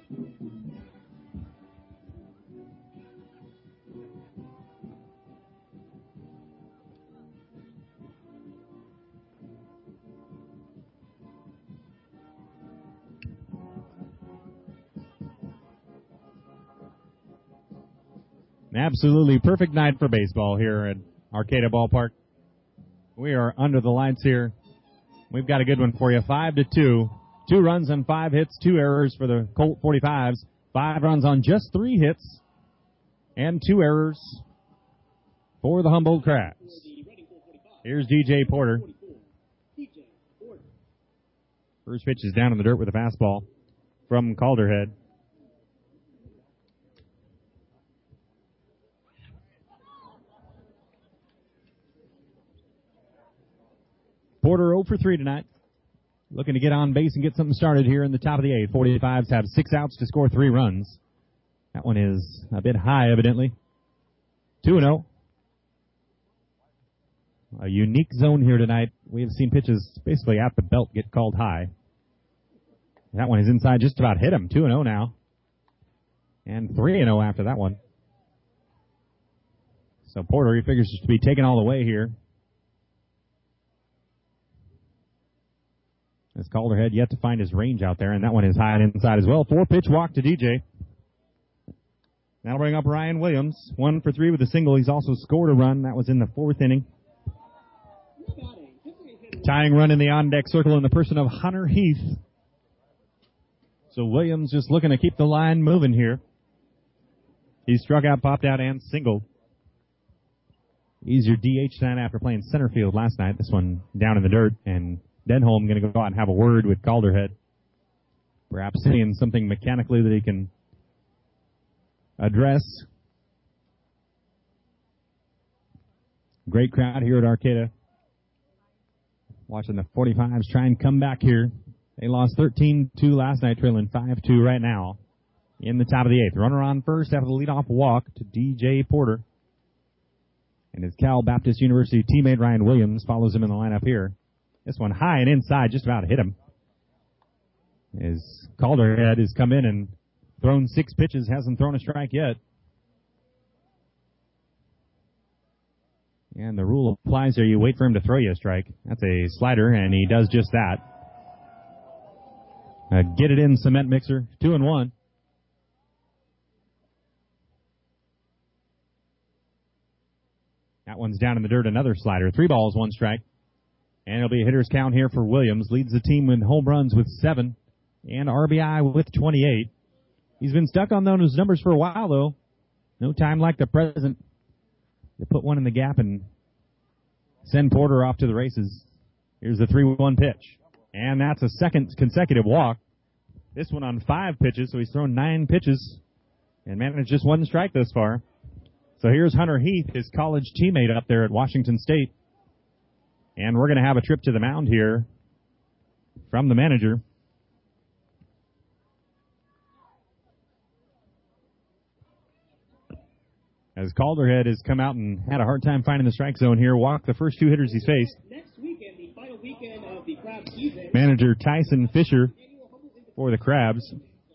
An absolutely perfect night for baseball here at Arcata Ballpark. We are under the lights here. We've got a good one for you. 5-2. 2 runs on 5 hits, 2 errors for the Colt 45s. 5 runs on just 3 hits and 2 errors for the Humboldt Crabs. Here's DJ Porter. First pitch is down in the dirt with a fastball from Calderhead. Porter 0 for 3 tonight. Looking to get on base and get something started here in the top of the 8th. 45s have 6 outs to score 3 runs. That one is a bit high, evidently. 2-0. A unique zone here tonight. We have seen pitches basically at the belt get called high. That one is inside, just about hit him. 2-0 now. And 3-0 after that one. So Porter, he figures to be taken all the way here. As Calderhead yet to find his range out there, and that one is high and inside as well. 4-pitch walk to DJ. That'll bring up Ryan Williams. 1 for 3 with a single. He's also scored a run. That was in the 4th inning. Tying run in the on-deck circle in the person of Hunter Heath. So Williams just looking to keep the line moving here. He struck out, popped out, and singled. He's your DH tonight after playing center field last night. This one down in the dirt, and Denholm going to go out and have a word with Calderhead. Perhaps seeing something mechanically that he can address. Great crowd here at Arcata. Watching the 45s try and come back here. They lost 13-2 last night, trailing 5-2 right now in the top of the 8th. Runner on first after the leadoff walk to DJ Porter. And his Cal Baptist University teammate Ryan Williams follows him in the lineup here. This one high and inside, just about hit him. As Calderhead has come in and thrown 6 pitches, hasn't thrown a strike yet. And the rule applies there, you wait for him to throw you a strike. That's a slider, and he does just that. Get it in cement mixer, 2-1. That one's down in the dirt, another slider. 3 balls, 1 strike. And it'll be a hitter's count here for Williams. Leads the team in home runs with 7 and RBI with 28. He's been stuck on those numbers for a while, though. No time like the present to put one in the gap and send Porter off to the races. Here's the 3-1 pitch. And that's a second consecutive walk. This one on 5 pitches, so he's thrown 9 pitches and managed just 1 strike thus far. So here's Hunter Heath, his college teammate up there at Washington State. And we're going to have a trip to the mound here from the manager. As Calderhead has come out and had a hard time finding the strike zone here, walked the first 2 hitters he's faced. Next weekend, the final weekend of the Crabs season. Manager Tyson Fisher for the Crabs.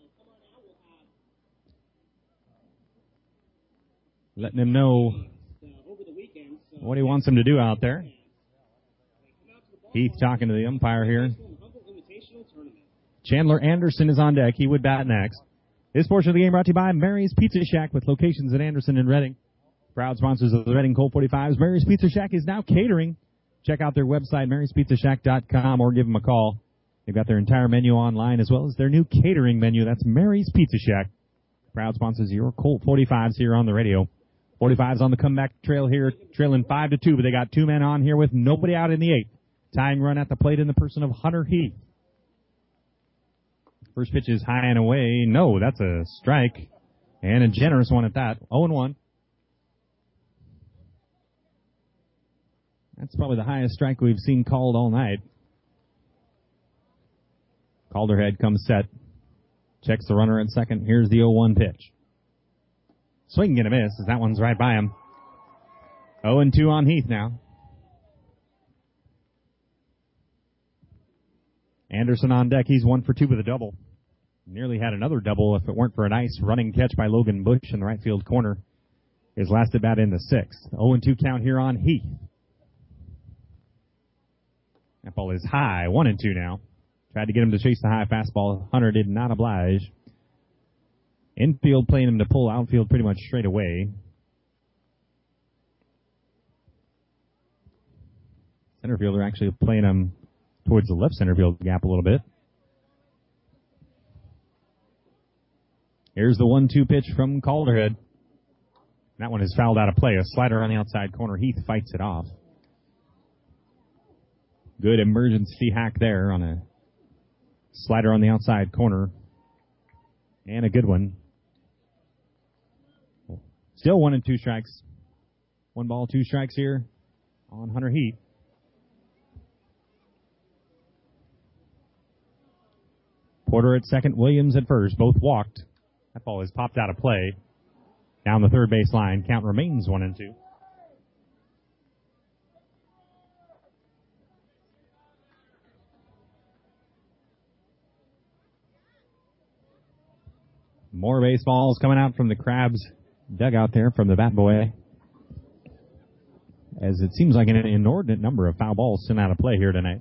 Letting him know what he wants him to do out there. Heath talking to the umpire here. Chandler Anderson is on deck. He would bat next. This portion of the game brought to you by Mary's Pizza Shack with locations in Anderson and Reading. Proud sponsors of the Reading Colt 45s. Mary's Pizza Shack is now catering. Check out their website, maryspizzashack.com, or give them a call. They've got their entire menu online as well as their new catering menu. That's Mary's Pizza Shack. Proud sponsors of your Colt 45s here on the radio. 45s on the comeback trail here, trailing 5-2, but they got 2 men on here with nobody out in the 8th. Tying run at the plate in the person of Hunter Heath. First pitch is high and away. No, that's a strike. And a generous one at that. 0-1. That's probably the highest strike we've seen called all night. Calderhead comes set. Checks the runner at second. Here's the 0-1 pitch. Swing and a miss as that one's right by him. 0-2 on Heath now. Anderson on deck. He's 1 for 2 with a double. Nearly had another double if it weren't for a nice running catch by Logan Bush in the right field corner. His last at bat in the 6th. 0-2 count here on Heath. That ball is high, 1-2 now. Tried to get him to chase the high fastball. Hunter did not oblige. Infield playing him to pull, outfield pretty much straight away. Center fielder actually playing him towards the left center field gap a little bit. Here's the 1-2 pitch from Calderhead. That one is fouled out of play. A slider on the outside corner. Heath fights it off. Good emergency hack there on a slider on the outside corner. And a good one. Still 1-2 strikes. 1 ball, 2 strikes here on Hunter Heath. Porter at second, Williams at first. Both walked. That ball is popped out of play. Down the third base line. Count remains 1-2. More baseballs coming out from the Crabs dugout there from the bat boy. As it seems like an inordinate number of foul balls sent out of play here tonight.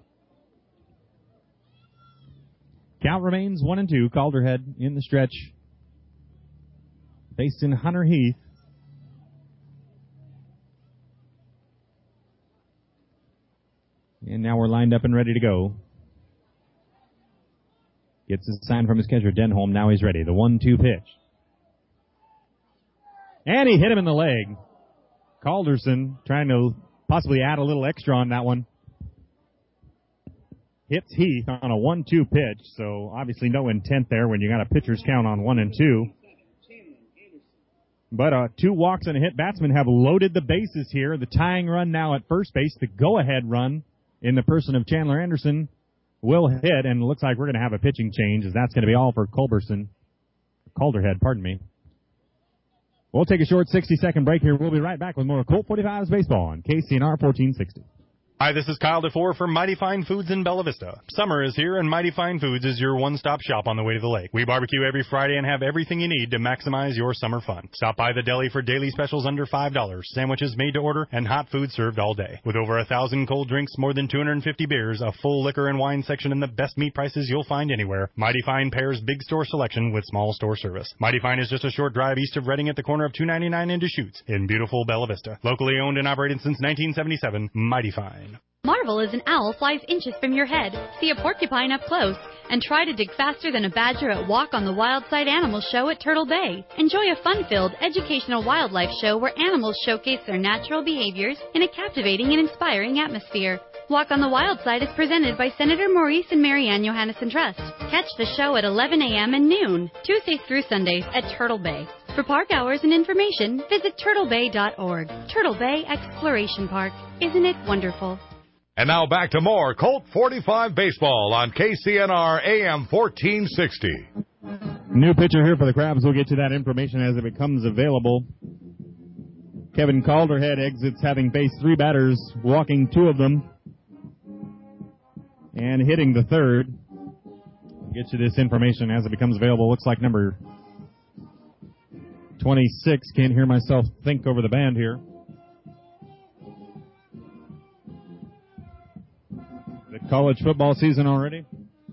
Count remains 1-2. Calderhead in the stretch. Based in Hunter Heath. And now we're lined up and ready to go. Gets his sign from his catcher, Denholm. Now he's ready. The 1-2 pitch. And he hit him in the leg. Calderson trying to possibly add a little extra on that one. Hits Heath on a 1-2 pitch, so obviously no intent there when you got a pitcher's count on 1-2. But 2 walks and a hit. Batsmen have loaded the bases here. The tying run now at first base. The go-ahead run in the person of Chandler Anderson will hit, and it looks like we're going to have a pitching change, as that's going to be all for Calderhead, pardon me. We'll take a short 60-second break here. We'll be right back with more Colt 45's baseball on KCNR 1460. Hi, this is Kyle DeFore from Mighty Fine Foods in Bella Vista. Summer is here, and Mighty Fine Foods is your one-stop shop on the way to the lake. We barbecue every Friday and have everything you need to maximize your summer fun. Stop by the deli for daily specials under $5, sandwiches made to order, and hot food served all day. With over 1,000 cold drinks, more than 250 beers, a full liquor and wine section, and the best meat prices you'll find anywhere, Mighty Fine pairs big store selection with small store service. Mighty Fine is just a short drive east of Reading at the corner of 299 and Deschutes in beautiful Bella Vista. Locally owned and operated since 1977, Mighty Fine. Marvel is an owl flies inches from your head. See a porcupine up close and try to dig faster than a badger at Walk on the Wild Side Animal Show at Turtle Bay. Enjoy a fun-filled, educational wildlife show where animals showcase their natural behaviors in a captivating and inspiring atmosphere. Walk on the Wild Side is presented by Senator Maurice and Marianne Johannesson Trust. Catch the show at 11 a.m. and noon, Tuesdays through Sundays at Turtle Bay. For park hours and information, visit turtlebay.org. Turtle Bay Exploration Park. Isn't it wonderful? And now back to more Colt 45 baseball on KCNR AM 1460. New pitcher here for the Crabs. We'll get you that information as it becomes available. Kevin Calderhead exits having faced 3 batters, walking 2 of them, and hitting the 3rd. We'll get you this information as it becomes available. Looks like number 26. Can't hear myself think over the band here. The college football season already.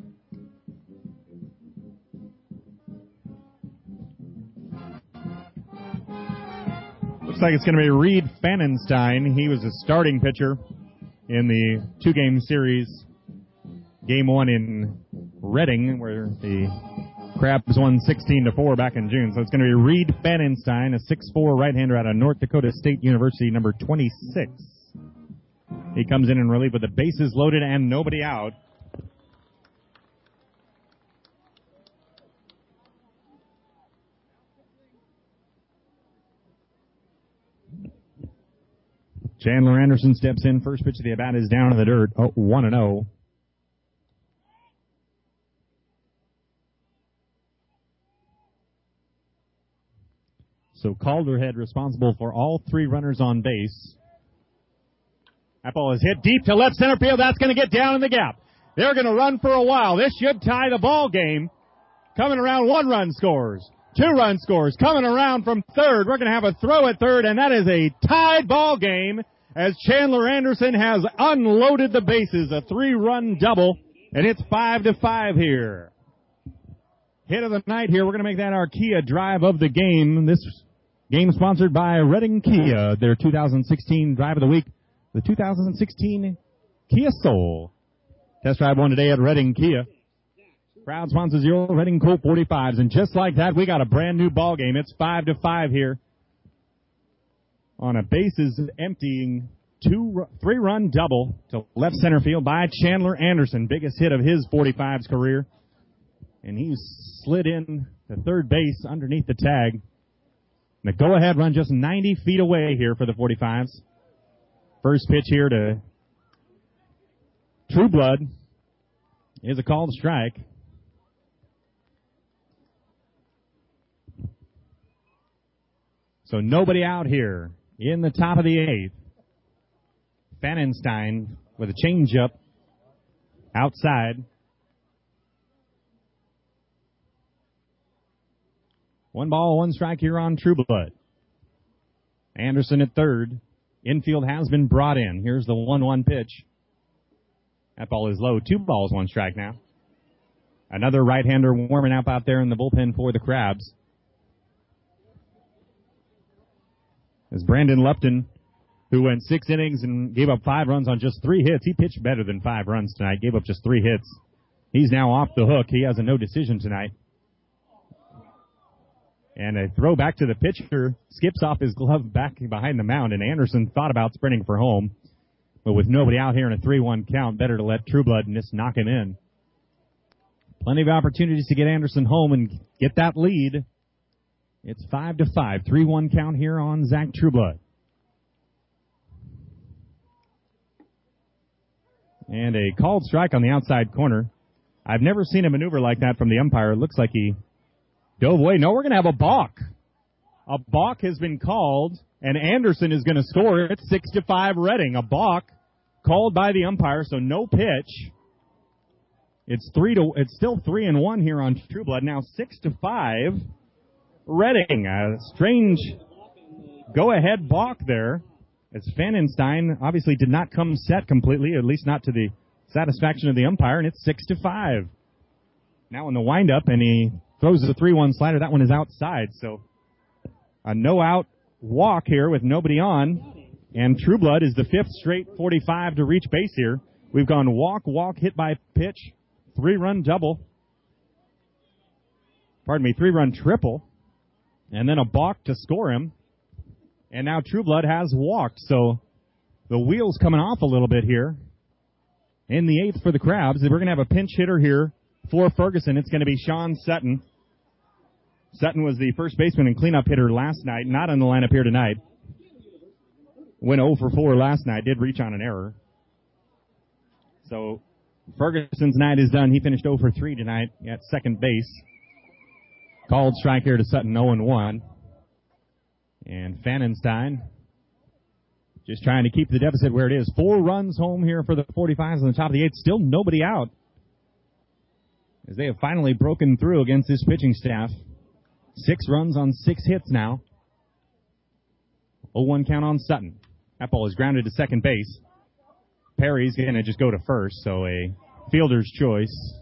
Looks like it's going to be Reed Fannenstein. He was a starting pitcher in the 2-game series. Game 1 in Reading, where the Crabs won 16-4 back in June. So it's going to be Reed Fannenstein, a 6'4" right-hander out of North Dakota State University, number 26. He comes in relief with the bases loaded and nobody out. Chandler Anderson steps in. First pitch of the at-bat is down in the dirt. 1-0. So Calderhead responsible for all 3 runners on base. That ball is hit deep to left center field. That's going to get down in the gap. They're going to run for a while. This should tie the ball game. Coming around, 1-run scores. 2-run scores. Coming around from third. We're going to have a throw at third, and that is a tied ball game as Chandler Anderson has unloaded the bases. A 3-run double, and it's 5-5 here. Hit of the night here. We're going to make that our Kia drive of the game. This game sponsored by Reading Kia, their 2016 drive of the week, the 2016 Kia Soul. Test drive one today at Reading Kia. Proud sponsors your Reading Colt 45s. And just like that, we got a brand new ball game. It's 5-5 here on a bases emptying 3-run double to left center field by Chandler Anderson. Biggest hit of his 45s career. And he slid in to third base underneath the tag. The go-ahead run just 90 feet away here for the 45s. First pitch here to Trueblood is a called strike. So nobody out here in the top of the 8th. Fanenstein with a changeup outside. 1 ball, 1 strike here on Trueblood. Anderson at third. Infield has been brought in. Here's the 1-1 pitch. That ball is low. 2 balls, 1 strike now. Another right-hander warming up out there in the bullpen for the Crabs. As Brandon Lupton, who went 6 innings and gave up 5 runs on just 3 hits, he pitched better than 5 runs tonight, gave up just 3 hits. He's now off the hook. He has a no decision tonight. And a throw back to the pitcher, skips off his glove back behind the mound, and Anderson thought about sprinting for home. But with nobody out here in a 3-1 count, better to let Trueblood just knock him in. Plenty of opportunities to get Anderson home and get that lead. It's 5-5, 3-1 count here on Zach Trueblood. And a called strike on the outside corner. I've never seen a maneuver like that from the umpire. It looks like he dove away. No, we're going to have a balk. A balk has been called, and Anderson is going to score. It's 6-5 Reading. A balk called by the umpire, so no pitch. It's still 3-1 here on Trueblood. Now 6-5 Reading. A strange go-ahead balk there, as Fanenstein obviously did not come set completely, at least not to the satisfaction of the umpire, and it's 6-5. Now in the windup, and he throws the 3-1 slider. That one is outside, so a no-out walk here with nobody on. And Trueblood is the 5th straight 45 to reach base here. We've gone walk, hit by pitch, 3-run double. 3-run triple. And then a balk to score him. And now Trueblood has walked, so the wheel's coming off a little bit here. In the 8th for the Crabs, we're going to have a pinch hitter here for Ferguson. It's going to be Sean Sutton. Sutton was the first baseman and cleanup hitter last night, not in the lineup here tonight. Went 0 for 4 last night, did reach on an error. So Ferguson's night is done. He finished 0 for 3 tonight at second base. Called strike here to Sutton, 0-1. And Fanenstein just trying to keep the deficit where it is. 4 runs home here for the 45s on the top of the 8th. Still nobody out, as they have finally broken through against this pitching staff. 6 runs on 6 hits now. 0-1 count on Sutton. That ball is grounded to second base. Perry's going to just go to first, so a fielder's choice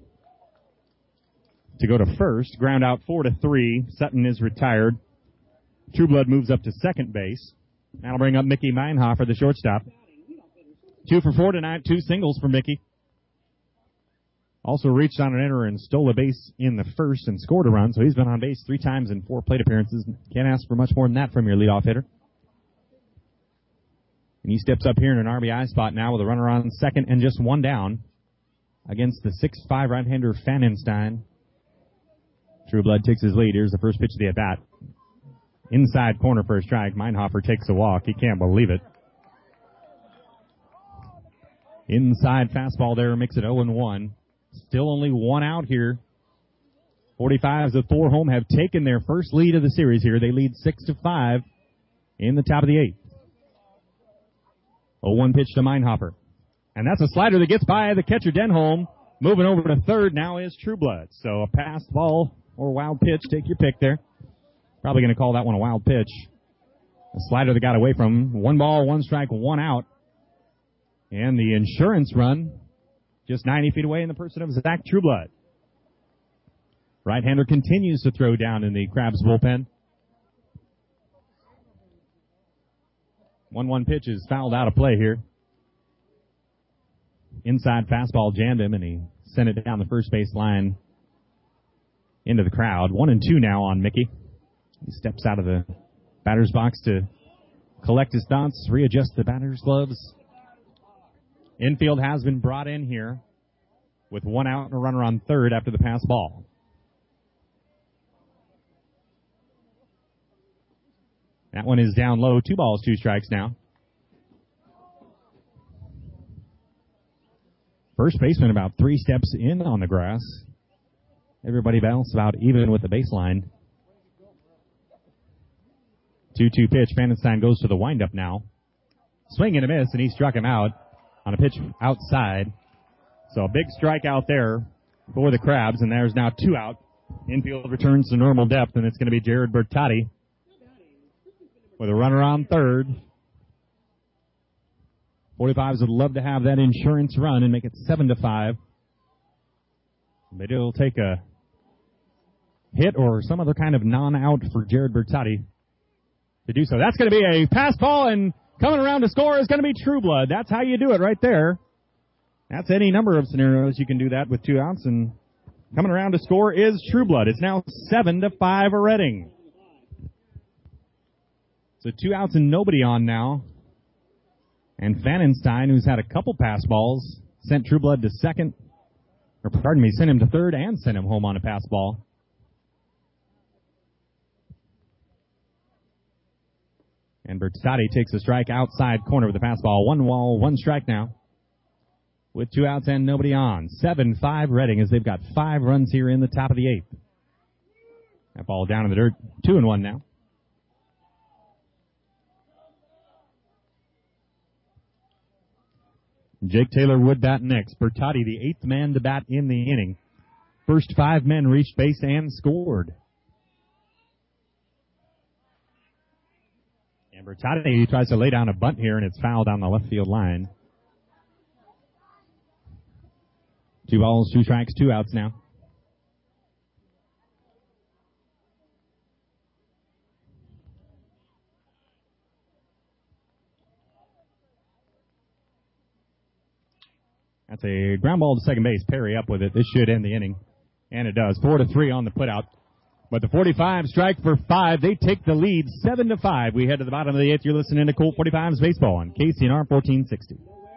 to go to first. Ground out 4-3. Sutton is retired. Trueblood moves up to second base. That'll bring up Mickey Meinhofer, the shortstop. 2 for 4 tonight, 2 singles for Mickey. Also reached on an error and stole a base in the first and scored a run, so he's been on base 3 times in 4 plate appearances. Can't ask for much more than that from your leadoff hitter. And he steps up here in an RBI spot now with a runner on second and just 1 down against the 6'5 right-hander Fanenstein. Trueblood takes his lead. Here's the first pitch of the at-bat. Inside corner for a strike. Meinhofer takes a walk. He can't believe it. Inside fastball there makes it 0-1. Still only 1 out here. 45s of Thor-Holm have taken their first lead of the series here. They lead 6-5 in the top of the 8th. 0-1 pitch to Meinhofer. And that's a slider that gets by the catcher, Denholm. Moving over to third now is Trueblood. So a passed ball or wild pitch, take your pick there. Probably going to call that one a wild pitch. A slider that got away from him. 1 ball, 1 strike, 1 out. And the insurance run just 90 feet away in the person of Zach Trueblood. Right-hander continues to throw down in the Crabs bullpen. 1-1 pitch is fouled out of play here. Inside fastball jammed him, and he sent it down the first base line into the crowd. 1-2 now on Mickey. He steps out of the batter's box to collect his thoughts, readjust the batter's gloves. Infield has been brought in here with 1 out and a runner on third after the pass ball. That one is down low. 2 balls, 2 strikes now. First baseman about 3 steps in on the grass. Everybody else about even with the baseline. 2-2 pitch. Vandenstein goes to the windup now. Swing and a miss, and he struck him out on a pitch outside. So a big strike out there for the Crabs, and there's now 2 out. Infield returns to normal depth, and it's going to be Jared Bertotti with a runner on third. 45s would love to have that insurance run and make it 7-5. But it'll take a hit or some other kind of non-out for Jared Bertotti to do so. That's going to be a pass ball, and coming around to score is going to be Trueblood. That's how you do it right there. That's any number of scenarios you can do that with 2 outs, and coming around to score is Trueblood. It's now 7-5 Reading. So 2 outs and nobody on now. And Vandenstein, who's had a couple pass balls, sent Trueblood to second. Or pardon me, sent him to third and sent him home on a pass ball. And Bertotti takes a strike outside corner with the pass ball. 1 ball, 1 strike now. With 2 outs and nobody on. 7-5 Reading as they've got 5 runs here in the top of the 8th. That ball down in the dirt. 2-1 now. Jake Taylor would bat next. Bertotti, the 8th man to bat in the inning. First 5 men reached base and scored. And Bertotti tries to lay down a bunt here, and it's fouled down the left field line. 2 balls, 2 strikes, 2 outs now. That's a ground ball to second base. Perry up with it. This should end the inning. And it does. 4-3 on the putout. But the 45 strike for 5. They take the lead 7-5. We head to the bottom of the 8th. You're listening to Colt 45's Baseball on KCNR 1460.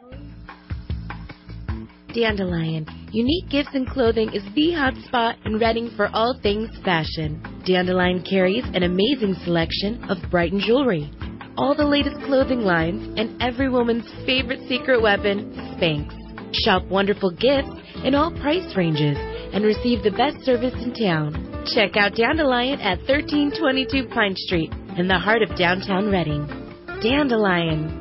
Dandelion. Unique Gifts and Clothing is the hot spot in Reading for all things fashion. Dandelion carries an amazing selection of Brighton jewelry, all the latest clothing lines, and every woman's favorite secret weapon, Spanx. Shop wonderful gifts in all price ranges and receive the best service in town. Check out Dandelion at 1322 Pine Street in the heart of downtown Reading. Dandelion.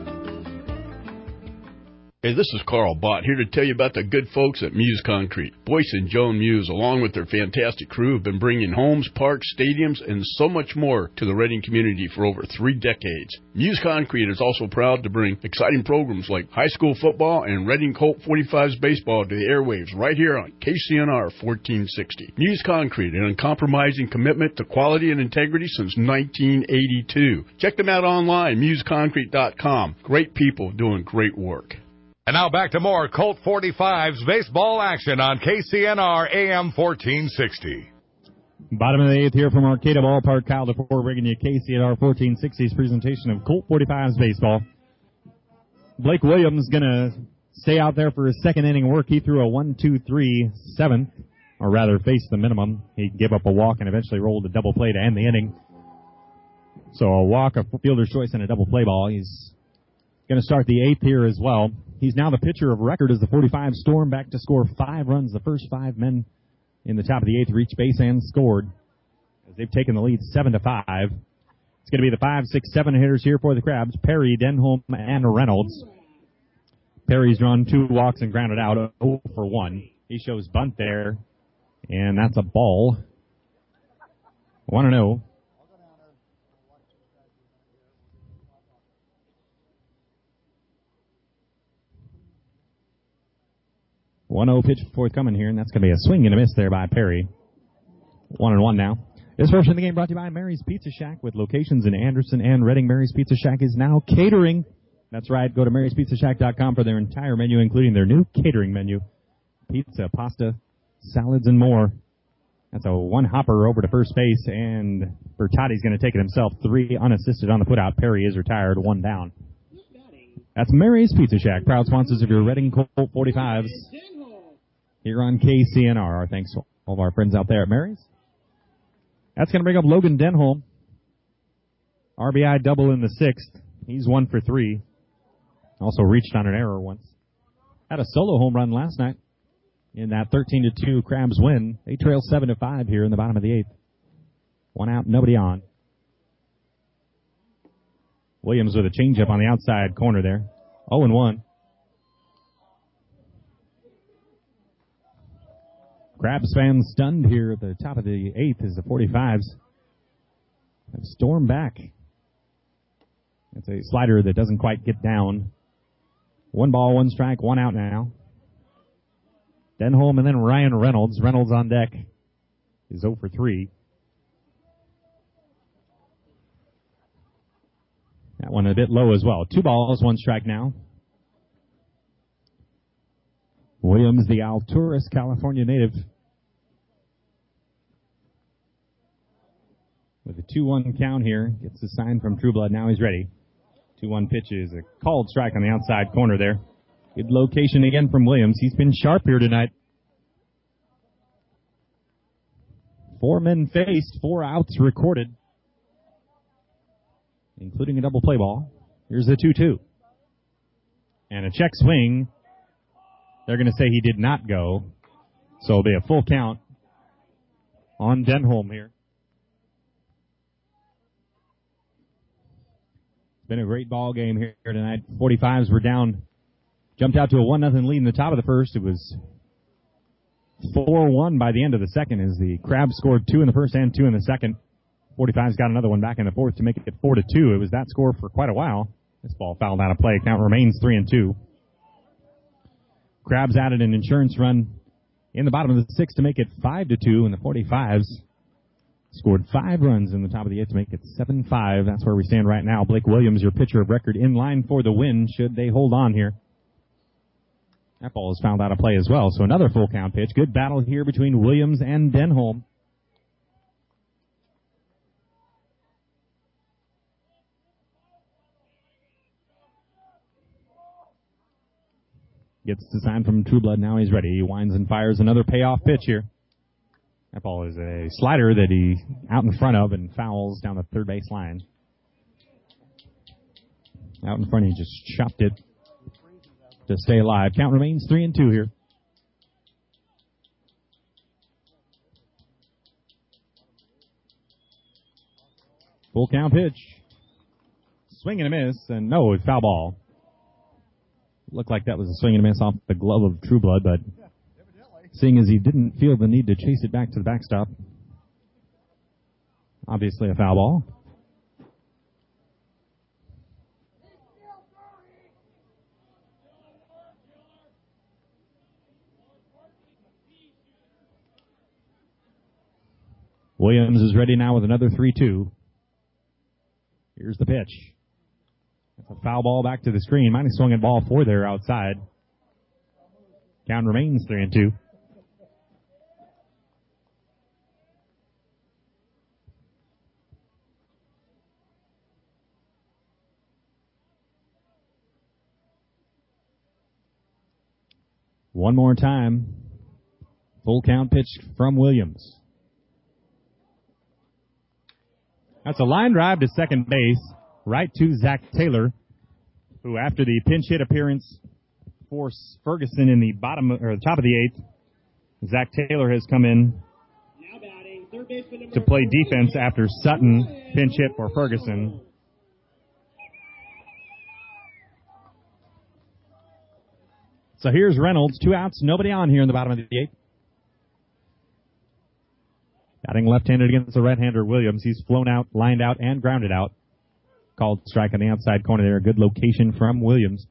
Hey, this is Carl Bott here to tell you about the good folks at Muse Concrete. Boyce and Joan Muse, along with their fantastic crew, have been bringing homes, parks, stadiums, and so much more to the Reading community for over 3 decades. Muse Concrete is also proud to bring exciting programs like high school football and Reading Colt 45's baseball to the airwaves right here on KCNR 1460. Muse Concrete, an uncompromising commitment to quality and integrity since 1982. Check them out online, museconcrete.com. Great people doing great work. And now back to more Colt 45's baseball action on KCNR AM 1460. Bottom of the 8th here from Arcata Ballpark. Kyle DeFore bringing you KCNR 1460's presentation of Colt 45's baseball. Blake Williams going to stay out there for his second inning work. He threw a 1-2-3 7th, or rather faced the minimum. He gave up a walk and eventually rolled a double play to end the inning. So a walk, a fielder's choice, and a double play ball. He's going to start the 8th here as well. He's now the pitcher of record as the 45 storm back to score 5 runs. The first 5 men in the top of the 8th reached base and scored as they've taken the lead 7-5. It's going to be the 5, 6, 7 hitters here for the Crabs. Perry, Denholm, and Reynolds. Perry's drawn 2 walks and grounded out 0 for 1. He shows bunt there, and that's a ball. 1-0. Pitch forthcoming here, and that's going to be a swing and a miss there by Perry. 1-1 now. This portion of the game brought to you by Mary's Pizza Shack with locations in Anderson and Reading. Mary's Pizza Shack is now catering. That's right. Go to maryspizzashack.com for their entire menu, including their new catering menu. Pizza, pasta, salads, and more. That's a 1-hopper over to first base, and Bertotti's going to take it himself. 3 unassisted on the putout. Perry is retired, 1 down. That's Mary's Pizza Shack, proud sponsors of your Reading Colt 45s here on KCNR. Our thanks to all of our friends out there at Mary's. That's going to bring up Logan Denholm. RBI double in the 6th. He's 1 for 3. Also reached on an error once. Had a solo home run last night in that 13-2 Crabs win. They trail 7-5 here in the bottom of the 8th. 1 out, nobody on. Williams with a changeup on the outside corner there. 0-1. Crabs fans stunned here at the top of the 8th as the 45s have stormed back. It's a slider that doesn't quite get down. 1 ball, 1 strike, 1 out now. Denholm and then Ryan Reynolds. Reynolds on deck is 0 for 3. That one a bit low as well. 2 balls, 1 strike now. Williams, the Alturas, California native. With a 2-1 count here. Gets the sign from Trueblood. Now he's ready. 2-1 pitch is a called strike on the outside corner there. Good location again from Williams. He's been sharp here tonight. 4 men faced, 4 outs recorded, including a double play ball. Here's the 2-2. And a check swing. They're going to say he did not go. So it'll be a full count on Denholm here. It's been a great ball game here tonight. 45s were down. Jumped out to a 1-0 lead in the top of the first. It was 4-1 by the end of the second as the Crabs scored 2 in the first and 2 in the second. 45's got another one back in the fourth to make it 4-2. It was that score for quite a while. This ball fouled out of play. Count remains 3-2. Crabs added an insurance run in the bottom of the 6th to make it 5-2, and the 45s scored 5 runs in the top of the 8th to make it 7-5. That's where we stand right now. Blake Williams, your pitcher of record, in line for the win should they hold on here. That ball is fouled out of play as well, so another full count pitch. Good battle here between Williams and Denholm. Gets the sign from Trueblood. Now he's ready. He winds and fires another payoff pitch here. That ball is a slider that he out in front of and fouls down the third base line. Out in front, he just chopped it to stay alive. Count remains 3-2 here. Full count pitch. Swing and a miss, and no, it's foul ball. Looked like that was a swing and a miss off the glove of Trueblood, but seeing as he didn't feel the need to chase it back to the backstop, obviously a foul ball. Williams is ready now with another 3-2. Here's the pitch. That's a foul ball back to the screen. Might have swung at ball 4 there outside. Count remains 3-2. One more time. Full count pitch from Williams. That's a line drive to second base, right to Zach Taylor, who after the pinch hit appearance for Ferguson in the bottom or the top of the 8th, Zach Taylor has come in to play defense after Sutton pinch hit for Ferguson. So here's Reynolds, 2 outs, nobody on here in the bottom of the 8th. Batting left-handed against the right-hander Williams. He's flown out, lined out, and grounded out. Called strike on the outside corner there. Good location from Williams.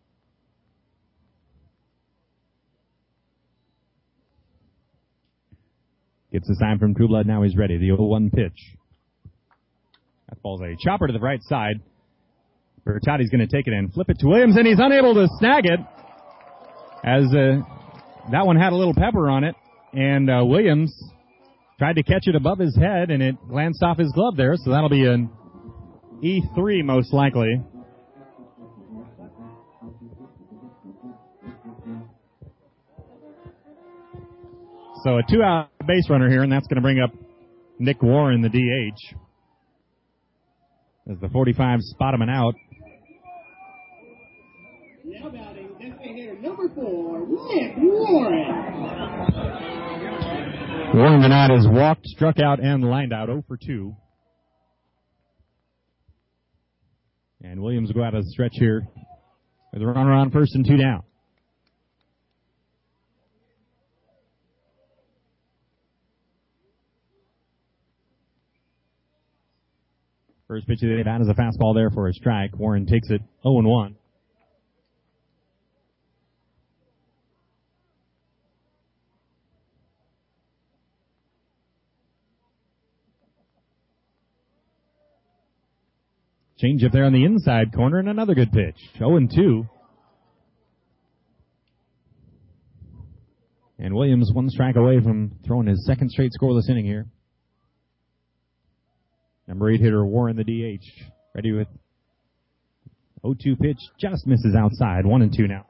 Gets the sign from Trueblood. Now he's ready. The 0-1 pitch. That ball's a chopper to the right side. Bertotti's going to take it and flip it to Williams, and he's unable to snag it as that one had a little pepper on it, and Williams tried to catch it above his head, and it glanced off his glove there, so that'll be an E3 most likely. So a 2-out base runner here, and that's going to bring up Nick Warren, the DH. As the 45 spot him and out. Now batting, designated number 4, Nick Warren. Warren tonight has walked, struck out, and lined out 0 for 2. And Williams will go out of the stretch here with a runner on first and 2 down. First pitch of the bat is a fastball there for a strike. Warren takes it 0-1. Change up there on the inside corner and another good pitch. 0-2. And Williams 1 strike away from throwing his second straight scoreless inning here. Number 8 hitter Warren, the DH. Ready with 0-2 pitch. Just misses outside. 1-2 now.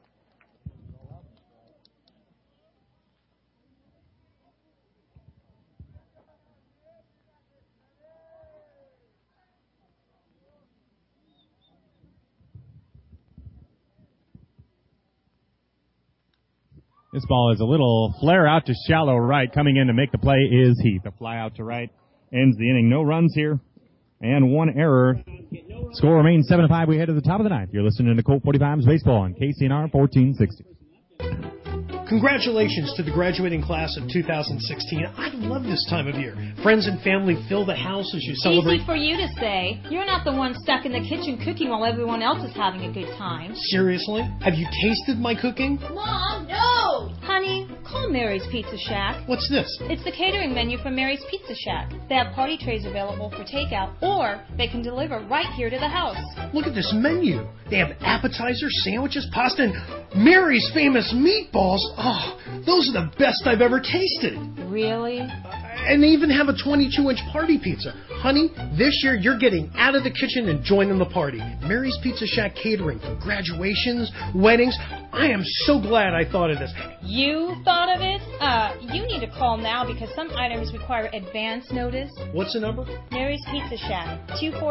This ball is a little flare out to shallow right. Coming in to make the play is Heath. A fly out to right ends the inning. No runs here and 1 error. Score remains 7-5. We head to the top of the 9th. You're listening to Colt 45's Baseball on KCNR 1460. Congratulations to the graduating class of 2016. I love this time of year. Friends and family fill the house as you celebrate. Easy for you to say. You're not the one stuck in the kitchen cooking while everyone else is having a good time. Seriously? Have you tasted my cooking? Mom, no! Honey, call Mary's Pizza Shack. What's this? It's the catering menu from Mary's Pizza Shack. They have party trays available for takeout, or they can deliver right here to the house. Look at this menu. They have appetizers, sandwiches, pasta, and Mary's famous meatballs. Oh, those are the best I've ever tasted. Really? And they even have a 22-inch party pizza. Honey, this year you're getting out of the kitchen and joining the party. Mary's Pizza Shack catering for graduations, weddings. I am so glad I thought of this. You thought of it? You need to call now because some items require advance notice. What's the number? Mary's Pizza Shack,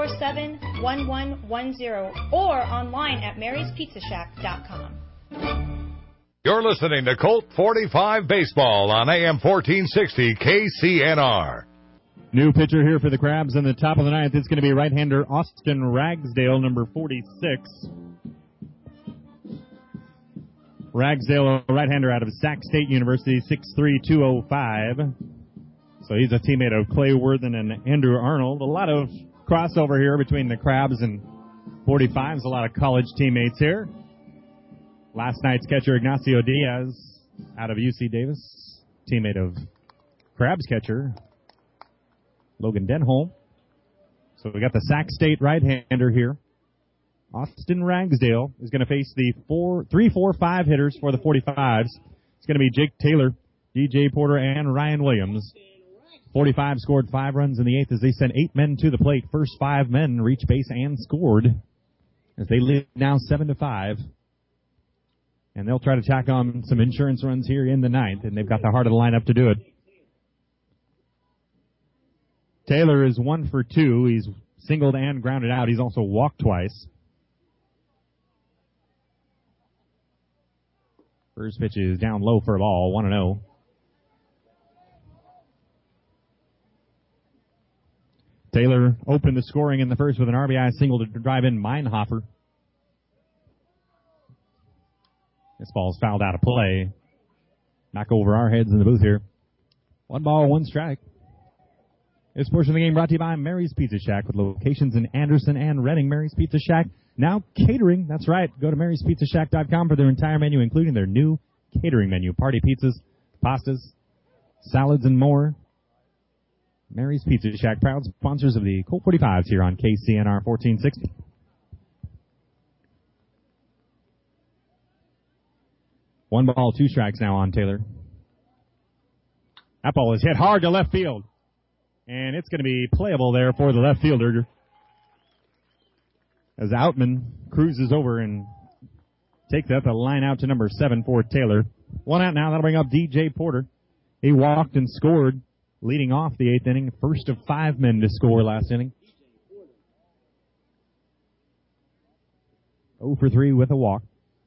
247-1110, or online at maryspizzashack.com. You're listening to Colt 45 Baseball on AM 1460 KCNR. New pitcher here for the Crabs in the top of the 9th. It's going to be right-hander Austin Ragsdale, number 46. Ragsdale, a right-hander out of Sac State University, 6'3", 205. So he's a teammate of Clay Worthen and Andrew Arnold. A lot of crossover here between the Crabs and 45s. A lot of college teammates here. Last night's catcher, Ignacio Diaz, out of UC Davis, teammate of Crabs catcher, Logan Denholm. So we got the Sac State right-hander here. Austin Ragsdale is going to face the 3-4-5 hitters for the 45s. It's going to be Jake Taylor, DJ Porter, and Ryan Williams. 45 scored 5 runs in the 8th as they sent 8 men to the plate. First 5 men reached base and scored as they lead now 7-5. And they'll try to tack on some insurance runs here in the 9th, and they've got the heart of the lineup to do it. Taylor is 1 for 2. He's singled and grounded out. He's also walked twice. First pitch is down low for a ball, 1-0. Taylor opened the scoring in the first with an RBI single to drive in Meinhofer. This ball's fouled out of play. Back over our heads in the booth here. 1 ball, 1 strike. This portion of the game brought to you by Mary's Pizza Shack with locations in Anderson and Reading. Mary's Pizza Shack, now catering. That's right. Go to Mary'sPizzaShack.com for their entire menu, including their new catering menu. Party pizzas, pastas, salads, and more. Mary's Pizza Shack, proud sponsors of the Colt 45s here on KCNR 1460. One ball, 2 strikes now on Taylor. That ball is hit hard to left field. And it's going to be playable there for the left fielder. As Outman cruises over and takes up a line out to number 7 for Taylor. 1 out now. That'll bring up DJ Porter. He walked and scored leading off the 8th inning. First of 5 men to score last inning. 0 for 3 with a walk.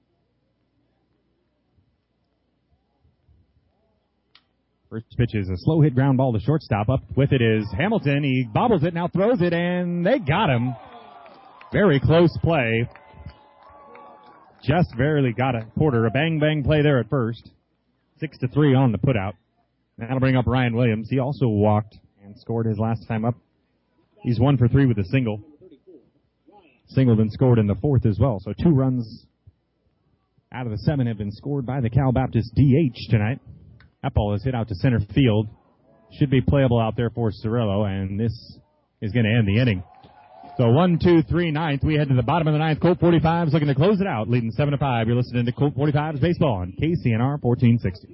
First pitch is a slow hit ground ball to shortstop. Up with it is Hamilton. He bobbles it, now throws it, and they got him. Very close play. Just barely got it. Porter, a bang-bang play there at first. 6-3 on the putout. That'll bring up Ryan Williams. He also walked and scored his last time up. He's 1 for 3 with a single. Singled and scored in the 4th as well. So 2 runs out of the 7 have been scored by the Cal Baptist DH tonight. That ball is hit out to center field. Should be playable out there for Cirillo, and this is going to end the inning. So 1, 2, 3, 9th. We head to the bottom of the 9th. Colt 45's looking to close it out, leading 7-5. You're listening to Colt 45's Baseball on KCNR 1460.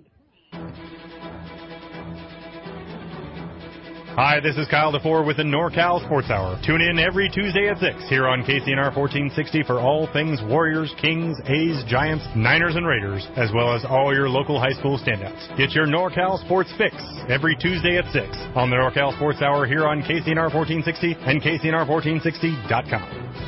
Hi, this is Kyle DeFore with the NorCal Sports Hour. Tune in every Tuesday at 6 here on KCNR 1460 for all things Warriors, Kings, A's, Giants, Niners, and Raiders, as well as all your local high school standouts. Get your NorCal Sports fix every Tuesday at 6 on the NorCal Sports Hour here on KCNR 1460 and KCNR1460.com.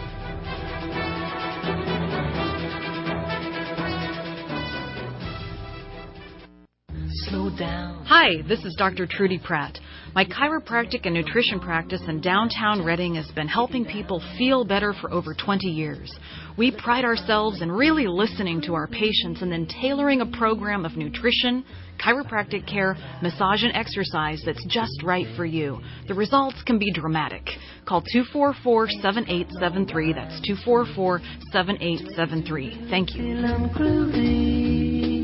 Slow down. Hi, this is Dr. Trudy Pratt. My chiropractic and nutrition practice in downtown Reading has been helping people feel better for over 20 years. We pride ourselves in really listening to our patients and then tailoring a program of nutrition, chiropractic care, massage, and exercise that's just right for you. The results can be dramatic. Call 244-7873. That's 244-7873. Thank you.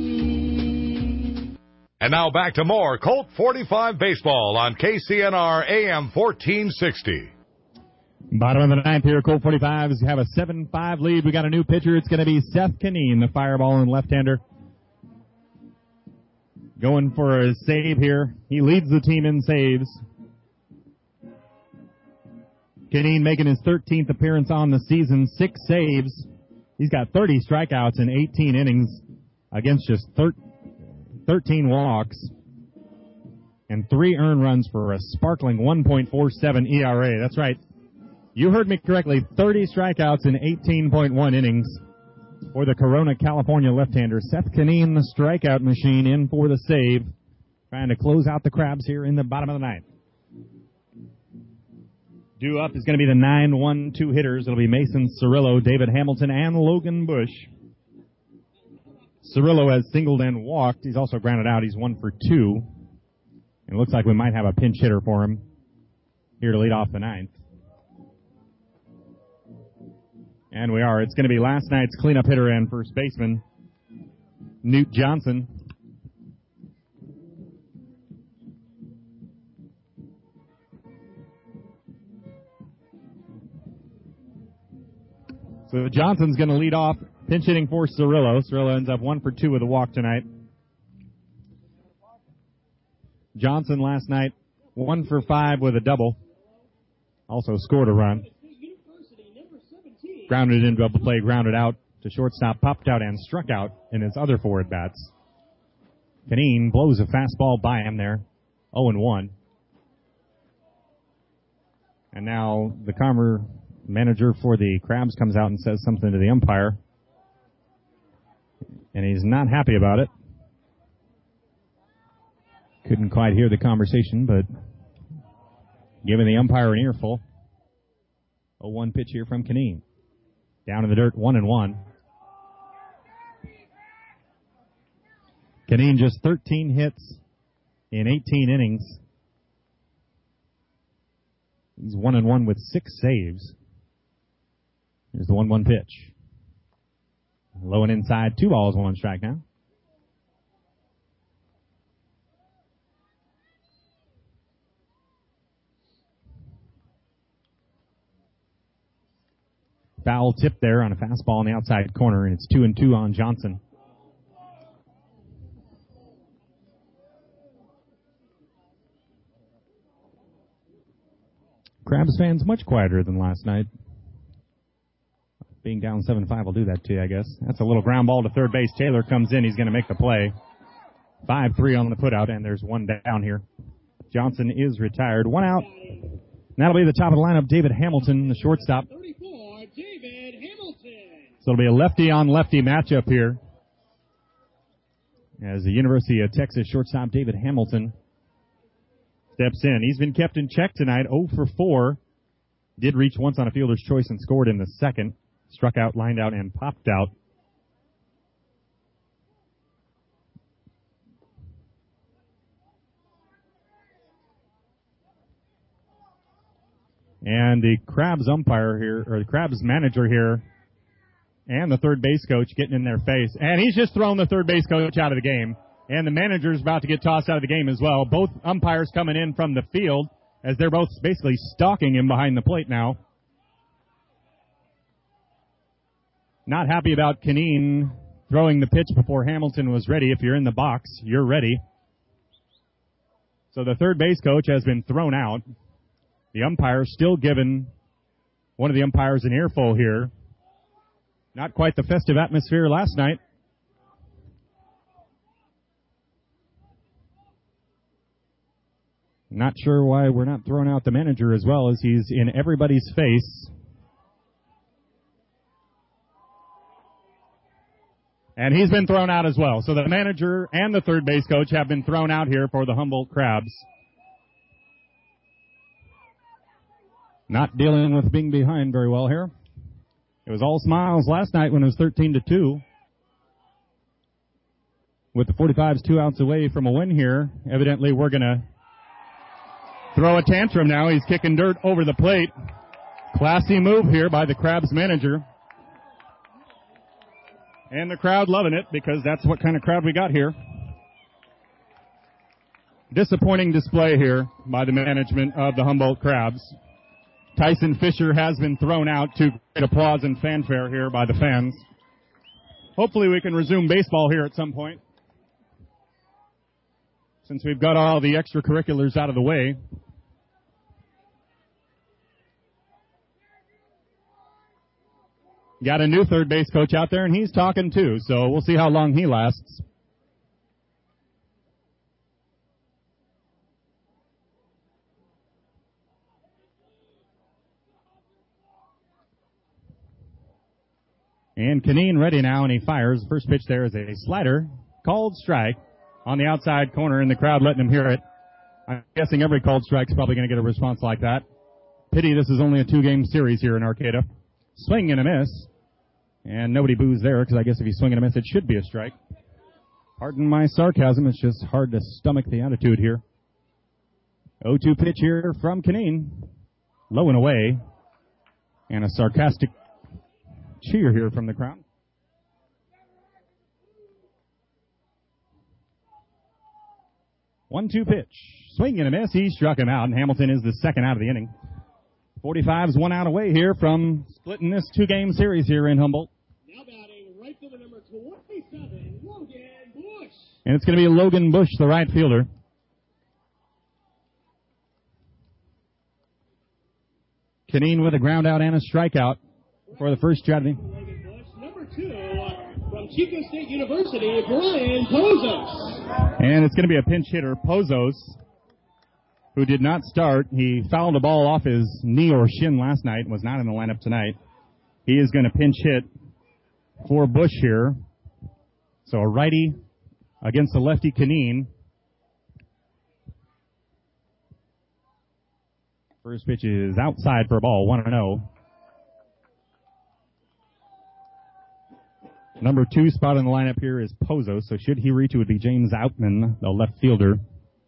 And now back to more Colt 45 baseball on KCNR AM 1460. Bottom of the 9th here, Colt 45s have a 7-5 lead. We got a new pitcher. It's going to be Seth Kineen, the fireball and left-hander. Going for a save here. He leads the team in saves. Kineen making his 13th appearance on the season, 6 saves. He's got 30 strikeouts in 18 innings against just 13 walks and 3 earned runs for a sparkling 1.47 ERA. That's right. You heard me correctly. 30 strikeouts in 18.1 innings for the Corona, California left-hander. Seth Kineen, the strikeout machine, in for the save. Trying to close out the Crabs here in the bottom of the 9th. Due up is going to be the 9-1-2 hitters. It'll be Mason Cirillo, David Hamilton, and Logan Bush. Cirillo has singled and walked. He's also grounded out. He's 1 for 2. And it looks like we might have a pinch hitter for him here to lead off the 9th. And we are. It's going to be last night's cleanup hitter and first baseman, Newt Johnson. So Johnson's going to lead off. Pinch hitting for Cirillo. Cirillo ends up 1 for 2 with a walk tonight. Johnson last night, 1 for 5 with a double. Also scored a run. Grounded in double play, grounded out to shortstop, popped out and struck out in his other 4 at-bats. Kineen blows a fastball by him there, 0-1. And now the Commer manager for the Crabs comes out and says something to the umpire. And he's not happy about it. Couldn't quite hear the conversation, but giving the umpire an earful. 0-1 pitch here from Kineen. Down in the dirt, 1-1. Caneen just 13 hits in 18 innings. He's 1-1 with 6 saves. Here's the 1-1 pitch. Low and inside, 2 balls, 1 strike now. Foul tip there on a fastball on the outside corner, and it's 2-2 on Johnson. Crabs fans much quieter than last night. Being down 7-5 will do that to you, I guess. That's a little ground ball to third base. Taylor comes in. He's going to make the play. 5-3 on the putout, and there's 1 down here. Johnson is retired. 1 out. And that'll be the top of the lineup, David Hamilton, the shortstop. David Hamilton. So it'll be a lefty-on-lefty matchup here as the University of Texas shortstop David Hamilton steps in. He's been kept in check tonight, 0 for 4. Did reach once on a fielder's choice and scored in the second. Struck out, lined out, and popped out. And the Crabs umpire here, or the Crabs manager here, and the third base coach getting in their face. And he's just thrown the third base coach out of the game. And the manager's about to get tossed out of the game as well. Both umpires coming in from the field as they're both basically stalking him behind the plate now. Not happy about Caneen throwing the pitch before Hamilton was ready. If you're in the box, you're ready. So the third base coach has been thrown out. The umpire still giving one of the umpires an earful here. Not quite the festive atmosphere last night. Not sure why we're not throwing out the manager as well, as he's in everybody's face. And he's been thrown out as well. So the manager and the third base coach have been thrown out here for the Humboldt Crabs. Not dealing with being behind very well here. It was all smiles last night when it was 13-2. With the 45s 2 outs away from a win here, evidently we're going to throw a tantrum now. He's kicking dirt over the plate. Classy move here by the Crabs manager. And the crowd loving it because that's what kind of crowd we got here. Disappointing display here by the management of the Humboldt Crabs. Tyson Fisher has been thrown out to great applause and fanfare here by the fans. Hopefully we can resume baseball here at some point, since we've got all the extracurriculars out of the way. Got a new third base coach out there, and he's talking too, so we'll see how long he lasts. And Caneen ready now, and he fires. The first pitch there is a slider, called strike, on the outside corner, and the crowd letting him hear it. I'm guessing every called strike's probably going to get a response like that. Pity this is only a 2-game series here in Arcata. Swing and a miss. And nobody boos there, because I guess if you swing and a miss, it should be a strike. Pardon my sarcasm, it's just hard to stomach the attitude here. 0-2 pitch here from Caneen. Low and away. And a sarcastic cheer here from the crowd. One-two pitch. Swing and a miss. He struck him out, and Hamilton is the second out of the inning. 45's 1 out away here from splitting this 2-game series here in Humboldt. Now batting right fielder number 27, Logan Bush. And it's going to be Logan Bush, the right fielder. Caneen with a ground out and a strikeout for the first strategy. Logan Bush, number 2, from Chico State University, Brian Pozos. And it's going to be a pinch hitter, Pozos, who did not start. He fouled a ball off his knee or shin last night and was not in the lineup tonight. He is going to pinch hit for Bush here. So a righty against the lefty Caneen. First pitch is outside for a ball, 1-0. Number 2 spot in the lineup here is Pozo, so should he reach, it would be James Outman, the left fielder.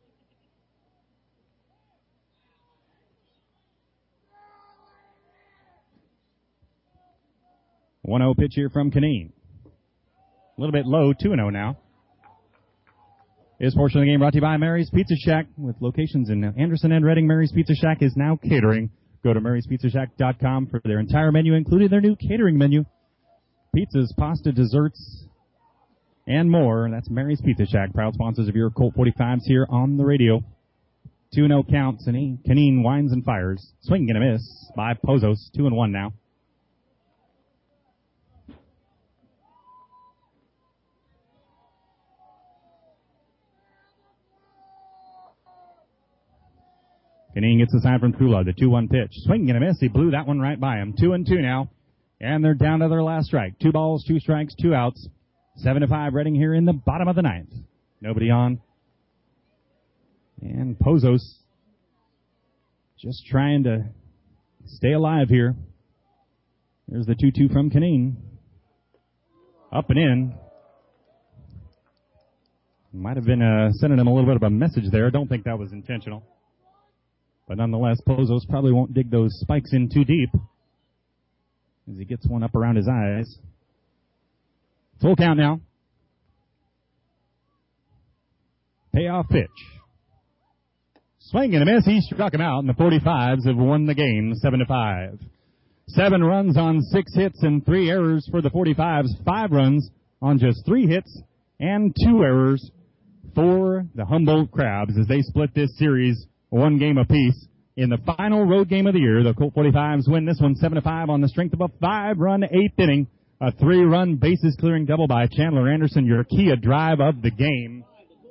One 0 pitch here from Canine. A little bit low, 2-0 now. This portion of the game brought to you by Mary's Pizza Shack. With locations in Anderson and Reading, Mary's Pizza Shack is now catering. Go to maryspizzashack.com for their entire menu, including their new catering menu. Pizzas, pasta, desserts, and more. That's Mary's Pizza Shack, proud sponsors of your Colt 45s here on the radio. 2-0 counts, and Canine winds and fires. Swing and a miss by Pozos. 2-1 now. Canine gets the sign from Kula, the 2-1 pitch. Swing and a miss. He blew that one right by him. 2-2 now. And they're down to their last strike. 2 balls, 2 strikes, 2 outs. 7-5 Reading here in the bottom of the 9th. Nobody on. And Pozos just trying to stay alive here. There's the 2-2 from Canine. Up and in. Might have been sending him a little bit of a message there. Don't think that was intentional. But nonetheless, Pozos probably won't dig those spikes in too deep as he gets one up around his eyes. Full count now. Payoff pitch. Swing and a miss. He struck him out, and the 45s have won the game 7-5. 7 runs on 6 hits and 3 errors for the 45s. 5 runs on just 3 hits and 2 errors for the Humboldt Crabs as they split this series 1 game apiece. In the final road game of the year, the Colt 45s win this one 7-5 on the strength of a 5-run 8th inning, a 3-run bases-clearing double by Chandler Anderson, your Kia drive of the game.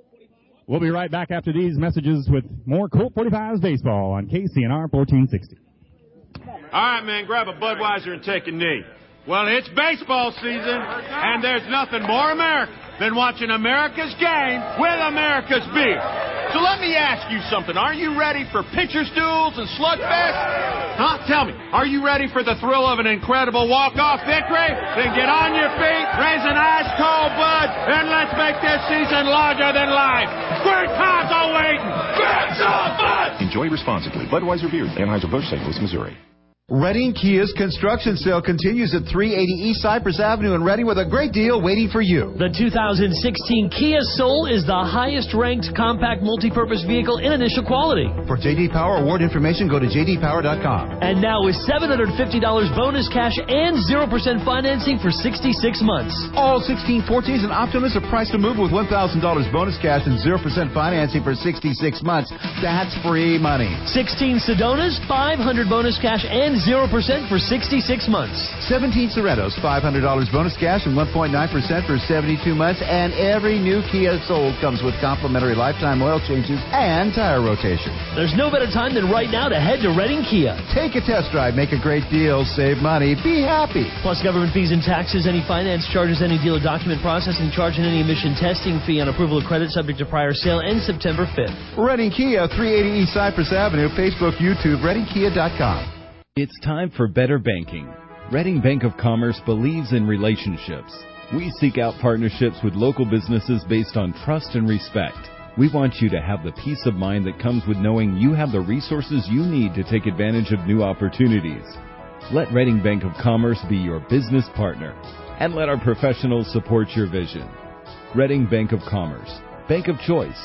We'll be right back after these messages with more Colt 45s baseball on KCNR 1460. All right, man, grab a Budweiser and take a knee. Well, it's baseball season, and there's nothing more American than watching America's game with America's beer. So let me ask you something. Are you ready for pitcher's duels and slugfest? Huh? Tell me, are you ready for the thrill of an incredible walk-off victory? Then get on your feet, raise an ice-cold Bud, and let's make this season larger than life. Great times are waiting. Grab some Bud! Enjoy responsibly. Budweiser Beer, Anheuser-Busch, St. Louis, Missouri. Reading Kia's construction sale continues at 380 East Cypress Avenue in Reading with a great deal waiting for you. The 2016 Kia Soul is the highest-ranked compact multi-purpose vehicle in initial quality. For J.D. Power award information, go to jdpower.com. And now with $750 bonus cash and 0% financing for 66 months. All 1614s and Optimus are priced to move with $1,000 bonus cash and 0% financing for 66 months. That's free money. 16 Sedonas, $500 bonus cash and 0% for 66 months. 17 Sorrentos, $500 bonus cash and 1.9% for 72 months. And every new Kia sold comes with complimentary lifetime oil changes and tire rotation. There's no better time than right now to head to Reading Kia. Take a test drive, make a great deal, save money, be happy. Plus government fees and taxes, any finance charges, any dealer document processing charge, and any emission testing fee on approval of credit subject to prior sale ends September 5th. Reading Kia, 380 East Cypress Avenue, Facebook, YouTube, ReadingKia.com. It's time for better banking. Reading Bank of Commerce believes in relationships. We seek out partnerships with local businesses based on trust and respect. We want you to have the peace of mind that comes with knowing you have the resources you need to take advantage of new opportunities. Let Reading Bank of Commerce be your business partner, and let our professionals support your vision. Reading Bank of Commerce, Bank of Choice,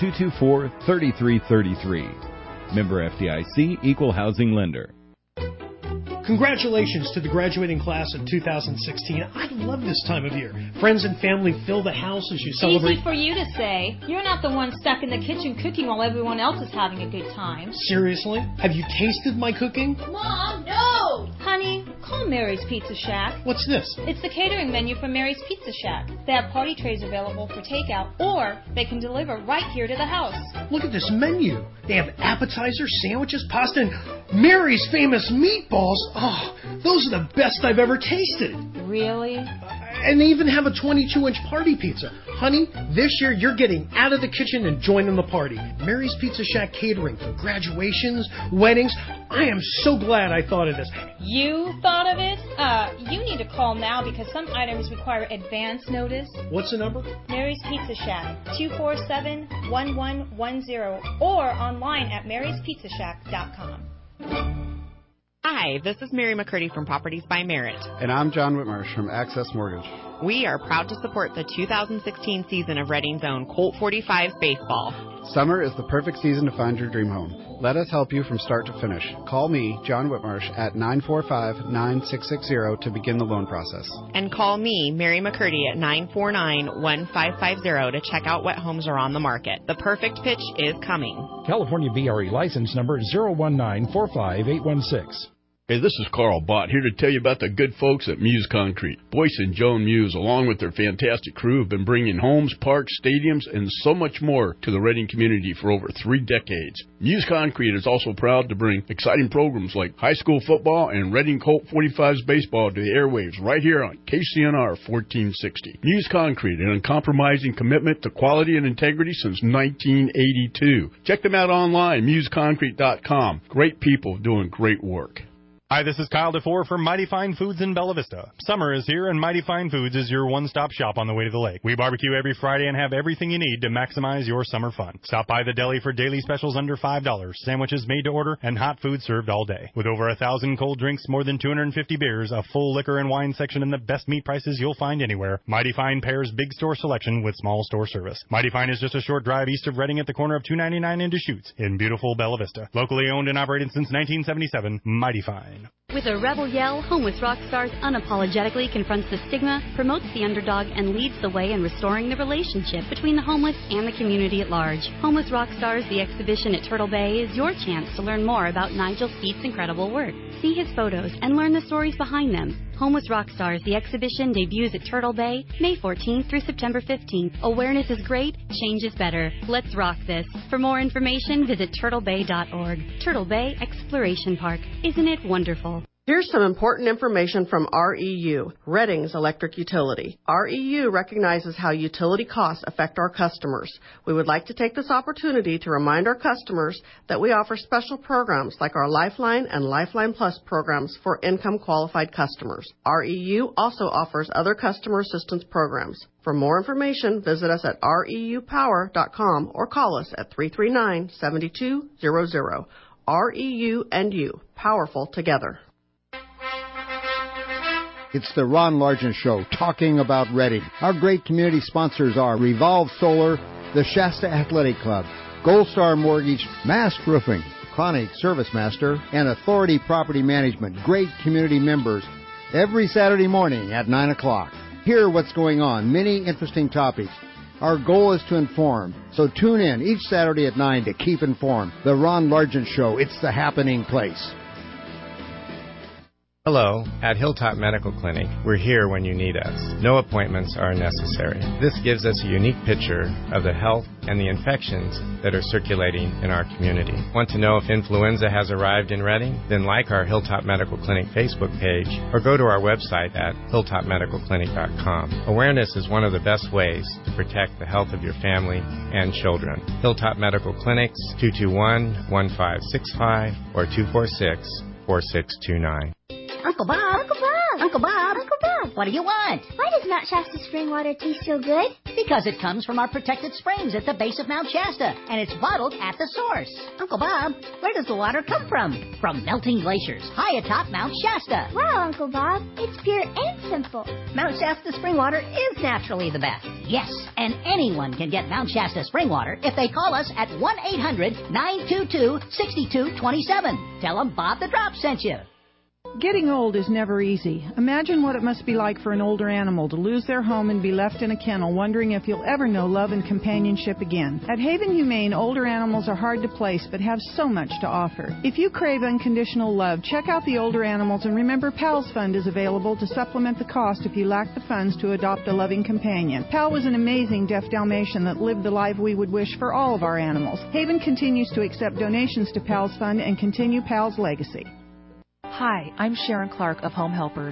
224-3333. Member FDIC, Equal Housing Lender. Congratulations to the graduating class of 2016. I love this time of year. Friends and family fill the house as you celebrate. Easy for you to say. You're not the one stuck in the kitchen cooking while everyone else is having a good time. Seriously? Have you tasted my cooking? Mom, no! Honey, call Mary's Pizza Shack. What's this? It's the catering menu for Mary's Pizza Shack. They have party trays available for takeout, or they can deliver right here to the house. Look at this menu. They have appetizers, sandwiches, pasta, and Mary's famous meatballs. Oh, those are the best I've ever tasted. Really? And they even have a 22-inch party pizza. Honey, this year you're getting out of the kitchen and joining the party. Mary's Pizza Shack catering for graduations, weddings. I am so glad I thought of this. You thought of it? You need to call now because some items require advance notice. What's the number? Mary's Pizza Shack, 247-1110, or online at maryspizzashack.com. Hi, this is Mary McCurdy from Properties by Merit. And I'm John Whitmarsh from Access Mortgage. We are proud to support the 2016 season of Reading's own Colt 45 baseball. Summer is the perfect season to find your dream home. Let us help you from start to finish. Call me, John Whitmarsh, at 945-9660 to begin the loan process. And call me, Mary McCurdy, at 949-1550 to check out what homes are on the market. The perfect pitch is coming. California BRE license number 019-45816. Hey, this is Carl Bott here to tell you about the good folks at Muse Concrete. Boyce and Joan Muse, along with their fantastic crew, have been bringing homes, parks, stadiums, and so much more to the Reading community for over 3 decades. Muse Concrete is also proud to bring exciting programs like high school football and Reading Colt 45's baseball to the airwaves right here on KCNR 1460. Muse Concrete, an uncompromising commitment to quality and integrity since 1982. Check them out online, museconcrete.com. Great people doing great work. Hi, this is Kyle DeFore from Mighty Fine Foods in Bella Vista. Summer is here, and Mighty Fine Foods is your one-stop shop on the way to the lake. We barbecue every Friday and have everything you need to maximize your summer fun. Stop by the deli for daily specials under $5, sandwiches made to order, and hot food served all day. With over 1,000 cold drinks, more than 250 beers, a full liquor and wine section, and the best meat prices you'll find anywhere, Mighty Fine pairs big store selection with small store service. Mighty Fine is just a short drive east of Reading at the corner of 299 and Deschutes in beautiful Bella Vista. Locally owned and operated since 1977, Mighty Fine. With a rebel yell, Homeless Rockstars unapologetically confronts the stigma, promotes the underdog, and leads the way in restoring the relationship between the homeless and the community at large. Homeless Rockstars, the exhibition at Turtle Bay, is your chance to learn more about Nigel Speed's incredible work. See his photos and learn the stories behind them. Homeless Rockstars, the exhibition debuts at Turtle Bay, May 14th through September 15th. Awareness is great, change is better. Let's rock this. For more information, visit turtlebay.org. Turtle Bay Exploration Park. Isn't it wonderful? Here's some important information from REU, Reading's electric utility. REU recognizes how utility costs affect our customers. We would like to take this opportunity to remind our customers that we offer special programs like our Lifeline and Lifeline Plus programs for income-qualified customers. REU also offers other customer assistance programs. For more information, visit us at reupower.com or call us at 339-7200. REU and you, powerful together. It's the Ron Largent Show, talking about Reading. Our great community sponsors are Revolve Solar, the Shasta Athletic Club, Gold Star Mortgage, Mask Roofing, Chronic Service Master, and Authority Property Management. Great community members. Every Saturday morning at 9 o'clock. Hear what's going on. Many interesting topics. Our goal is to inform. So tune in each Saturday at 9 to keep informed. The Ron Largent Show. It's the happening place. Hello. At Hilltop Medical Clinic, we're here when you need us. No appointments are necessary. This gives us a unique picture of the health and the infections that are circulating in our community. Want to know if influenza has arrived in Reading? Then like our Hilltop Medical Clinic Facebook page or go to our website at hilltopmedicalclinic.com. Awareness is one of the best ways to protect the health of your family and children. Hilltop Medical Clinics, 221-1565 or 246-4629. Uncle Bob! Uncle Bob! Uncle Bob! Uncle Bob! What do you want? Why does Mount Shasta spring water taste so good? Because it comes from our protected springs at the base of Mount Shasta, and it's bottled at the source. Uncle Bob, where does the water come from? From melting glaciers high atop Mount Shasta. Wow, Uncle Bob, it's pure and simple. Mount Shasta spring water is naturally the best. Yes, and anyone can get Mount Shasta spring water if they call us at 1-800-922-6227. Tell them Bob the Drop sent you. Getting old is never easy. Imagine what it must be like for an older animal to lose their home and be left in a kennel wondering if you'll ever know love and companionship again. At Haven Humane, older animals are hard to place but have so much to offer. If you crave unconditional love, check out the older animals and remember PAL's Fund is available to supplement the cost if you lack the funds to adopt a loving companion. PAL was an amazing deaf Dalmatian that lived the life we would wish for all of our animals. Haven continues to accept donations to PAL's Fund and continue PAL's legacy. Hi, I'm Sharon Clark of Home Helpers.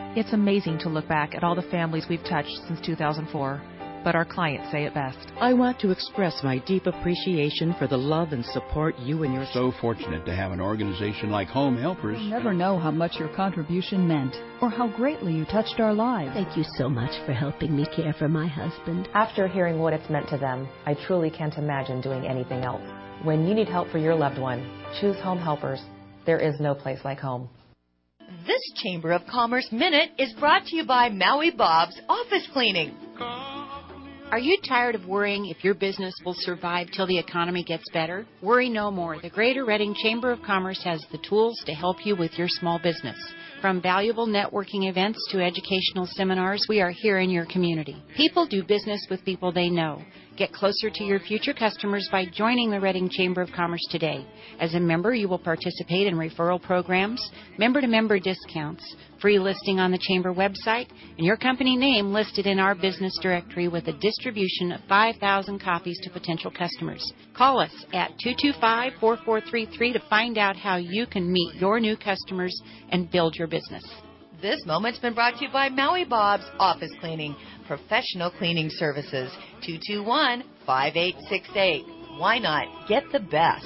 It's amazing to look back at all the families we've touched since 2004, but our clients say it best. I want to express my deep appreciation for the love and support you and your... So fortunate to have an organization like Home Helpers. You'll never know how much your contribution meant or how greatly you touched our lives. Thank you so much for helping me care for my husband. After hearing what it's meant to them, I truly can't imagine doing anything else. When you need help for your loved one, choose Home Helpers. There is no place like home. This Chamber of Commerce Minute is brought to you by Maui Bob's Office Cleaning. Are you tired of worrying if your business will survive till the economy gets better? Worry no more. The Greater Reading Chamber of Commerce has the tools to help you with your small business. From valuable networking events to educational seminars, we are here in your community. People do business with people they know. Get closer to your future customers by joining the Reading Chamber of Commerce today. As a member, you will participate in referral programs, member-to-member discounts, free listing on the Chamber website, and your company name listed in our business directory with a distribution of 5,000 copies to potential customers. Call us at 225-4433 to find out how you can meet your new customers and build your business. This moment's been brought to you by Maui Bob's Office Cleaning, professional cleaning services, 221-5868. Why not get the best?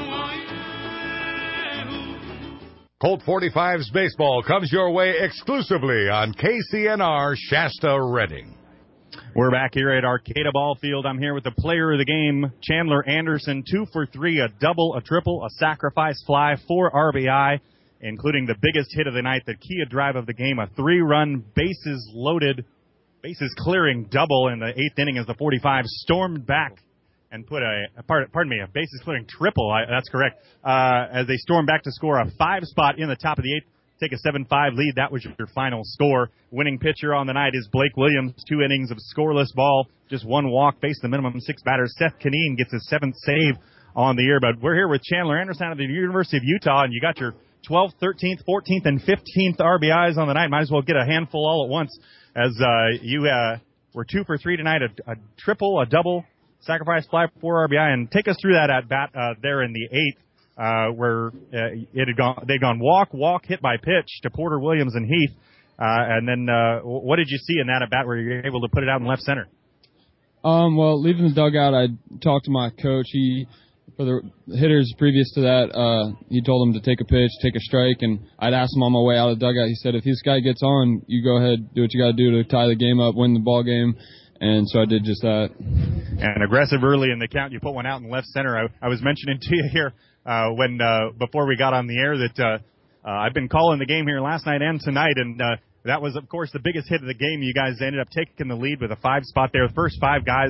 Colt 45's baseball comes your way exclusively on KCNR Shasta Reading. We're back here at Arcata Ball Field. I'm here with the player of the game, Chandler Anderson, 2 for 3, a double, a triple, a sacrifice fly, 4 RBI, including the biggest hit of the night, the key drive of the game, a 3-run bases-loaded, bases-clearing double in the 8th inning as the 45 stormed back and put a bases-clearing triple, that's correct, as they stormed back to score a 5 spot in the top of the 8th, take a 7-5 lead. That was your final score. Winning pitcher on the night is Blake Williams, 2 innings of scoreless ball, just 1 walk, faced the minimum 6 batters. Seth Kaneen gets his 7th save on the year, but we're here with Chandler Anderson out of the University of Utah, and you got your 12th, 13th, 14th, and 15th RBIs on the night. Might as well get a handful all at once, as you were 2 for 3 tonight, a triple, a double, sacrifice fly, 4 RBI, and take us through that at bat there in the 8th, where they'd gone walk, hit by pitch to Porter, Williams, and Heath, and then what did you see in that at bat where you were able to put it out in left center? Well, leaving the dugout, I talked to my coach. For the hitters previous to that, he told them to take a pitch, take a strike, and I'd asked him on my way out of the dugout. He said, if this guy gets on, you go ahead, do what you got to do to tie the game up, win the ball game. And so I did just that. And aggressive early in the count, you put one out in left center. I was mentioning to you here before we got on the air that I've been calling the game here last night and tonight, and that was, of course, the biggest hit of the game. You guys ended up taking the lead with a 5 spot there. The first 5 guys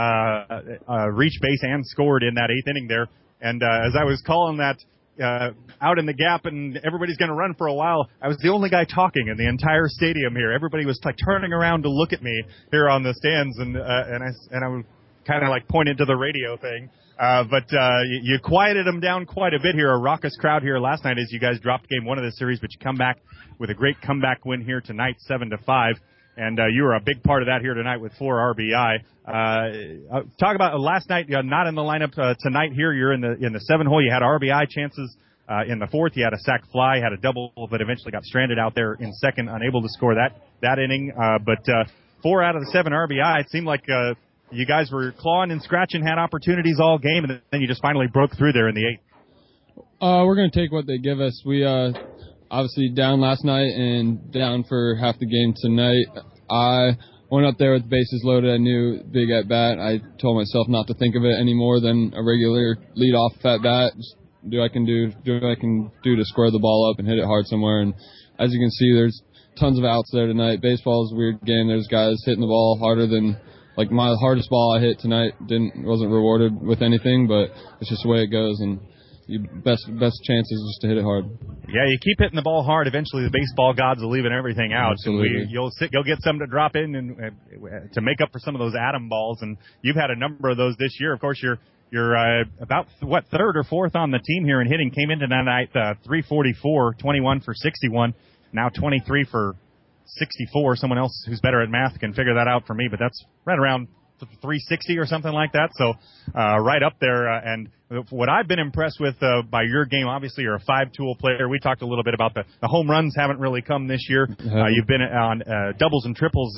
reached base and scored in that 8th inning there. And as I was calling that out in the gap and everybody's going to run for a while, I was the only guy talking in the entire stadium here. Everybody was like turning around to look at me here on the stands, and I was kind of like pointed to the radio thing. But you quieted them down quite a bit here. A raucous crowd here last night as you guys dropped game 1 of the series, but you come back with a great comeback win here tonight, 7-5. And you were a big part of that here tonight with 4 RBI. Talk about last night, not in the lineup tonight here. You're in the 7 hole. You had RBI chances in the 4th. You had a sac fly, had a double, but eventually got stranded out there in 2nd, unable to score that inning. But 4 out of the 7 RBI, it seemed like you guys were clawing and scratching, had opportunities all game, and then you just finally broke through there in the 8th. We're going to take what they give us. We obviously down last night and down for half the game tonight. I went up there with the bases loaded. I knew big at bat. I told myself not to think of it any more than a regular leadoff at bat. Just do what I can do to square the ball up and hit it hard somewhere. And as you can see, there's tons of outs there tonight. Baseball is a weird game. There's guys hitting the ball harder than, like, my hardest ball I hit tonight wasn't rewarded with anything, but it's just the way it goes. And your best chance is just to hit it hard. Yeah, you keep hitting the ball hard. Eventually, the baseball gods will even everything out. Absolutely. And you'll get some to drop in and to make up for some of those atom balls. And you've had a number of those this year. Of course, you're about 3rd or 4th on the team here in hitting. Came into tonight 344, 21 for 61. Now 23 for 64. Someone else who's better at math can figure that out for me. But that's right around 360 or something like that. So right up there. And what I've been impressed with by your game, obviously you're a 5-tool player. We talked a little bit about the home runs haven't really come this year. You've been on doubles and triples,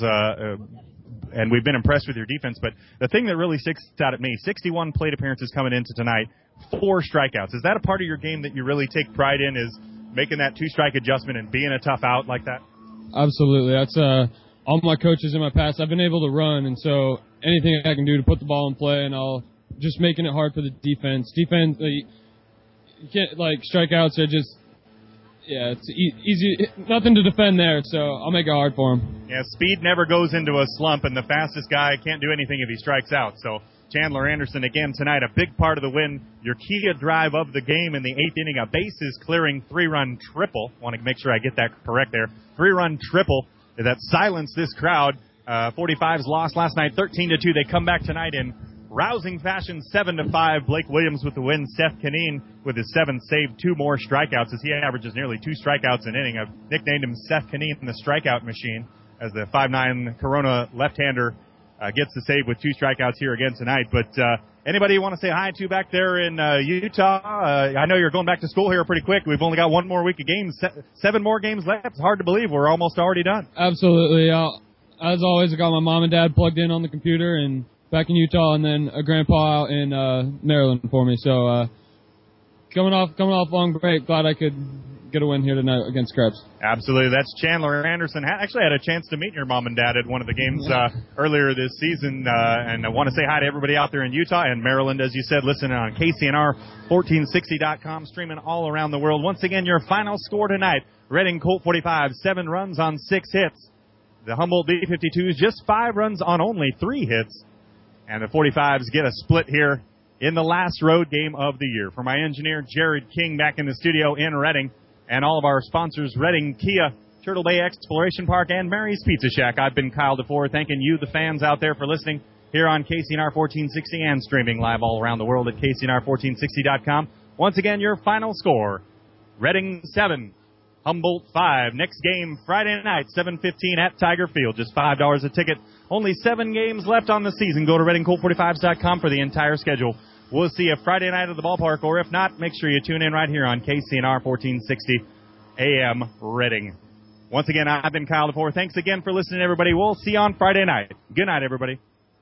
and we've been impressed with your defense. But the thing that really sticks out at me, 61 plate appearances coming into tonight, 4 strikeouts. Is that a part of your game that you really take pride in, is making that 2-strike adjustment and being a tough out like that? Absolutely. That's all my coaches in my past. I've been able to run, and so anything I can do to put the ball in play, and I'll just making it hard for the defense. Defense, you can't, strikeouts are just, it's easy, nothing to defend there, so I'll make it hard for him. Yeah, speed never goes into a slump, and the fastest guy can't do anything if he strikes out. So Chandler Anderson, again, tonight, a big part of the win. Your key drive of the game in the 8th inning, a bases-clearing 3-run triple. Want to make sure I get that correct there. 3-run triple that silenced this crowd. 45's lost last night, 13-2. They come back tonight in rousing fashion, 7-5. Blake Williams with the win. Seth Kaneen with his 7th save, 2 more strikeouts as he averages nearly 2 strikeouts an inning. I've nicknamed him Seth Kaneen, the strikeout machine, as the 5'9" Corona left-hander gets the save with 2 strikeouts here again tonight. But anybody you want to say hi to back there in Utah? I know you're going back to school here pretty quick. We've only got 1 more week of games, 7 more games left. It's hard to believe we're almost already done. Absolutely. As always, I got my mom and dad plugged in on the computer and back in Utah, and then a grandpa out in Maryland for me. So coming off long break, glad I could get a win here tonight against Krebs. Absolutely. That's Chandler Anderson. Actually had a chance to meet your mom and dad at one of the games earlier this season, and I want to say hi to everybody out there in Utah and Maryland, as you said, listening on KCNR1460.com, streaming all around the world. Once again, your final score tonight, Reading Colt 45, 7 runs on 6 hits. The Humboldt B-52s, just 5 runs on only 3 hits. And the 45s get a split here in the last road game of the year. For my engineer, Jared King, back in the studio in Reading, and all of our sponsors, Reading, Kia, Turtle Bay Exploration Park, and Mary's Pizza Shack, I've been Kyle DeFore, thanking you, the fans out there, for listening here on KCNR 1460 and streaming live all around the world at KCNR1460.com. Once again, your final score, Reading 7, Humboldt 5. Next game, Friday night, 7:15 at Tiger Field. Just $5 a ticket. Only 7 games left on the season. Go to ReadingColt45s.com for the entire schedule. We'll see you Friday night at the ballpark, or if not, make sure you tune in right here on KCNR 1460 AM Reading. Once again, I've been Kyle DeFore. Thanks again for listening, everybody. We'll see you on Friday night. Good night, everybody.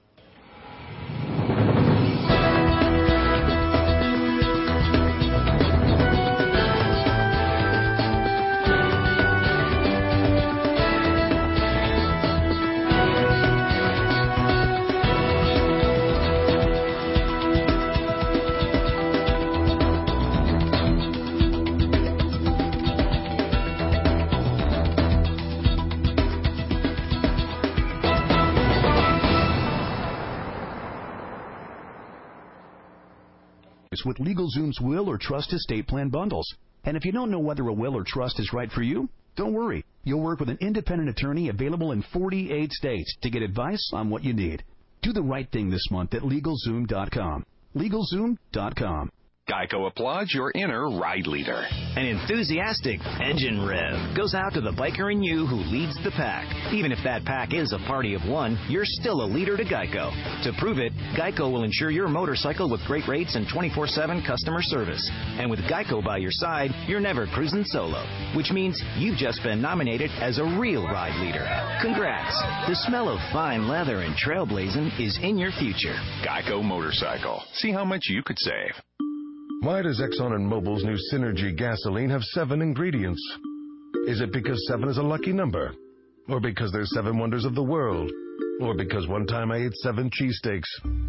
With LegalZoom's will or trust estate plan bundles. And if you don't know whether a will or trust is right for you, don't worry. You'll work with an independent attorney available in 48 states to get advice on what you need. Do the right thing this month at LegalZoom.com. LegalZoom.com. Geico applauds your inner ride leader. An enthusiastic engine rev goes out to the biker in you who leads the pack. Even if that pack is a party of one, you're still a leader to Geico. To prove it, Geico will insure your motorcycle with great rates and 24/7 customer service. And with Geico by your side, you're never cruising solo, which means you've just been nominated as a real ride leader. Congrats. The smell of fine leather and trailblazing is in your future. Geico Motorcycle. See how much you could save. Why does Exxon and Mobil's new Synergy gasoline have 7 ingredients? Is it because 7 is a lucky number? Or because there's 7 wonders of the world? Or because one time I ate 7 cheesesteaks?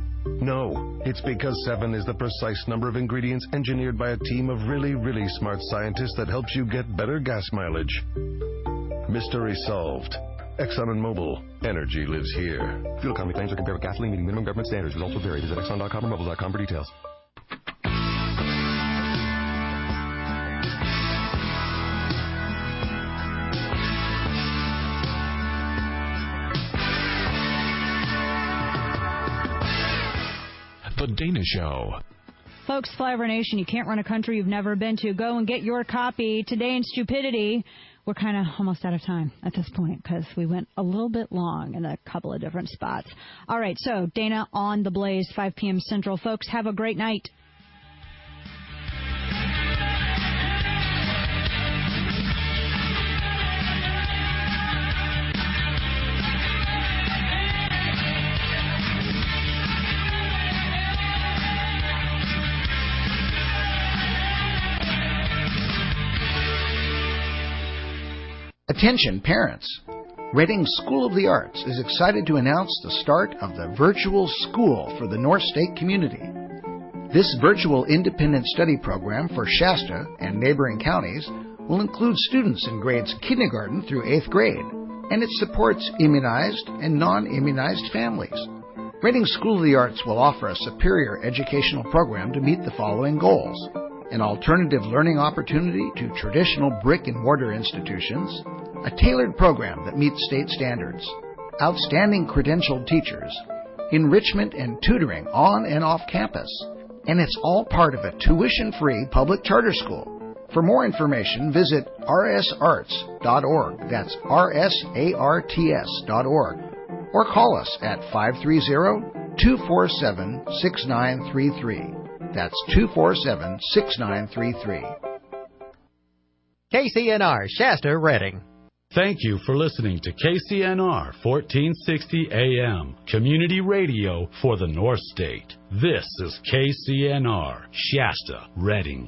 No, it's because 7 is the precise number of ingredients engineered by a team of really, really smart scientists that helps you get better gas mileage. Mystery solved. Exxon and Mobil. Energy lives here. Fuel economy claims are compared with gasoline meeting minimum government standards. Results will vary. Visit Exxon.com or Mobil.com for details. The Dana Show. Folks, Flyover Nation, you can't run a country you've never been to. Go and get your copy. Today in Stupidity, we're kind of almost out of time at this point because we went a little bit long in a couple of different spots. All right, so Dana on the Blaze, 5 p.m. Central. Folks, have a great night. Attention parents! Reading School of the Arts is excited to announce the start of the Virtual School for the North State community. This virtual independent study program for Shasta and neighboring counties will include students in grades kindergarten through 8th grade, and it supports immunized and non-immunized families. Reading School of the Arts will offer a superior educational program to meet the following goals: an alternative learning opportunity to traditional brick-and-mortar institutions, a tailored program that meets state standards, outstanding credentialed teachers, enrichment and tutoring on and off campus, and it's all part of a tuition-free public charter school. For more information, visit rsarts.org, that's rsarts.org, or call us at 530-247-6933. That's 247-6933. KCNR, Shasta, Reading. Thank you for listening to KCNR 1460 AM, community radio for the North State. This is KCNR, Shasta, Reading.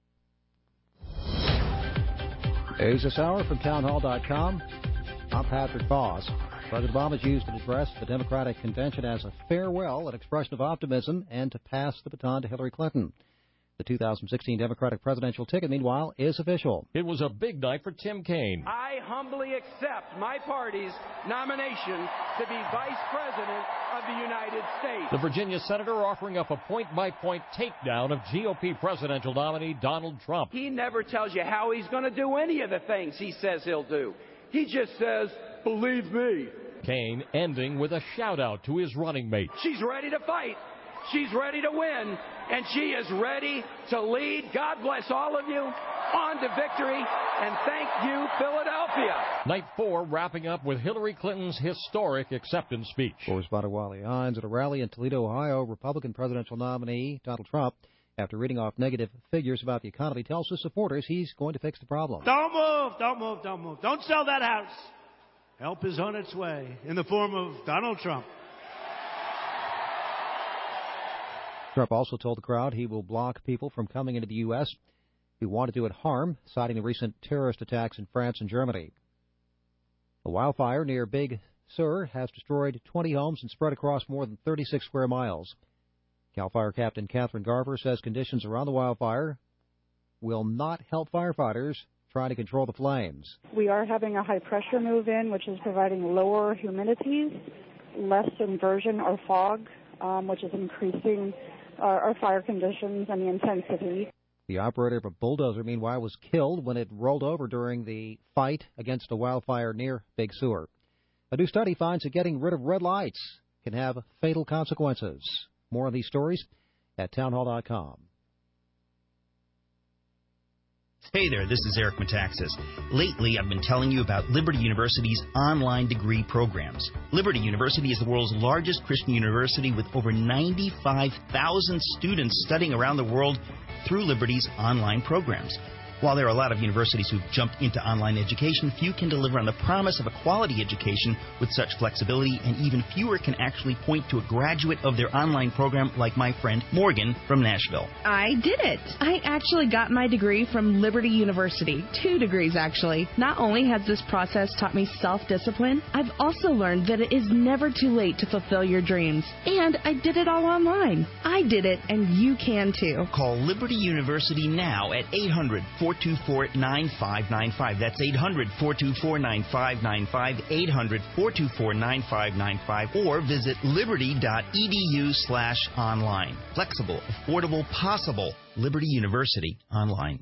News this hour from townhall.com. I'm Patrick Voss. President Obama used an address to the Democratic convention as a farewell, an expression of optimism, and to pass the baton to Hillary Clinton. The 2016 Democratic presidential ticket, meanwhile, is official. It was a big night for Tim Kaine. I humbly accept my party's nomination to be Vice President of the United States. The Virginia senator offering up a point-by-point takedown of GOP presidential nominee Donald Trump. He never tells you how he's going to do any of the things he says he'll do. He just says, believe me. Kaine ending with a shout-out to his running mate. She's ready to fight. She's ready to win. And she is ready to lead. God bless all of you. On to victory. And thank you, Philadelphia. Night 4 wrapping up with Hillary Clinton's historic acceptance speech. Correspondent Wally Hines at a rally in Toledo, Ohio. Republican presidential nominee Donald Trump, after reading off negative figures about the economy, tells his supporters he's going to fix the problem. Don't move, don't move, don't move. Don't sell that house. Help is on its way in the form of Donald Trump. Trump also told the crowd he will block people from coming into the U.S. who want to do it harm, citing the recent terrorist attacks in France and Germany. A wildfire near Big Sur has destroyed 20 homes and spread across more than 36 square miles. CAL FIRE Captain Catherine Garver says conditions around the wildfire will not help firefighters trying to control the flames. We are having a high-pressure move in, which is providing lower humidities, less inversion or fog, which is increasing our fire conditions and the intensity. The operator of a bulldozer, meanwhile, was killed when it rolled over during the fight against a wildfire near Big Sur. A new study finds that getting rid of red lights can have fatal consequences. More on these stories at townhall.com. Hey there, this is Eric Metaxas. Lately, I've been telling you about Liberty University's online degree programs. Liberty University is the world's largest Christian university with over 95,000 students studying around the world through Liberty's online programs. While there are a lot of universities who've jumped into online education, few can deliver on the promise of a quality education with such flexibility, and even fewer can actually point to a graduate of their online program like my friend Morgan from Nashville. I did it. I actually got my degree from Liberty University. 2 degrees, actually. Not only has this process taught me self-discipline, I've also learned that it is never too late to fulfill your dreams. And I did it all online. I did it, and you can too. Call Liberty University now at 800-424-9595. That's 800-424-9595, 800-424-9595, or visit liberty.edu/online. Flexible, affordable, possible. Liberty University online.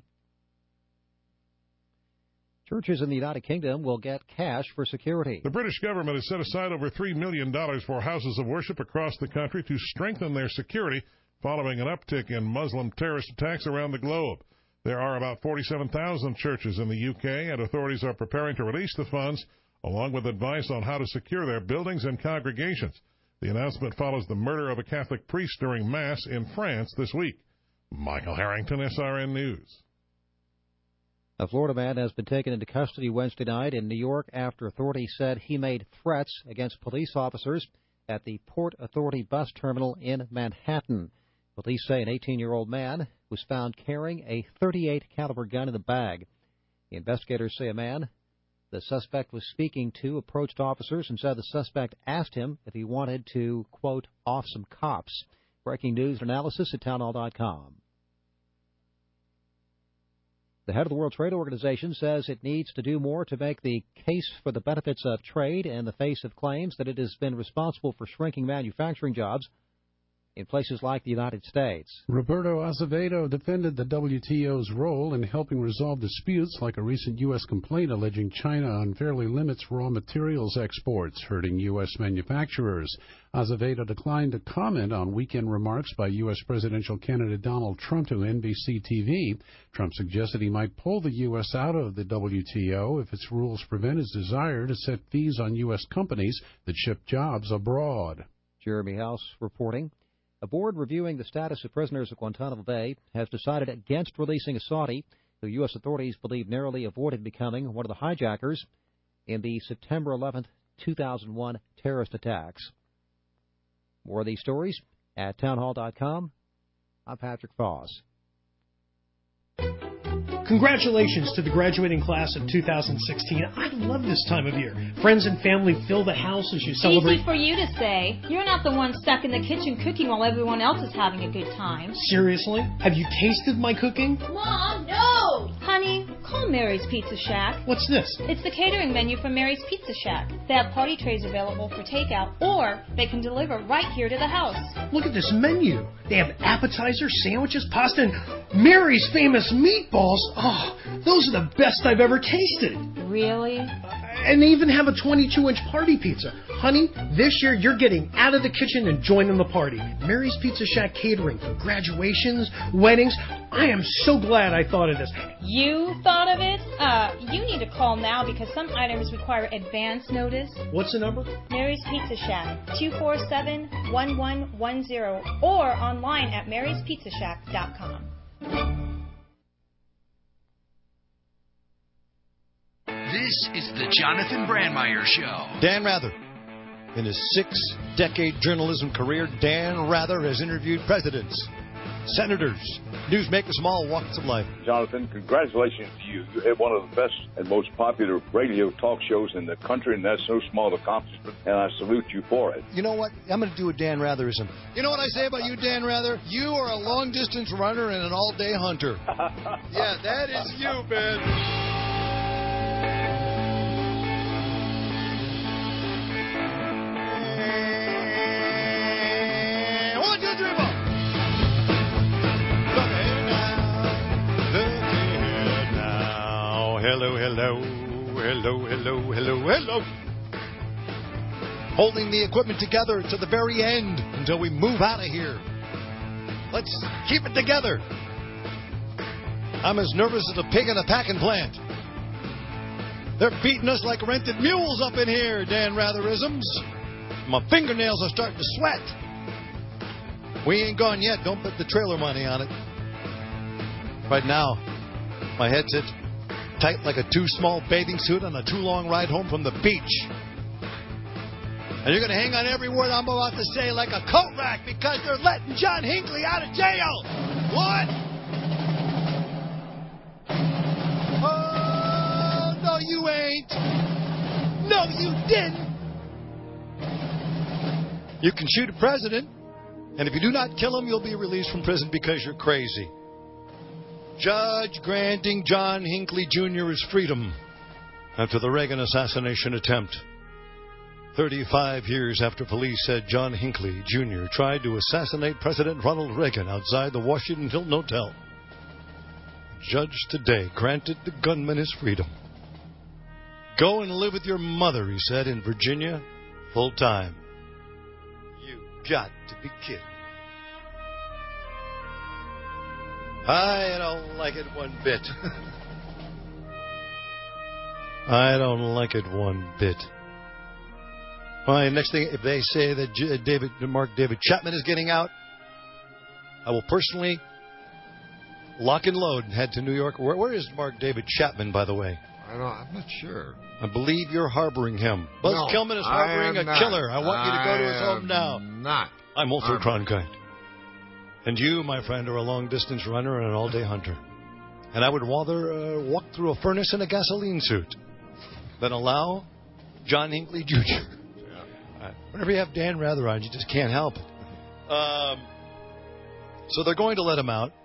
Churches in the United Kingdom will get cash for security. The British government has set aside over $3 million for houses of worship across the country to strengthen their security following an uptick in Muslim terrorist attacks around the globe. There are about 47,000 churches in the UK, and authorities are preparing to release the funds, along with advice on how to secure their buildings and congregations. The announcement follows the murder of a Catholic priest during Mass in France this week. Michael Harrington, SRN News. A Florida man has been taken into custody Wednesday night in New York after authorities said he made threats against police officers at the Port Authority bus terminal in Manhattan. Police say an 18-year-old man was found carrying a .38 caliber gun in the bag. The investigators say a man the suspect was speaking to approached officers and said the suspect asked him if he wanted to, quote, off some cops. Breaking news and analysis at townhall.com. The head of the World Trade Organization says it needs to do more to make the case for the benefits of trade in the face of claims that it has been responsible for shrinking manufacturing jobs in places like the United States. Roberto Azevedo defended the WTO's role in helping resolve disputes like a recent U.S. complaint alleging China unfairly limits raw materials exports, hurting U.S. manufacturers. Azevedo declined to comment on weekend remarks by U.S. presidential candidate Donald Trump to NBC TV. Trump suggested he might pull the U.S. out of the WTO if its rules prevent his desire to set fees on U.S. companies that ship jobs abroad. Jeremy House reporting. A board reviewing the status of prisoners at Guantanamo Bay has decided against releasing a Saudi who U.S. authorities believe narrowly avoided becoming one of the hijackers in the September 11, 2001 terrorist attacks. More of these stories at townhall.com. I'm Patrick Foss. Congratulations to the graduating class of 2016. I love this time of year. Friends and family fill the house as you celebrate. Easy for you to say. You're not the one stuck in the kitchen cooking while everyone else is having a good time. Seriously? Have you tasted my cooking? Mom, no! Honey, call Mary's Pizza Shack. What's this? It's the catering menu from Mary's Pizza Shack. They have party trays available for takeout, or they can deliver right here to the house. Look at this menu. They have appetizers, sandwiches, pasta, and Mary's famous meatballs. Oh, those are the best I've ever tasted. Really? And they even have a 22-inch party pizza. Honey, this year you're getting out of the kitchen and joining the party. Mary's Pizza Shack catering for graduations, weddings. I am so glad I thought of this. You thought of it? You need to call now because some items require advance notice. What's the number? Mary's Pizza Shack, 247-1110, or online at maryspizzashack.com. This is the Jonathan Brandmeier Show. Dan Rather. In his 6-decade journalism career, Dan Rather has interviewed presidents, senators, newsmakers from all walks of life. Jonathan, congratulations to you. You had one of the best and most popular radio talk shows in the country, and that's no small accomplishment, and I salute you for it. You know what? I'm going to do a Dan Ratherism. You know what I say about you, Dan Rather? You are a long-distance runner and an all-day hunter. Yeah, that is you, Ben. Hello, hello, hello, hello, hello, hello. Holding the equipment together to the very end until we move out of here. Let's keep it together. I'm as nervous as a pig in a packing plant. They're beating us like rented mules up in here, Dan Ratherisms. My fingernails are starting to sweat. We ain't gone yet. Don't put the trailer money on it. Right now, my head's tight like a too small bathing suit on a too long ride home from the beach. And you're going to hang on every word I'm about to say like a coat rack because they're letting John Hinckley out of jail. What? Oh, no, you ain't. No, you didn't. You can shoot a president, and if you do not kill him, you'll be released from prison because you're crazy. Judge granting John Hinckley Jr. his freedom after the Reagan assassination attempt. 35 years after police said John Hinckley Jr. tried to assassinate President Ronald Reagan outside the Washington Hilton Hotel. Judge today granted the gunman his freedom. Go and live with your mother, he said, in Virginia, full time. You got to be kidding. I don't like it one bit. I don't like it one bit. All right, next thing, if they say that Mark David Chapman is getting out, I will personally lock and load and head to New York. Where is Mark David Chapman, by the way? I'm not sure. I believe you're harboring him. Buzz No, Kilman is harboring a killer. I want you to go to his home now. Not. I'm Walter Cronkite. And you, my friend, are a long-distance runner and an all-day hunter. And I would rather walk through a furnace in a gasoline suit than allow John Hinckley Jr. Whenever you have Dan Rather on, you just can't help it. So they're going to let him out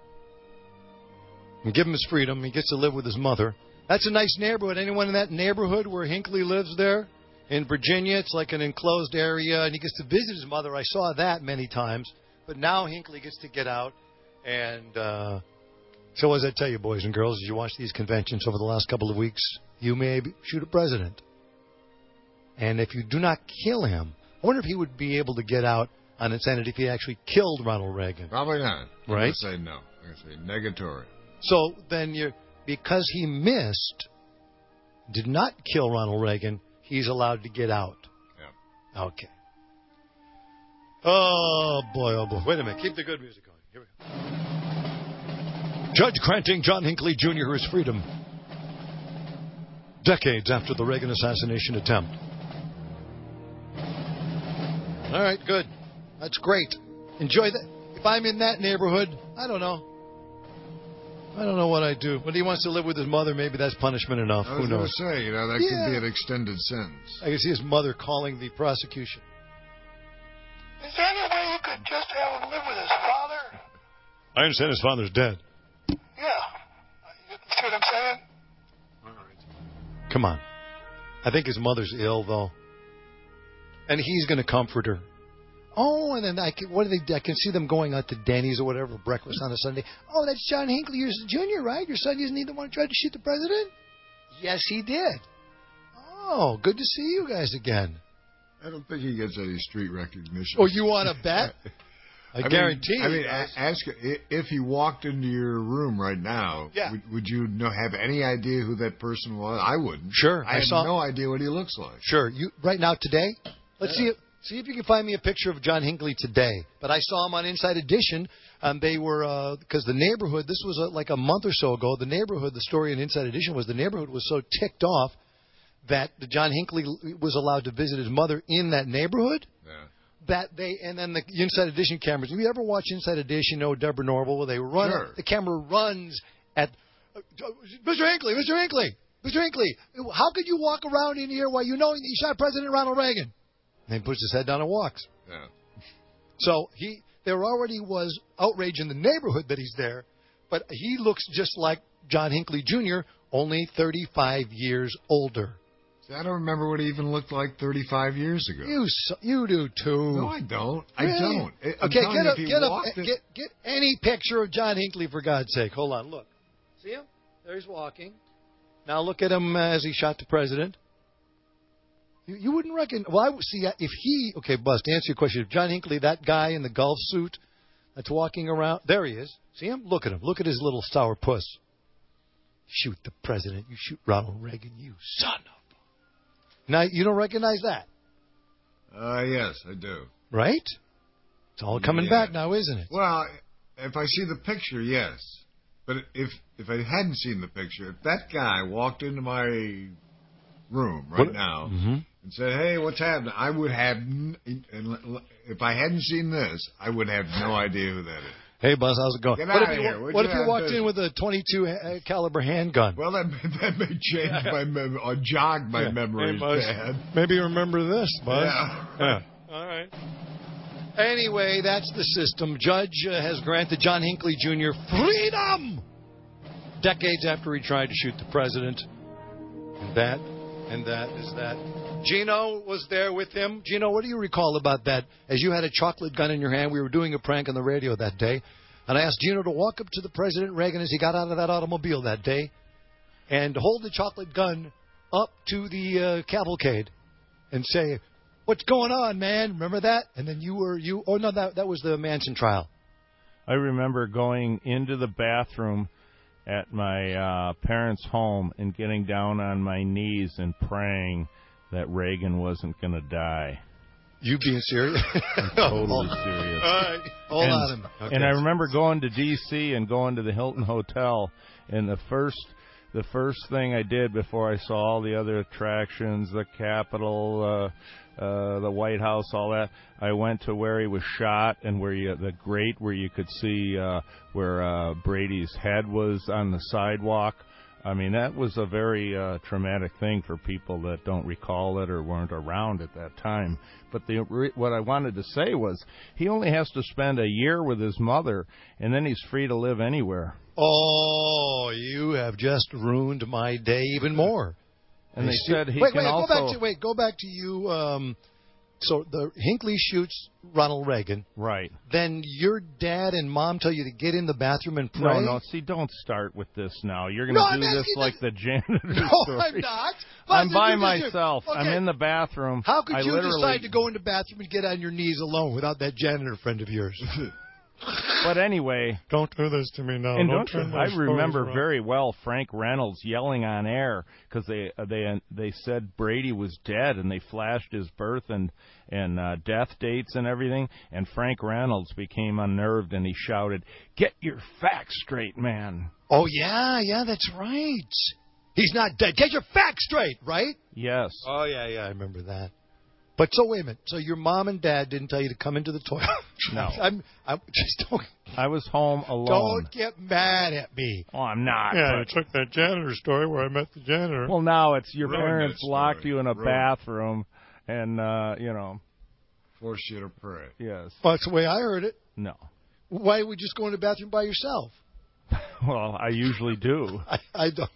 and give him his freedom. He gets to live with his mother. That's a nice neighborhood. Anyone in that neighborhood where Hinckley lives there? In Virginia, it's like an enclosed area, and he gets to visit his mother. I saw that many times. But now Hinckley gets to get out. And so as I tell you, boys and girls, as you watch these conventions over the last couple of weeks, you may shoot a president. And if you do not kill him, I wonder if he would be able to get out on insanity if he actually killed Ronald Reagan. Probably not. Right? I'm going to say no. I'm going to say negatory. So then because he missed, did not kill Ronald Reagan, he's allowed to get out. Yeah. Okay. Oh, boy. Wait a minute. Keep the good music going. Here we go. Judge granting John Hinckley Jr. his freedom. Decades after the Reagan assassination attempt. All right, good. That's great. Enjoy that. If I'm in that neighborhood, I don't know. I don't know what I'd do. When he wants to live with his mother, maybe that's punishment enough. Who knows? I was going to say, that could be an extended sentence. I can see his mother calling the prosecution. Is there any way you could just have him live with his father? I understand his father's dead. Yeah. You see what I'm saying? Come on. I think his mother's ill, though. And he's going to comfort her. Oh, and then I can see them going out to Denny's or whatever, breakfast on a Sunday. Oh, that's John Hinckley Jr., right? Your son isn't he the one who tried to shoot the president? Yes, he did. Oh, good to see you guys again. I don't think he gets any street recognition. Oh, you want to bet? I guarantee you. I mean, ask if he walked into your room right now. Yeah. Would you have any idea who that person was? I wouldn't. Sure. I have no idea what he looks like. Sure. You right now today. Let's see if you can find me a picture of John Hinckley today. But I saw him on Inside Edition. They were because the neighborhood. This was like a month or so ago. The neighborhood. The story in Inside Edition was the neighborhood was so ticked off that John Hinckley was allowed to visit his mother in that neighborhood. Yeah. And then the Inside Edition cameras. Have you ever watched Inside Edition? No, Deborah Norville, where they run. Sure. The camera runs at Mr. Hinckley. How could you walk around in here while you know you shot President Ronald Reagan? And he puts his head down and walks. Yeah. So there already was outrage in the neighborhood that he's there, but he looks just like John Hinckley Jr., only 35 years older. I don't remember what he even looked like 35 years ago. You do too. No, I don't. Really? I don't. Okay, get any picture of John Hinckley for God's sake. Hold on, look. See him? There he's walking. Now look at him as he shot the president. You wouldn't reckon. Well, I would see if he. Okay, Buzz, to answer your question, if John Hinckley, that guy in the golf suit that's walking around, there he is. See him? Look at him. Look at his little sour puss. Shoot the president. You shoot Ronald Reagan. You son of. Now, you don't recognize that? Yes, I do. Right? It's all coming back now, isn't it? Well, if I see the picture, yes. But if I hadn't seen the picture, if that guy walked into my room now and said, "Hey, what's happening?" I would have, if I hadn't seen this, I would have no idea who that is. Hey, Buzz, how's it going? Get out of here. What if you walked in with a .22 caliber handgun? Well, that may change my memory or jog my memories, Dad. Maybe you remember this, Buzz. Yeah. All right. Anyway, that's the system. Judge has granted John Hinckley Jr. freedom decades after he tried to shoot the president. And that is that. Gino was there with him. Gino, what do you recall about that? As you had a chocolate gun in your hand, we were doing a prank on the radio that day. And I asked Gino to walk up to the President Reagan as he got out of that automobile that day and hold the chocolate gun up to the cavalcade and say, "What's going on, man?" Remember that? And then that was the Manson trial. I remember going into the bathroom at my parents' home and getting down on my knees and praying that Reagan wasn't going to die. You being serious? I'm totally serious. All right. Hold on. Okay. And I remember going to D.C. and going to the Hilton Hotel, and the first thing I did before I saw all the other attractions, the Capitol, the White House, all that, I went to where he was shot and where the grate where you could see where Brady's head was on the sidewalk. I mean, that was a very traumatic thing for people that don't recall it or weren't around at that time. But what I wanted to say was he only has to spend a year with his mother, and then he's free to live anywhere. Oh, you have just ruined my day even more. And they said he can also... Go back to you... So the Hinckley shoots Ronald Reagan. Right. Then your dad and mom tell you to get in the bathroom and pray? No, see, don't start with this now. You're going to do this like the janitor story. I'm not. I'm by myself. Okay. I'm in the bathroom. How could you decide to go in the bathroom and get on your knees alone without that janitor friend of yours? But anyway, don't do this to me now. And I remember very well Frank Reynolds yelling on air because they said Brady was dead, and they flashed his birth and death dates and everything. And Frank Reynolds became unnerved, and he shouted, "Get your facts straight, man!" Oh yeah, that's right. He's not dead. Get your facts straight, right? Yes. Oh yeah, I remember that. But so wait a minute. So your mom and dad didn't tell you to come into the toilet? No. I just don't. I was home alone. Don't get mad at me. Oh, I'm not. Yeah, I took that janitor story where I met the janitor. Well, now it's your parents locked you in a bathroom and, forced you to pray. Yes. Well, that's the way I heard it. No. Why would you just go in the bathroom by yourself? Well, I usually do. I don't.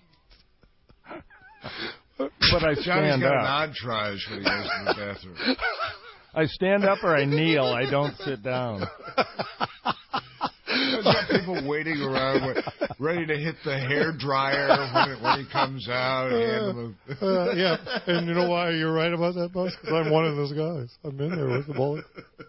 But I stand got up. An entourage when he goes to the bathroom. I stand up or I kneel. I don't sit down. There's got people waiting around ready to hit the hair dryer when he comes out. Yeah, and you know why you're right about that, boss? Because I'm one of those guys. I'm in there with the bullet.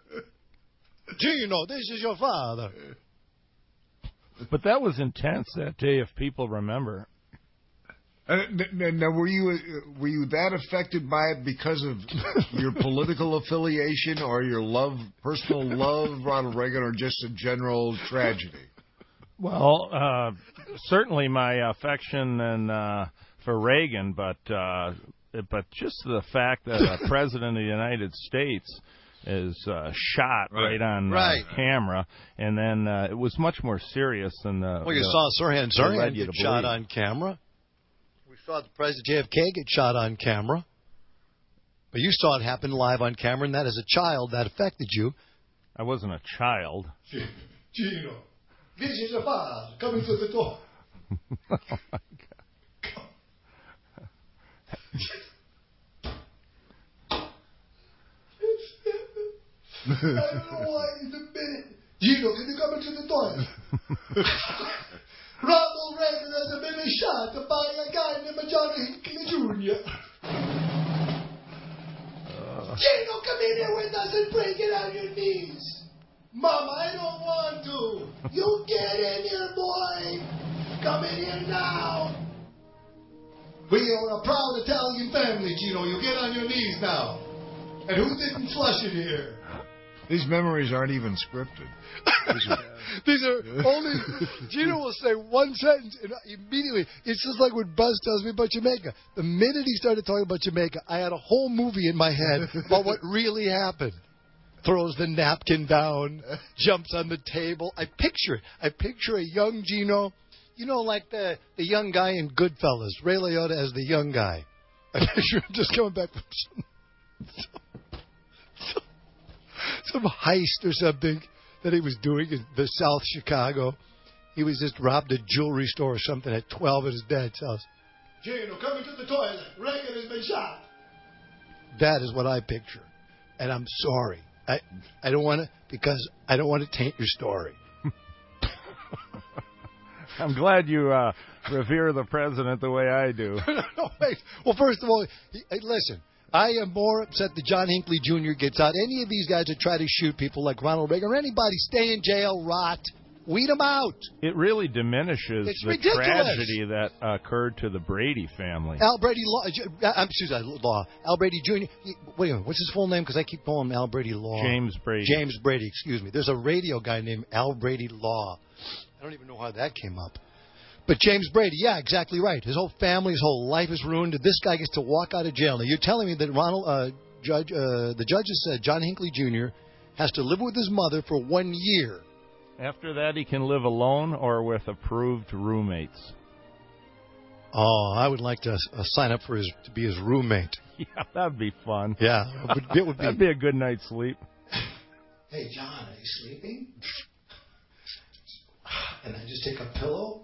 Gino, this is your father. But that was intense that day, if people remember. Now, were you that affected by it because of your political affiliation or your personal love of Ronald Reagan, or just a general tragedy? Well, certainly my affection for Reagan, but just the fact that a president of the United States is shot right on camera, and then it was much more serious than the. Well, you saw Sirhan get shot on camera. Saw the President JFK get shot on camera. But you saw it happen live on camera, and that as a child, that affected you. I wasn't a child. Gino, this is your father coming to the door. Oh, my God. I don't know why in a minute. Gino, can you come into the toilet? Ronald Reagan has been shot by a guy named John Hinckley Jr. Gino, come in here with us and pray. Get on your knees. Mama, I don't want to. You get in here, boy. Come in here now. We are a proud Italian family, Gino. You get on your knees now. And who didn't flush it here? These memories aren't even scripted. These are only... Gino will say one sentence, and immediately, it's just like when Buzz tells me about Jamaica. The minute he started talking about Jamaica, I had a whole movie in my head about what really happened. Throws the napkin down, jumps on the table. I picture it. I picture a young Gino, you know, like the young guy in Goodfellas, Ray Liotta as the young guy. I picture him just coming back from some heist or something that he was doing in the South Chicago. He was just robbed a jewelry store or something at 12 at his dad's house. Gino, come into the toilet. Reagan has been shot. That is what I picture. And I'm sorry. I don't want to, because I don't want to taint your story. I'm glad you revere the president the way I do. No, wait. Well, first of all, listen. I am more upset that John Hinckley Jr. gets out. Any of these guys that try to shoot people like Ronald Reagan or anybody, stay in jail, rot. Weed them out. It really diminishes It's the ridiculous. tragedy that occurred to the Brady family. Al Brady Law. Al Brady Jr. Wait a minute. What's his full name? Because I keep calling him Al Brady Law. James Brady. James Brady, excuse me. There's a radio guy named Al Brady Law. I don't even know how that came up. But James Brady, yeah, exactly right. His whole family, his whole life is ruined. This guy gets to walk out of jail. Now, you're telling me that the judges said John Hinckley Jr. has to live with his mother for 1 year. After that, he can live alone or with approved roommates. Oh, I would like to sign up to be his roommate. Yeah, that'd be fun. Yeah, it would be. That'd be a good night's sleep. Hey, John, are you sleeping? And I just take a pillow,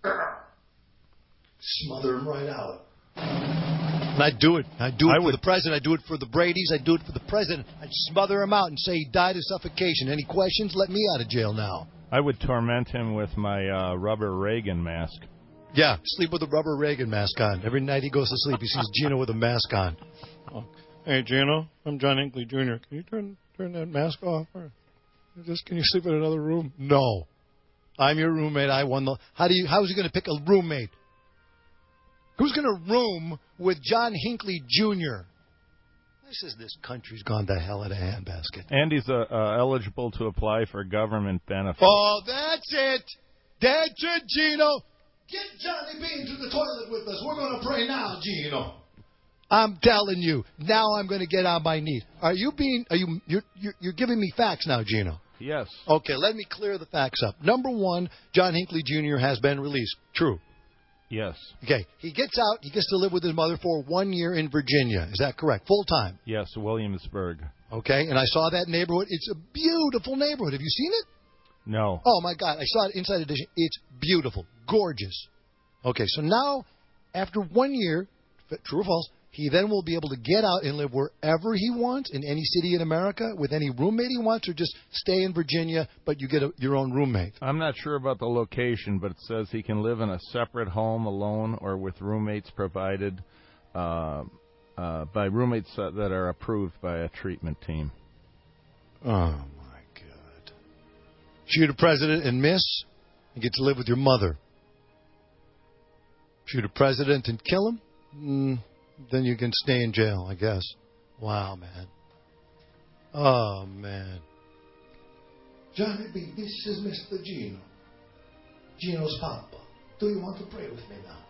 smother him right out. And I do it. I do it for the president. I do it for the Bradys. I do it for the president. I smother him out and say he died of suffocation. Any questions? Let me out of jail now. I would torment him with my rubber Reagan mask. Yeah, sleep with a rubber Reagan mask on. Every night he goes to sleep, he sees Gino with a mask on. Oh, hey, Gino, I'm John Hinckley Jr. Can you turn that mask off? Or can you sleep in another room? No. I'm your roommate. I won the... How is he going to pick a roommate? Who's going to room with John Hinckley Jr.? This country's gone to hell in a handbasket. And he's eligible to apply for government benefits. Oh, that's it. That's it, Gino. Get Johnny Bean to the toilet with us. We're going to pray now, Gino. I'm telling you. Now I'm going to get on my knees. You're giving me facts now, Gino. Yes. Okay, let me clear the facts up. Number one, John Hinckley Jr. has been released. True. Yes. Okay, he gets out. He gets to live with his mother for 1 year in Virginia. Is that correct? Full time? Yes, Williamsburg. Okay, and I saw that neighborhood. It's a beautiful neighborhood. Have you seen it? No. Oh, my God. I saw it inside edition. It's beautiful. Gorgeous. Okay, so now, after 1 year, true or false, he then will be able to get out and live wherever he wants in any city in America with any roommate he wants, or just stay in Virginia, but you get your own roommate. I'm not sure about the location, but it says he can live in a separate home alone or with roommates provided by roommates that are approved by a treatment team. Oh, my God. Shoot a president and miss, you get to live with your mother. Shoot a president and kill him? Then you can stay in jail, I guess. Wow, man. Oh, man. Johnny B., this is Mr. Gino. Gino's papa. Do you want to pray with me now?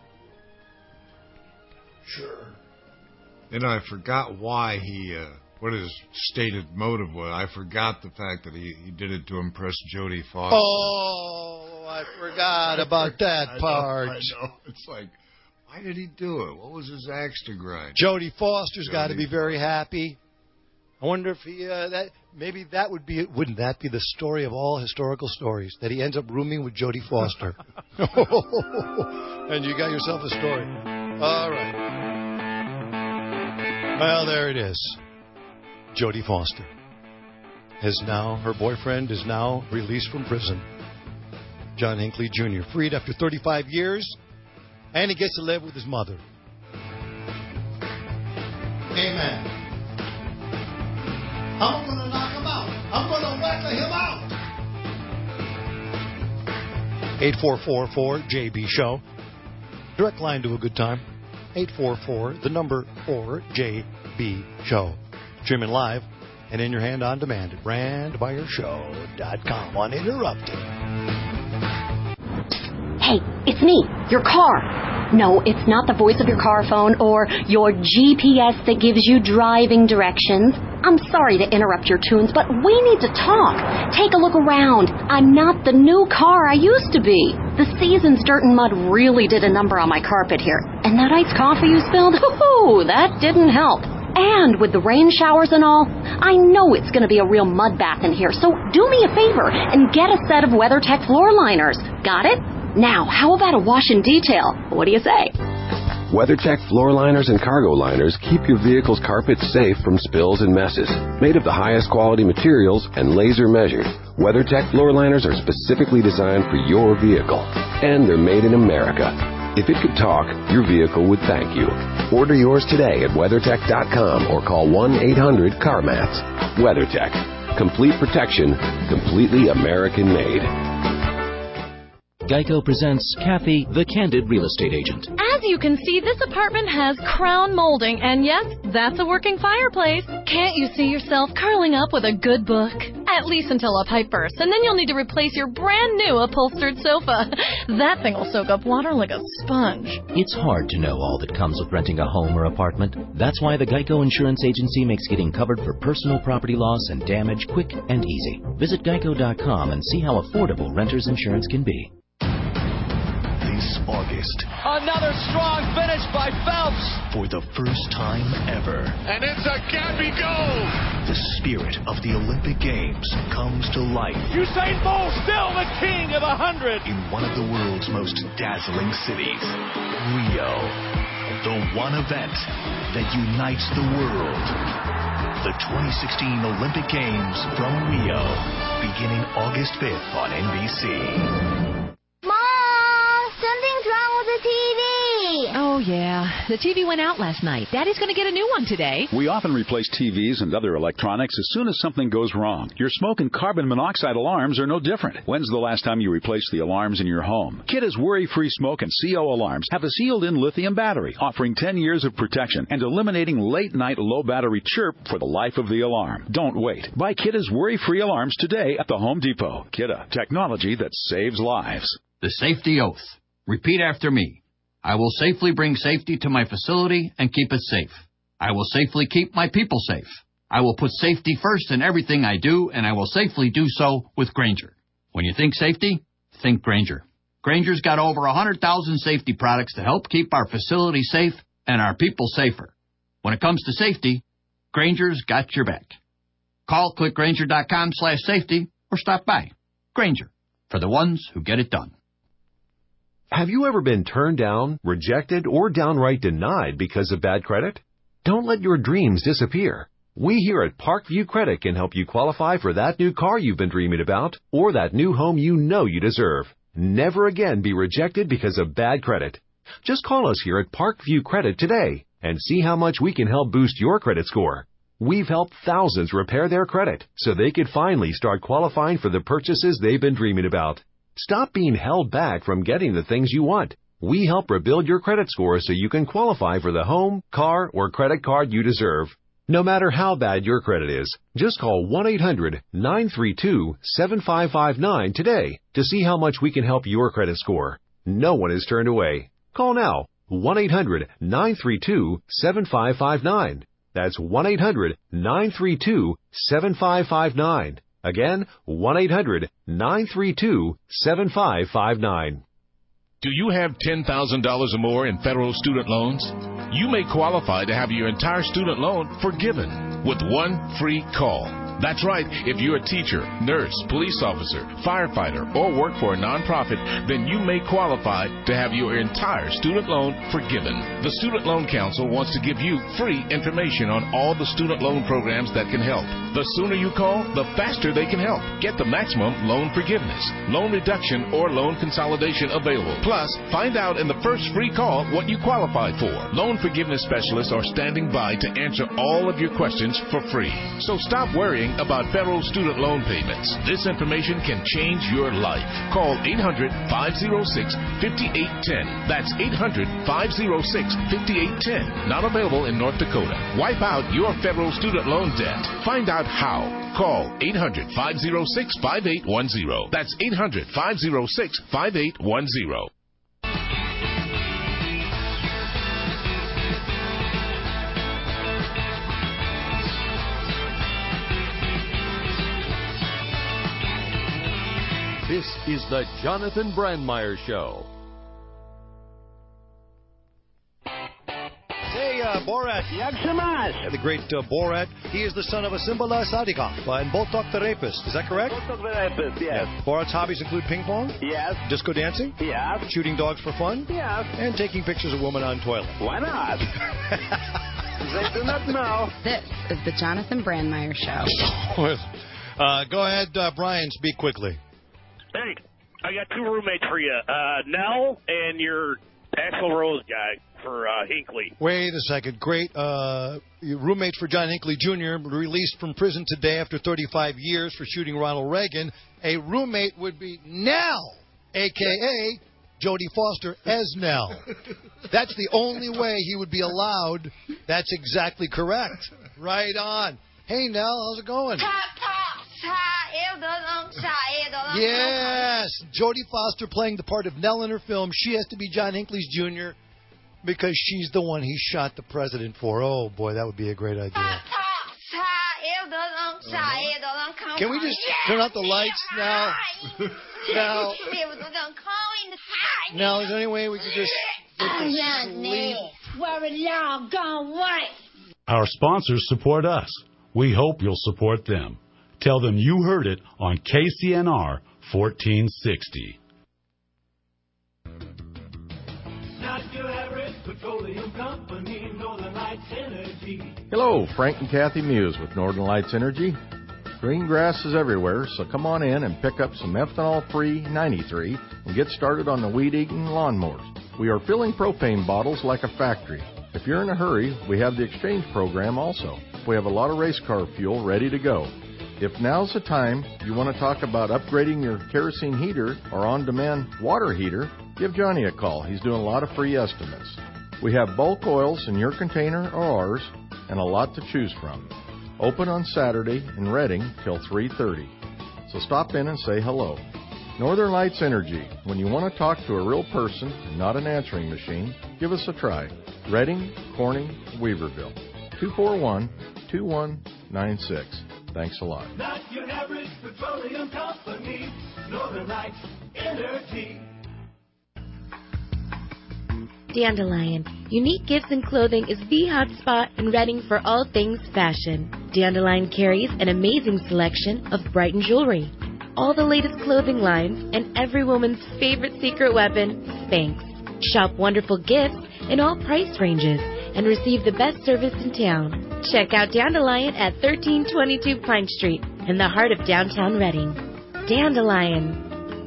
Sure. And I forgot why what his stated motive was. I forgot the fact that he did it to impress Jodie Foster. Oh, I forgot about that part. I know. It's like... Why did he do it? What was his axe to grind? Jodie Foster's got to be very happy. I wonder if maybe that wouldn't that be the story of all historical stories, that he ends up rooming with Jodie Foster? And you got yourself a story. All right. Well, there it is. Jodie Foster her boyfriend is now released from prison. John Hinckley Jr. freed after 35 years. And he gets to live with his mother. Amen. I'm going to knock him out. I'm going to whack him out. 844-4JB Show. Direct line to a good time. 844-4JB Show. Streaming live and in your hand on demand at brandmeyershow.com. Uninterrupted. Hey, it's me, your car. No, it's not the voice of your car phone or your GPS that gives you driving directions. I'm sorry to interrupt your tunes, but we need to talk. Take a look around. I'm not the new car I used to be. The season's dirt and mud really did a number on my carpet here. And that iced coffee you spilled, that didn't help. And with the rain showers and all, I know it's going to be a real mud bath in here. So do me a favor and get a set of WeatherTech floor liners. Got it? Now, how about a wash and detail? What do you say? WeatherTech floor liners and cargo liners keep your vehicle's carpet safe from spills and messes. Made of the highest quality materials and laser measured, WeatherTech floor liners are specifically designed for your vehicle. And they're made in America. If it could talk, your vehicle would thank you. Order yours today at WeatherTech.com or call 1-800-CarMats. WeatherTech. Complete protection, completely American made. Geico presents Kathy, the Candid Real Estate Agent. As you can see, this apartment has crown molding, and yes, that's a working fireplace. Can't you see yourself curling up with a good book? At least until a pipe bursts, and then you'll need to replace your brand new upholstered sofa. That thing will soak up water like a sponge. It's hard to know all that comes with renting a home or apartment. That's why the Geico Insurance Agency makes getting covered for personal property loss and damage quick and easy. Visit geico.com and see how affordable renter's insurance can be. This August, another strong finish by Phelps. For the first time ever. And it's a Gabby goal. The spirit of the Olympic Games comes to life. Usain Bolt still the king of 100. In one of the world's most dazzling cities, Rio. The one event that unites the world. The 2016 Olympic Games from Rio, beginning August 5th on NBC. Something's wrong with the TV. Oh, yeah. The TV went out last night. Daddy's going to get a new one today. We often replace TVs and other electronics as soon as something goes wrong. Your smoke and carbon monoxide alarms are no different. When's the last time you replaced the alarms in your home? Kidda's worry-free smoke and CO alarms have a sealed-in lithium battery, offering 10 years of protection and eliminating late-night low-battery chirp for the life of the alarm. Don't wait. Buy Kidda's worry-free alarms today at the Home Depot. Kidda, technology that saves lives. The safety oath. Repeat after me. I will safely bring safety to my facility and keep it safe. I will safely keep my people safe. I will put safety first in everything I do, and I will safely do so with Grainger. When you think safety, think Grainger. Grainger's got over 100,000 safety products to help keep our facility safe and our people safer. When it comes to safety, Grainger's got your back. Call clickgrainger.com/safety or stop by. Grainger, for the ones who get it done. Have you ever been turned down, rejected, or downright denied because of bad credit? Don't let your dreams disappear. We here at Parkview Credit can help you qualify for that new car you've been dreaming about or that new home you know you deserve. Never again be rejected because of bad credit. Just call us here at Parkview Credit today and see how much we can help boost your credit score. We've helped thousands repair their credit so they could finally start qualifying for the purchases they've been dreaming about. Stop being held back from getting the things you want. We help rebuild your credit score so you can qualify for the home, car, or credit card you deserve. No matter how bad your credit is, just call 1-800-932-7559 today to see how much we can help your credit score. No one is turned away. Call now, 1-800-932-7559. That's 1-800-932-7559. Again, 1-800-932-7559. Do you have $10,000 or more in federal student loans? You may qualify to have your entire student loan forgiven with one free call. That's right. If you're a teacher, nurse, police officer, firefighter, or work for a nonprofit, then you may qualify to have your entire student loan forgiven. The Student Loan Council wants to give you free information on all the student loan programs that can help. The sooner you call, the faster they can help. Get the maximum loan forgiveness, loan reduction, or loan consolidation available. Plus, find out in the first free call what you qualify for. Loan forgiveness specialists are standing by to answer all of your questions for free. So stop worrying about federal student loan payments. This information can change your life. Call 800-506-5810. That's 800-506-5810. Not available in North Dakota. Wipe out your federal student loan debt. Find out how. Call 800-506-5810. That's 800-506-5810. This is the Jonathan Brandmeier Show. Hey, Borat. The great Borat. He is the son of a Simbala Sadikov and Boltok the rapist. Is that correct? Boltok the rapist, yes. Yeah. Borat's hobbies include ping pong? Yes. Disco dancing? Yes. Shooting dogs for fun? Yes. And taking pictures of women on toilet. Why not? They do not know. This is the Jonathan Brandmeier Show. Go ahead, Brian. Speak quickly. Hey, I got two roommates for you. Nell and your Axl Rose guy for Hinckley. Wait a second. Great. Roommates for John Hinckley Jr. released from prison today after 35 years for shooting Ronald Reagan. A roommate would be Nell a.k.a. Jodie Foster as Nell. That's the only way he would be allowed. That's exactly correct. Right on. Hey, Nell, how's it going? Yes, Jodie Foster playing the part of Nell in her film. She has to be John Hinckley's Jr. because she's the one he shot the president for. Oh, boy, that would be a great idea. Can we just turn out the lights now? Now, is there any way we could just get to sleep? Our sponsors support us. We hope you'll support them. Tell them you heard it on KCNR 1460. Not your average petroleum company, Northern Lights Energy. Hello, Frank and Kathy Muse with Northern Lights Energy. Green grass is everywhere, so come on in and pick up some ethanol-free 93 and get started on the weed-eating lawnmowers. We are filling propane bottles like a factory. If you're in a hurry, we have the exchange program also. We have a lot of race car fuel ready to go. If now's the time you want to talk about upgrading your kerosene heater or on-demand water heater, give Johnny a call. He's doing a lot of free estimates. We have bulk oils in your container or ours and a lot to choose from. Open on Saturday in Reading till 3:30. So stop in and say hello. Northern Lights Energy. When you want to talk to a real person and not an answering machine, give us a try. Reading, Corning, Weaverville. 241-2196. Thanks a lot. Not your average petroleum company, Northern Lights Energy. Dandelion. Unique Gifts and Clothing is the hot spot in Reading for all things fashion. Dandelion carries an amazing selection of Brighton jewelry, all the latest clothing lines, and every woman's favorite secret weapon, Spanx. Shop wonderful gifts in all price ranges and receive the best service in town. Check out Dandelion at 1322 Pine Street in the heart of downtown Reading. Dandelion.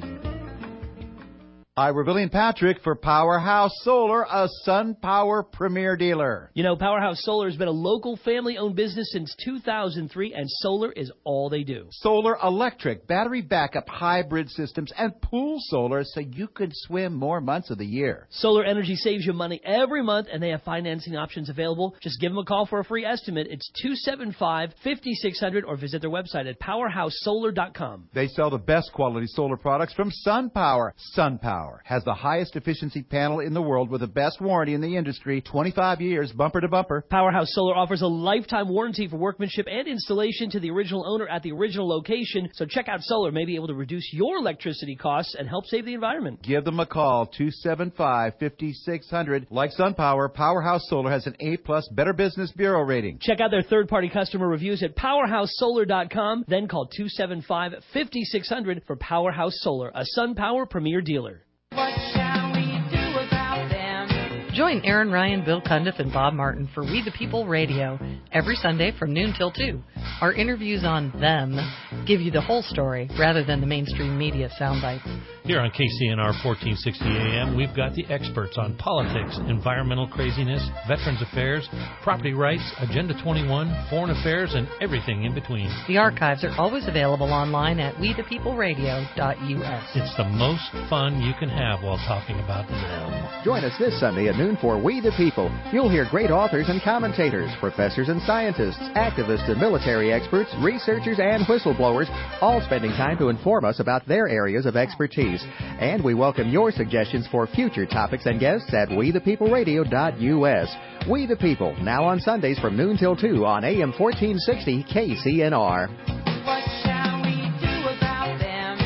Hi, we're Billy and Patrick for Powerhouse Solar, a SunPower premier dealer. You know, Powerhouse Solar has been a local family-owned business since 2003, and solar is all they do. Solar electric, battery backup, hybrid systems, and pool solar so you can swim more months of the year. Solar Energy saves you money every month, and they have financing options available. Just give them a call for a free estimate. It's 275-5600, or visit their website at powerhousesolar.com. They sell the best quality solar products from SunPower. SunPower has the highest efficiency panel in the world with the best warranty in the industry, 25 years, bumper to bumper. Powerhouse Solar offers a lifetime warranty for workmanship and installation to the original owner at the original location. So check out Solar, may be able to reduce your electricity costs and help save the environment. Give them a call, 275-5600. Like SunPower, Powerhouse Solar has an A-plus Better Business Bureau rating. Check out their third-party customer reviews at powerhousesolar.com. Then call 275-5600 for Powerhouse Solar, a SunPower premier dealer. What shall we do about them? Join Aaron Ryan, Bill Cundiff, and Bob Martin for We the People Radio every Sunday from noon till 2. Our interviews on them give you the whole story rather than the mainstream media sound bites. Here on KCNR 1460 AM, we've got the experts on politics, environmental craziness, veterans affairs, property rights, Agenda 21, foreign affairs, and everything in between. The archives are always available online at wethepeopleradio.us. It's the most fun you can have while talking about them. Join us this Sunday at noon for We the People. You'll hear great authors and commentators, professors and scientists, activists and military experts, researchers and whistleblowers, all spending time to inform us about their areas of expertise. And we welcome your suggestions for future topics and guests at wethepeopleradio.us. We the People, now on Sundays from noon till 2 on AM 1460 KCNR. What shall we do about them?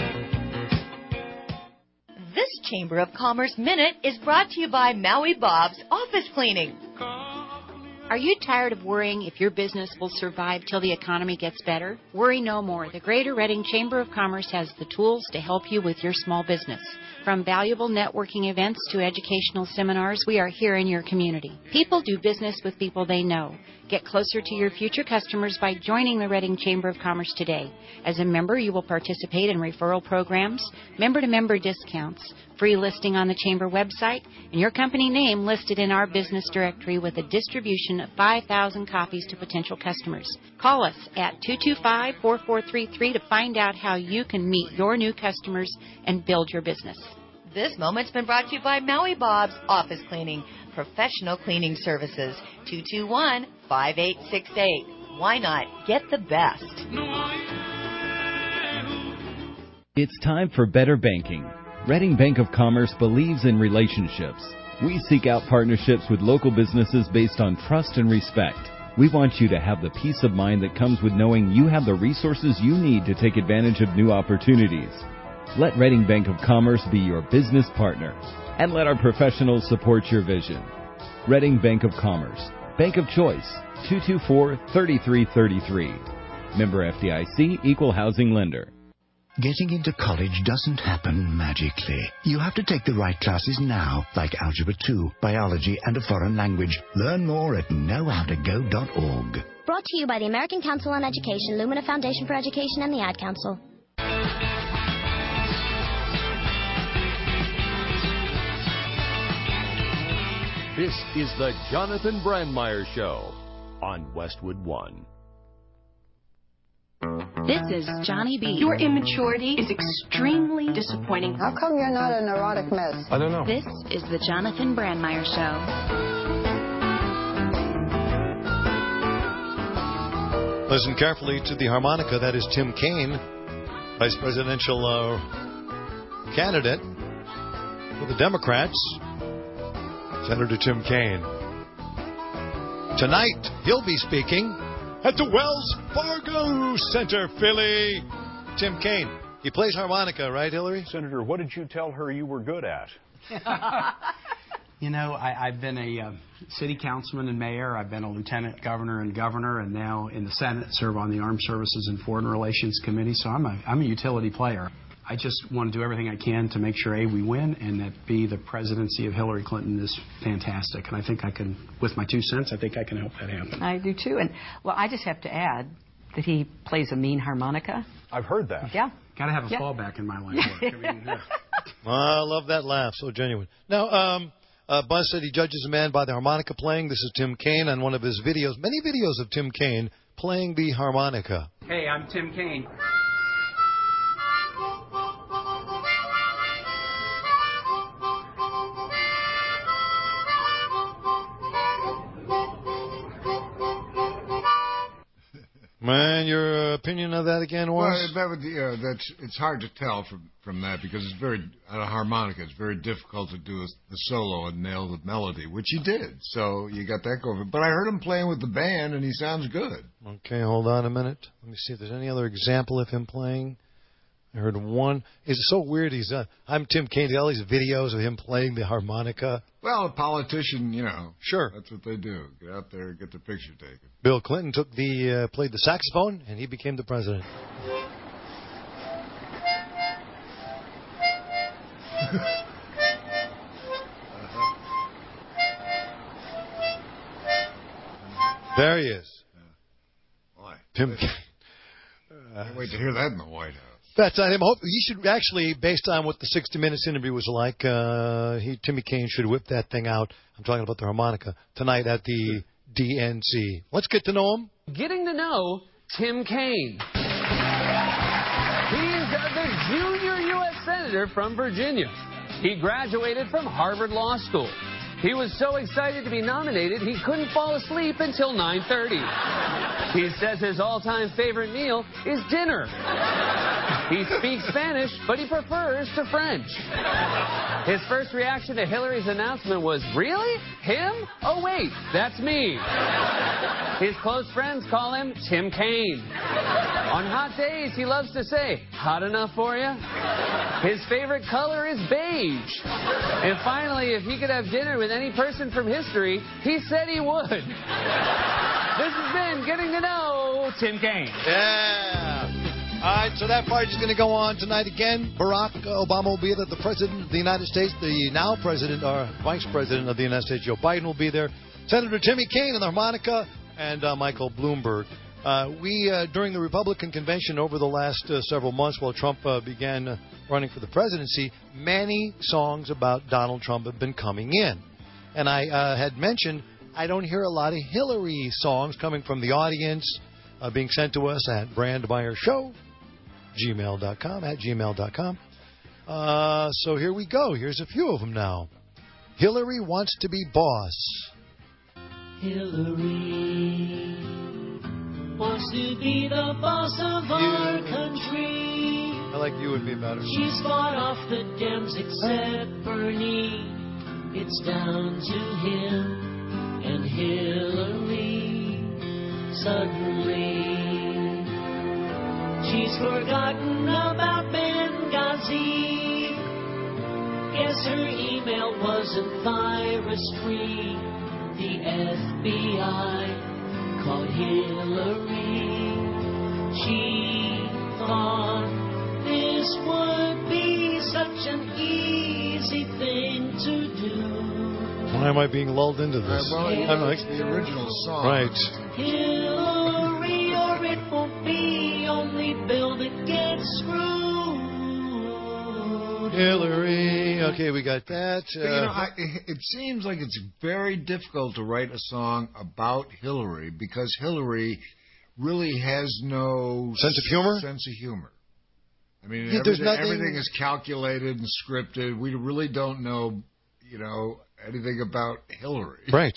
This Chamber of Commerce Minute is brought to you by Maui Bob's Office Cleaning. Are you tired of worrying if your business will survive till the economy gets better? Worry no more. The Greater Reading Chamber of Commerce has the tools to help you with your small business. From valuable networking events to educational seminars, we are here in your community. People do business with people they know. Get closer to your future customers by joining the Reading Chamber of Commerce today. As a member, you will participate in referral programs, member-to-member discounts, free listing on the Chamber website, and your company name listed in our business directory with a distribution of 5,000 copies to potential customers. Call us at 225-4433 to find out how you can meet your new customers and build your business. This moment's been brought to you by Maui Bob's Office Cleaning, professional cleaning services. 221-5868. Why not? Get the best. It's time for better banking. Reading Bank of Commerce believes in relationships. We seek out partnerships with local businesses based on trust and respect. We want you to have the peace of mind that comes with knowing you have the resources you need to take advantage of new opportunities. Let Reading Bank of Commerce be your business partner, and let our professionals support your vision. Reading Bank of Commerce, Bank of Choice, 224-3333. Member FDIC, Equal Housing Lender. Getting into college doesn't happen magically. You have to take the right classes now, like Algebra 2, Biology, and a foreign language. Learn more at knowhowtogo.org. Brought to you by the American Council on Education, Lumina Foundation for Education, and the Ad Council. This is the Jonathan Brandmeier Show on Westwood One. This is Johnny B. Your immaturity is extremely disappointing. How come you're not a neurotic mess? I don't know. This is the Jonathan Brandmeier Show. Listen carefully to the harmonica. That is Tim Kaine, vice presidential candidate for the Democrats. Senator Tim Kaine. Tonight, he'll be speaking at the Wells Fargo Center, Philly. Tim Kaine. He plays harmonica, right, Hillary? Senator, what did you tell her you were good at? You know, I've been a city councilman and mayor. I've been a lieutenant governor and governor, and now in the Senate, serve on the Armed Services and Foreign Relations Committee. So I'm a utility player. I just want to do everything I can to make sure, A, we win, and that, B, the presidency of Hillary Clinton is fantastic. And I think I can, with my 2 cents, I think I can help that happen. I do, too. And, well, I just have to add that he plays a mean harmonica. I've heard that. Yeah. Got to have a fallback in my life. I love that laugh. So genuine. Now, Buzz said he judges a man by the harmonica playing. This is Tim Kaine on one of his videos. Many videos of Tim Kaine playing the harmonica. Hey, I'm Tim Kaine. Man, your opinion of that again was? Well, it's hard to tell from that because it's very, at a harmonica, it's very difficult to do the solo and nail the melody, which he did. So you got that going. But I heard him playing with the band, and he sounds good. Okay, hold on a minute. Let me see if there's any other example of him playing. I heard one. It's so weird. I'm Tim Kaine. All these videos of him playing the harmonica. Well, a politician, you know. Sure. That's what they do. Get out there and get the picture taken. Bill Clinton played the saxophone, and he became the president. There he is. Boy. Tim Kaine. Can't wait to hear that in the White House. That's on him. You should actually, based on what the 60 Minutes interview was like, Timmy Kaine should whip that thing out. I'm talking about the harmonica tonight at the DNC. Let's get to know him. Getting to know Tim Kaine. He's the junior U.S. Senator from Virginia. He graduated from Harvard Law School. He was so excited to be nominated, he couldn't fall asleep until 9:30. He says his all-time favorite meal is dinner. He speaks Spanish, but he prefers to French. His first reaction to Hillary's announcement was, "Really? Him? Oh, wait, that's me." His close friends call him Tim Kaine. On hot days, he loves to say, "Hot enough for you?" His favorite color is beige. And finally, if he could have dinner with any person from history, he said he would. This has been Getting to Know Tim Kaine. Yeah. All right, so that part is going to go on tonight again. Barack Obama will be there. The President of the United States, the now President or Vice President of the United States, Joe Biden, will be there. Senator Timmy Kaine and the harmonica, and Michael Bloomberg. During the Republican convention over the last several months while Trump began running for the presidency, many songs about Donald Trump have been coming in. And I had mentioned I don't hear a lot of Hillary songs coming from the audience being sent to us at brandmeiershow@gmail.com. So here we go. Here's a few of them now. Hillary wants to be boss. Hillary wants to be the boss of our country. I like you would be better. She's fought off the Dems except Bernie. It's down to him and Hillary. Suddenly, she's forgotten about Benghazi. Guess her email wasn't virus-free. The FBI called Hillary. She thought this would be such an easy thing to do. Why am I being lulled into this? Well, I'm like, it's the original song. right. Hillary, or it won't be only Bill that gets screwed. Hillary. Okay, we got that. But, it seems like it's very difficult to write a song about Hillary because Hillary really has no sense of humor. I mean, Yeah, everything is calculated and scripted. We really don't know, anything about Hillary. Right.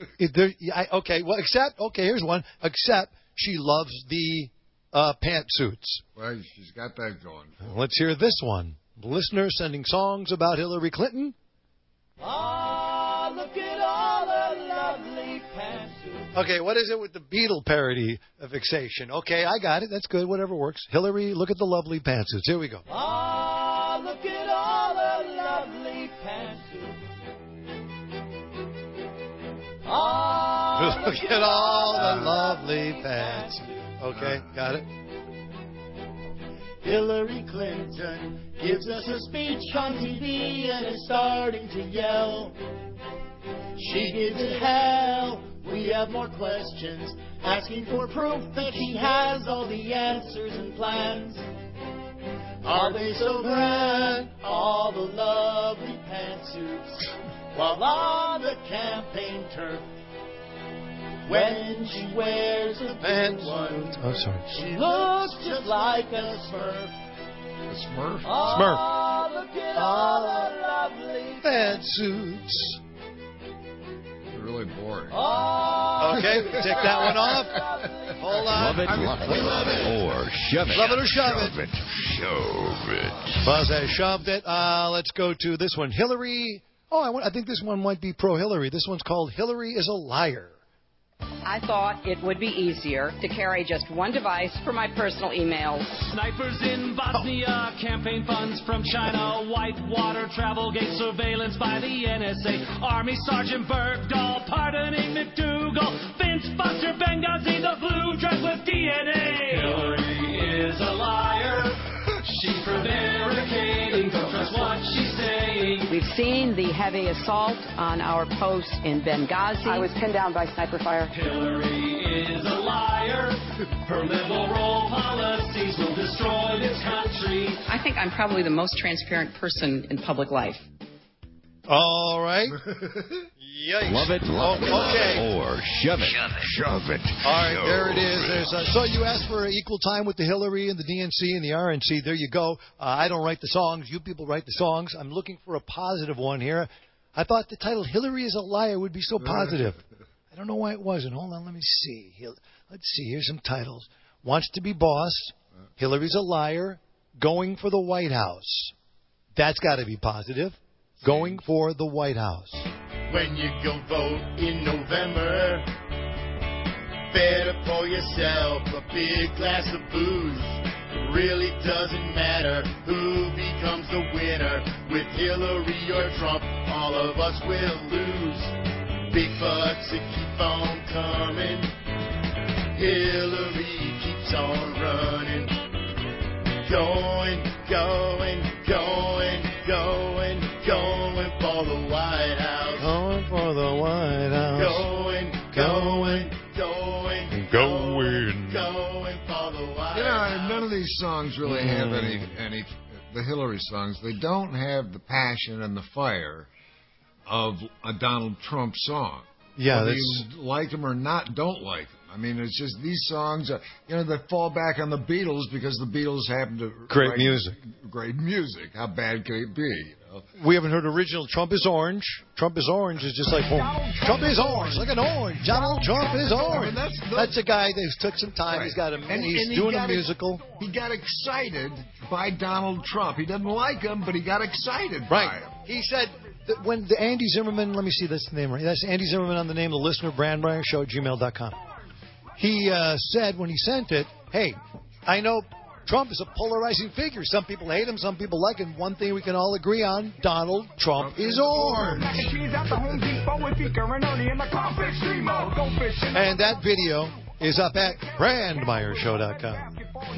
Here's one. Except she loves the pantsuits. Well, she's got that going. Let's hear this one. Listener sending songs about Hillary Clinton. Ah, look at all the lovely pantsuits. Okay, what is it with the Beatle parody of Fixation? Okay, I got it. That's good. Whatever works. Hillary, look at the lovely pantsuits. Here we go. Ah, look at all the lovely pantsuits. Ah, look at all the lovely pantsuits. Okay, got it. Hillary Clinton gives us a speech on TV and is starting to yell. She gives it hell. We have more questions, asking for proof that she has all the answers and plans. Are they so grand, all the lovely pantsuits, while on the campaign turf? When she wears a blue one, she looks just like a Smurf. A Smurf? Oh, look at all the lovely pantsuits. They're really boring. Okay, take that one off. Hold on. Love it, or shove it. Love it or shove it. Shove it. Buzz has shoved it. Let's go to this one. Hillary. I think this one might be pro-Hillary. This one's called Hillary is a Liar. I thought it would be easier to carry just one device for my personal emails. Snipers in Bosnia, campaign funds from China, Whitewater, Travelgate surveillance by the NSA, Army Sergeant Bergdahl pardoning McDougal, Vince Foster, Benghazi, the blue dress with DNA. Hillary is a liar. She's prevaricating. Don't trust what she's saying. We've seen the heavy assault on our post in Benghazi. I was pinned down by sniper fire. Hillary is a liar. Her liberal policies will destroy this country. I think I'm probably the most transparent person in public life. All right. Yikes. Love it, okay. or shove it. Shove it. All right, there it is. So you asked for equal time with the Hillary and the DNC and the RNC. There you go. I don't write the songs. You people write the songs. I'm looking for a positive one here. I thought the title Hillary is a Liar would be so positive. I don't know why it wasn't. Hold on, let me see. Let's see. Here's some titles. Wants to be boss. Hillary's a liar. Going for the White House. That's got to be positive. Going for the White House. When you go vote in November, better pour yourself a big glass of booze. It really doesn't matter who becomes the winner. With Hillary or Trump, all of us will lose. Big bucks that keep on coming. Hillary keeps on running. Going, going, going, going, going for the White House. Going for the White House. Going, going, going, going for the White House. None of these songs really have any. The Hillary songs, they don't have the passion and the fire of a Donald Trump song. Yeah, whether you like them or don't like them. I mean, it's just these songs, they fall back on the Beatles because the Beatles happen to Great write music. Great music. How bad can it be? We haven't heard original Trump is Orange. Trump is Orange is just like, boom. Trump is orange, like an orange. Donald Trump is orange. I mean, that's a guy that took some time. Right. He's got he's doing a musical. He got excited by Donald Trump. He doesn't like him, but he got excited by him. He said that when the Andy Zimmerman, let me see, that's the name right. That's Andy Zimmerman on the name of the listener, brandmeyershow@gmail.com. He said when he sent it, hey, I know Trump is a polarizing figure. Some people hate him, some people like him. One thing we can all agree on, Donald Trump is orange. And that video is up at brandmeyershow.com.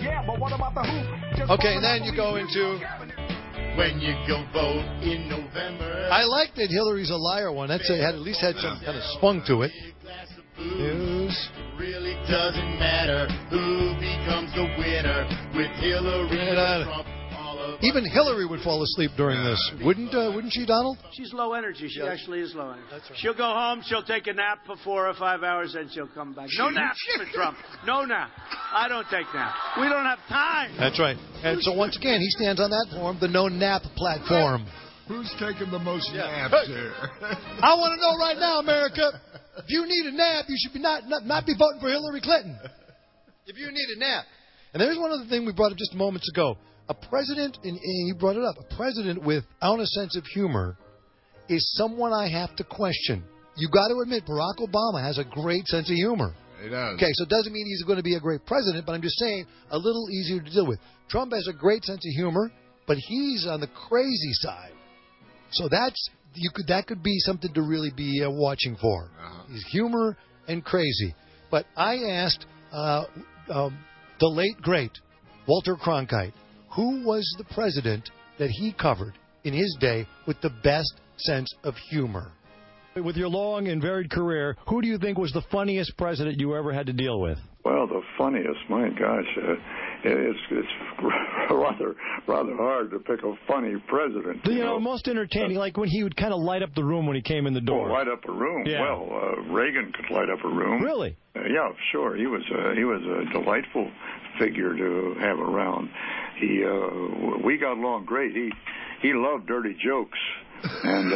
Okay, and then you go into... When you go vote in November. I like that Hillary's a liar one. At least had some kind of spunk to it. News. Really doesn't matter who becomes the winner with Hillary or Trump. Even Hillary would fall asleep during this, wouldn't she, Donald? She's low energy. She actually is low energy. That's right. She'll go home. She'll take a nap for 4 or 5 hours, and she'll come back. No naps for Trump. No nap. I don't take naps. We don't have time. That's right. And so once again, he stands on that forum, the no nap platform. Who's taking the most naps here? I want to know right now, America. If you need a nap, you should be not be voting for Hillary Clinton. If you need a nap. And there's one other thing we brought up just moments ago. A president, and you brought it up, a president without a sense of humor is someone I have to question. You got to admit, Barack Obama has a great sense of humor. He does. Okay, so it doesn't mean he's going to be a great president, but I'm just saying a little easier to deal with. Trump has a great sense of humor, but he's on the crazy side. So that could be something to really be watching for. He's humor and crazy. But I asked the late great Walter Cronkite, who was the president that he covered in his day with the best sense of humor? With your long and varied career, who do you think was the funniest president you ever had to deal with? Well, the funniest, my gosh, it's rather hard to pick a funny president. You know, most entertaining, like when he would kind of light up the room when he came in the door. Oh, light up a room? Yeah. Well, Reagan could light up a room. Really? Yeah, sure. He was a delightful figure to have around. We got along great. He loved dirty jokes, and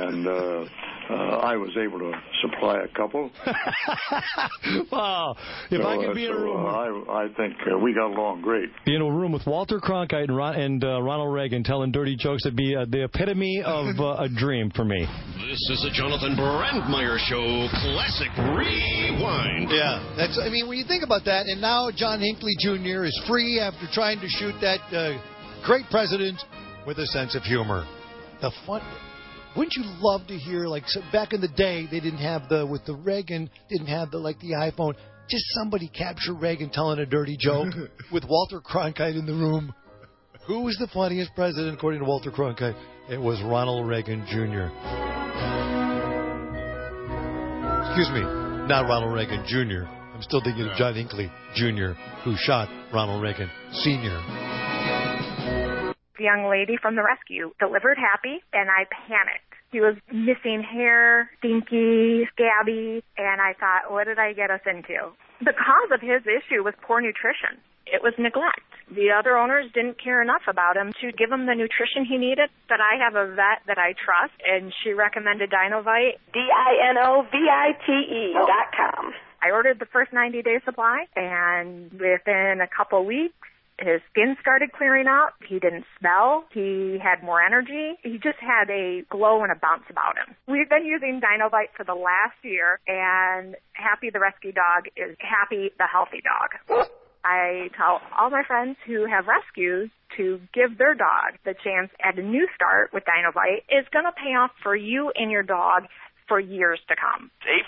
I was able to supply a couple. Wow! If I could be in a room, I think we got along great. Be in a room with Walter Cronkite and Ronald Reagan telling dirty jokes would be the epitome of a dream for me. This is the Jonathan Brandmeier Show Classic Rewind. Yeah, I mean, when you think about that, and now John Hinckley Jr. is free after trying to shoot that great president with a sense of humor. The fun. Wouldn't you love to hear, like, so back in the day, they didn't have with the Reagan, didn't have the iPhone. Just somebody capture Reagan telling a dirty joke with Walter Cronkite in the room. Who was the funniest president, according to Walter Cronkite? It was Ronald Reagan Jr. Excuse me, not Ronald Reagan Jr. I'm still thinking of John Hinckley Jr., who shot Ronald Reagan Sr. Young lady from the rescue delivered happy, and I panicked. He was missing hair, stinky, scabby, and I thought, what did I get us into? The cause of his issue was poor nutrition. It was neglect. The other owners didn't care enough about him to give him the nutrition he needed. But I have a vet that I trust, and she recommended Dinovite, DINOVITE.com. I ordered the first 90-day supply, and within a couple weeks, his skin started clearing up. He didn't smell. He had more energy. He just had a glow and a bounce about him. We've been using Dinovite for the last year, and Happy the rescue dog is Happy the healthy dog. I tell all my friends who have rescues to give their dog the chance at a new start with Dinovite. It's going to pay off for you and your dog for years to come.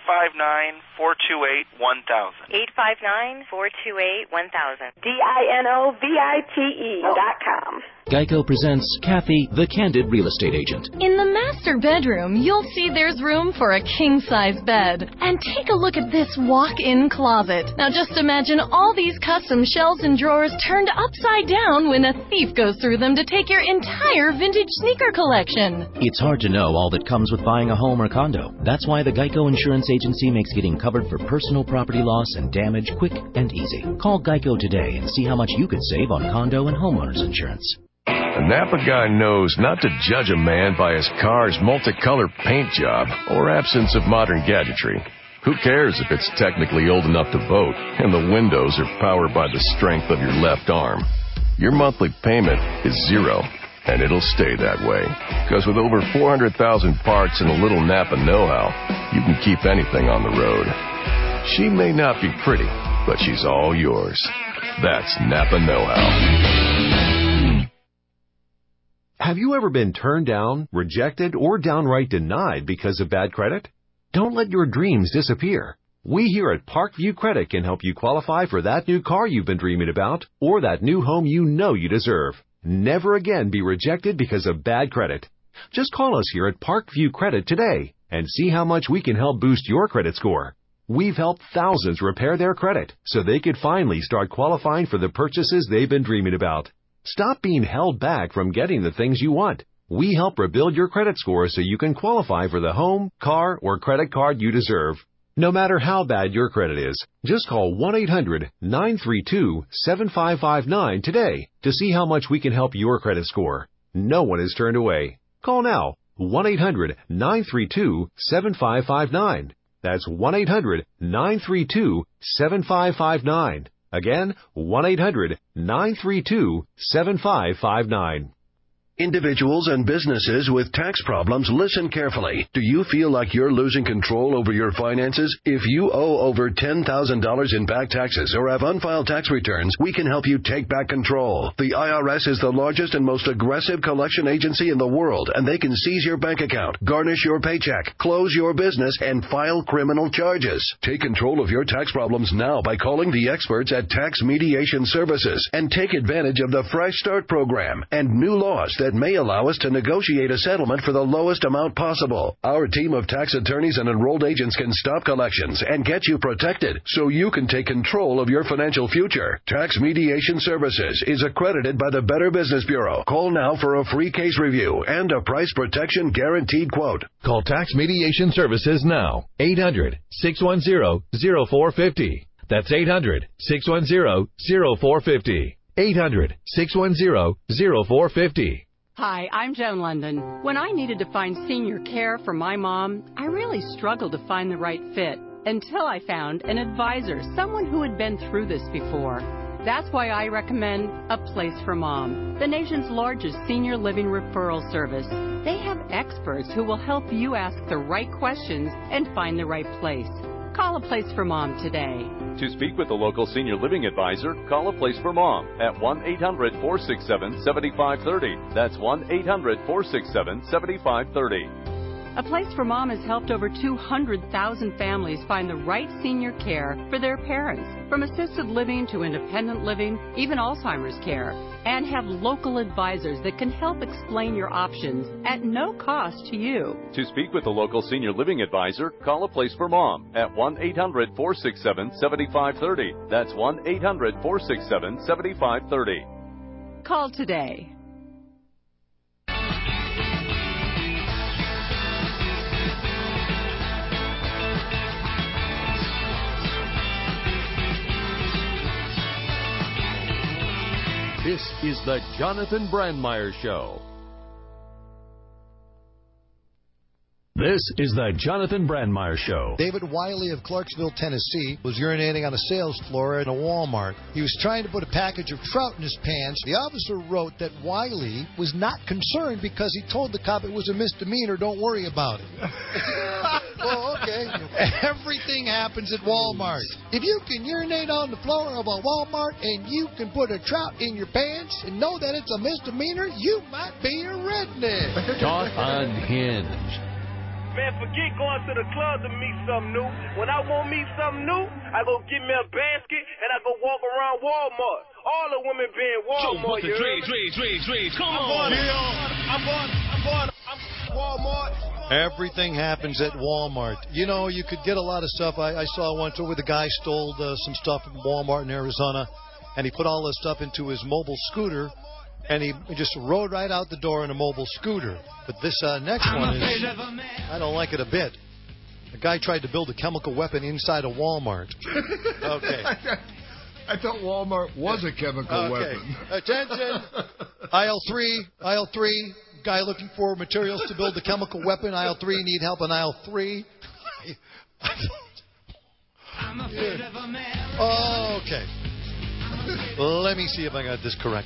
859-428-1000. 859-428-1000. DINOVITE.com. Geico presents Kathy, the Candid Real Estate Agent. In the master bedroom, you'll see there's room for a king-size bed. And take a look at this walk-in closet. Now just imagine all these custom shelves and drawers turned upside down when a thief goes through them to take your entire vintage sneaker collection. It's hard to know all that comes with buying a home or condo. now. That's why the Geico Insurance Agency makes getting covered for personal property loss and damage quick and easy. Call Geico today and see how much you could save on condo and homeowners insurance. A Napa guy knows not to judge a man by his car's multicolor paint job or absence of modern gadgetry. Who cares if it's technically old enough to vote and the windows are powered by the strength of your left arm? Your monthly payment is zero, and it'll stay that way. Because with over 400,000 parts and a little Napa know-how, you can keep anything on the road. She may not be pretty, but she's all yours. That's Napa know-how. Have you ever been turned down, rejected, or downright denied because of bad credit? Don't let your dreams disappear. We here at Parkview Credit can help you qualify for that new car you've been dreaming about or that new home you know you deserve. Never again be rejected because of bad credit. Just call us here at Parkview Credit today and see how much we can help boost your credit score. We've helped thousands repair their credit so they could finally start qualifying for the purchases they've been dreaming about. Stop being held back from getting the things you want. We help rebuild your credit score so you can qualify for the home, car, or credit card you deserve. No matter how bad your credit is, just call 1-800-932-7559 today to see how much we can help your credit score. No one is turned away. Call now, 1-800-932-7559. That's 1-800-932-7559. Again, 1-800-932-7559. Individuals and businesses with tax problems, listen carefully. Do you feel like you're losing control over your finances? If you owe over $10,000 in back taxes or have unfiled tax returns, we can help you take back control. The IRS is the largest and most aggressive collection agency in the world, and they can seize your bank account, garnish your paycheck, close your business, and file criminal charges. Take control of your tax problems now by calling the experts at Tax Mediation Services and take advantage of the Fresh Start program and new laws that may allow us to negotiate a settlement for the lowest amount possible. Our team of tax attorneys and enrolled agents can stop collections and get you protected so you can take control of your financial future. Tax Mediation Services is accredited by the Better Business Bureau. Call now for a free case review and a price protection guaranteed quote. Call Tax Mediation Services now. 800-610-0450. That's 800-610-0450. 800-610-0450. Hi, I'm Joan London. When I needed to find senior care for my mom, I really struggled to find the right fit until I found an advisor, someone who had been through this before. That's why I recommend A Place for Mom, the nation's largest senior living referral service. They have experts who will help you ask the right questions and find the right place. Call A Place for Mom today. To speak with a local senior living advisor, call A Place for Mom at 1-800-467-7530. That's 1-800-467-7530. A Place for Mom has helped over 200,000 families find the right senior care for their parents, from assisted living to independent living, even Alzheimer's care, and have local advisors that can help explain your options at no cost to you. To speak with a local senior living advisor, call A Place for Mom at 1-800-467-7530. That's 1-800-467-7530. Call today. This is the Jonathan Brandmeier Show. This is the Jonathan Brandmeier Show. David Wiley of Clarksville, Tennessee, was urinating on a sales floor at a Walmart. He was trying to put a package of trout in his pants. The officer wrote that Wiley was not concerned because he told the cop it was a misdemeanor. Don't worry about it. Oh, okay. Everything happens at Walmart. If you can urinate on the floor of a Walmart and you can put a trout in your pants and know that it's a misdemeanor, you might be a redneck. Talk Unhinged. Man, forget going to the club to meet something new. When I want to meet something new, I go get me a basket and I go walk around Walmart. All the women be in Walmart. Come on. I'm going Walmart. Everything happens at Walmart. You know, you could get a lot of stuff. I saw once where the guy stole some stuff from Walmart in Arizona, and he put all this stuff into his mobile scooter, and he just rode right out the door in a mobile scooter. But this next one is, I don't like it a bit. A guy tried to build a chemical weapon inside a Walmart. Okay. I thought Walmart was a chemical weapon. Attention. Aisle 3. Guy looking for materials to build a chemical weapon. Aisle 3. Need help in aisle 3. Okay. Let me see if I got this correct.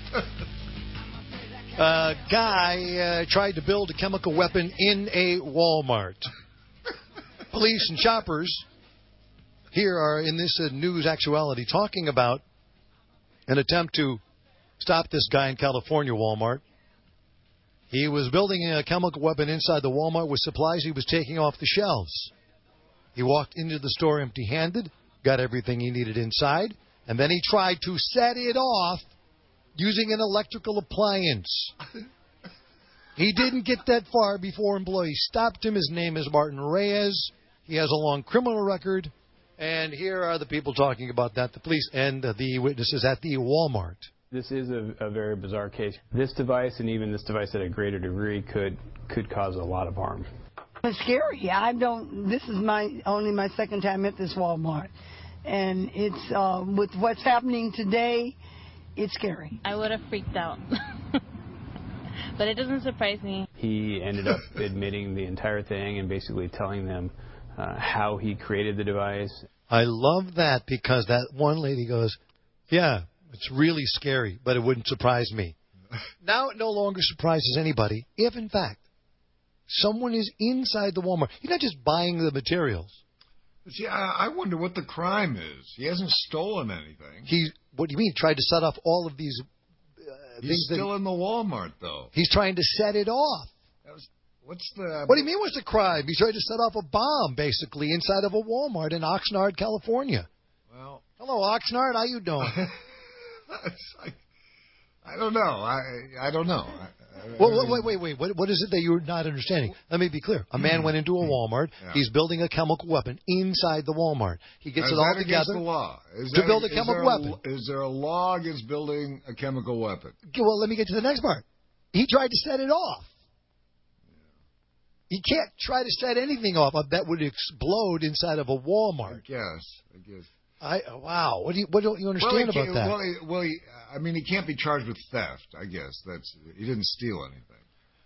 A guy tried to build a chemical weapon in a Walmart. Police and shoppers here are in this news actuality talking about an attempt to stop this guy in California Walmart. He was building a chemical weapon inside the Walmart with supplies he was taking off the shelves. He walked into the store empty-handed, got everything he needed inside, and then he tried to set it off using an electrical appliance. He didn't get that far before employees stopped him. His name is Martin Reyes. He has a long criminal record. And here are the people talking about that, the police and the witnesses at the Walmart. This is a very bizarre case. This device, and even this device at a greater degree, could cause a lot of harm. It's scary. This is only my second time at this Walmart. And it's, with what's happening today, it's scary. I would have freaked out. But it doesn't surprise me. He ended up admitting the entire thing and basically telling them how he created the device. I love that because that one lady goes, yeah, it's really scary, but it wouldn't surprise me. Now it no longer surprises anybody if, in fact, someone is inside the Walmart. You're not just buying the materials. See, I wonder what the crime is. He hasn't stolen anything. What do you mean? Tried to set off all of these things? He's still in the Walmart, though. He's trying to set it off. What's the... What do you mean what's the crime? He tried to set off a bomb, basically, inside of a Walmart in Oxnard, California. Well... Hello, Oxnard. How you doing? I don't know. I don't know. Well, wait. What is it that you're not understanding? Let me be clear. A man went into a Walmart. Yeah. He's building a chemical weapon inside the Walmart. He gets it all together the law? to build a chemical weapon. Is there a law against building a chemical weapon? Well, let me get to the next part. He tried to set it off. You can't try to set anything off that would explode inside of a Walmart. I guess. Wow. What don't you understand about that? He can't be charged with theft. I guess he didn't steal anything.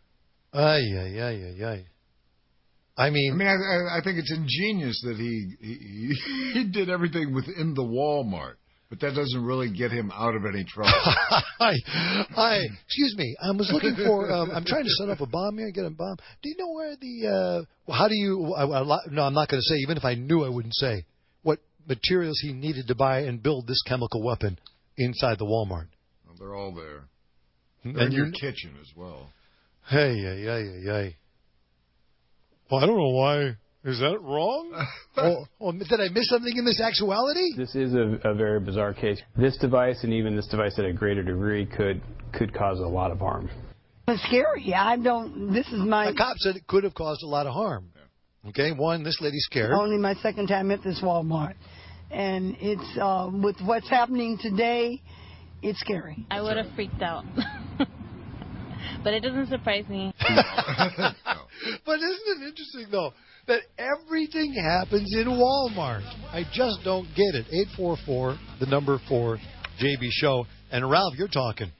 I think it's ingenious that he did everything within the Walmart. But that doesn't really get him out of any trouble. Excuse me. I was looking for. I'm trying to set up a bomb here. Get a bomb. Do you know where the? How do you? No, I'm not going to say. Even if I knew, I wouldn't say what materials he needed to buy and build this chemical weapon inside the Walmart. Well, they're all there. They're in your kitchen as well. Hey. Well, I don't know why. Is that wrong? Did I miss something in this actuality? This is a very bizarre case. This device, and even this device at a greater degree, could cause a lot of harm. It's scary. The cop said it could have caused a lot of harm. Yeah. Okay, one, this lady's scared. Only my second time at this Walmart. And it's, with what's happening today, it's scary. I would have freaked out. But it doesn't surprise me. But isn't it interesting, though, that everything happens in Walmart? I just don't get it. 844, the number for JB Show. And Ralph, you're talking.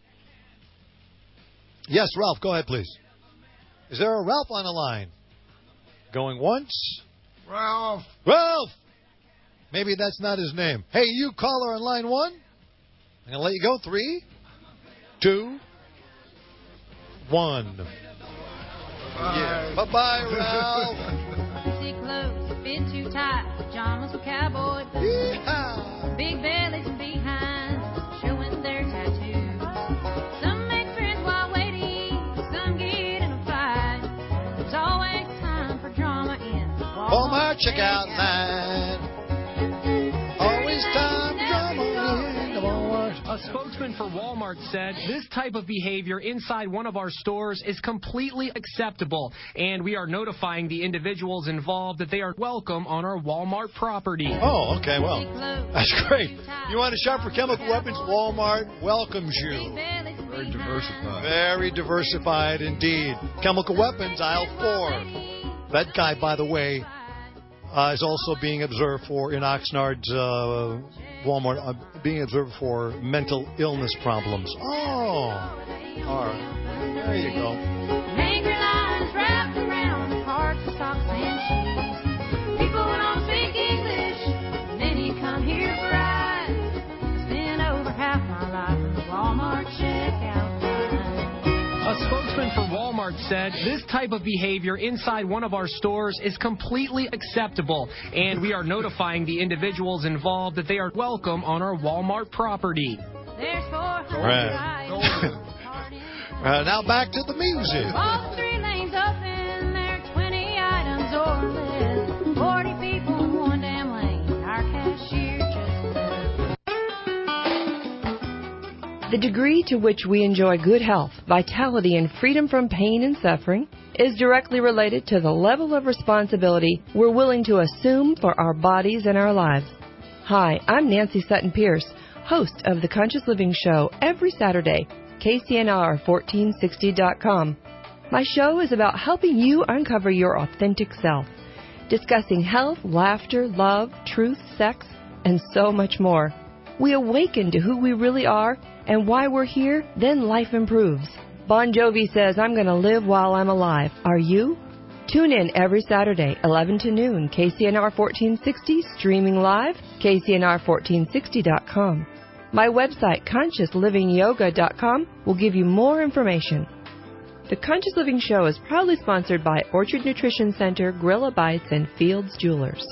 Yes, Ralph, go ahead, please. Is there a Ralph on the line? Going once? Ralph! Maybe that's not his name. Hey, you caller on line 1. I'm going to let you go. 3, 2, 1. Yeah. Bye-bye, Ralph. See clothes fit too tight, pajamas with cowboy boots. Yeehaw. Big bellies and behinds showing their tattoos. Some make friends while waiting, some get in a fight. There's always time for drama in the Walmart checkout line. Always time for drama in the Walmart. A spokesman for Walmart said this type of behavior inside one of our stores is completely acceptable, and we are notifying the individuals involved that they are welcome on our Walmart property. Oh, okay, well, that's great. You want to shop for chemical weapons? Walmart welcomes you. Very diversified. Very diversified indeed. Chemical weapons, aisle 4. That guy, by the way, is also being observed for, in Oxnard's Walmart, being observed for mental illness problems. Oh, all right. There you go. Angry lines wrapped around hearts, socks, and shoes. People don't speak English, many come here for rides. Spend over half my life in the Walmart checkout line. A spokesman for Walmart said this type of behavior inside one of our stores is completely acceptable, and we are notifying the individuals involved that they are welcome on our Walmart property. There's 400 Right. Now back to the music. All 3 lanes open, there are 20 items or less. 40 people in one damn lane. Our cashier just The degree to which we enjoy good health, vitality, and freedom from pain and suffering is directly related to the level of responsibility we're willing to assume for our bodies and our lives. Hi, I'm Nancy Sutton Pierce, host of The Conscious Living Show every Saturday, KCNR1460.com. My show is about helping you uncover your authentic self, discussing health, laughter, love, truth, sex, and so much more. We awaken to who we really are and why we're here, then life improves. Bon Jovi says, I'm going to live while I'm alive. Are you? Tune in every Saturday, 11 to noon, KCNR 1460, streaming live, KCNR1460.com. My website, ConsciousLivingYoga.com, will give you more information. The Conscious Living Show is proudly sponsored by Orchard Nutrition Center, Gorilla Bites, and Fields Jewelers.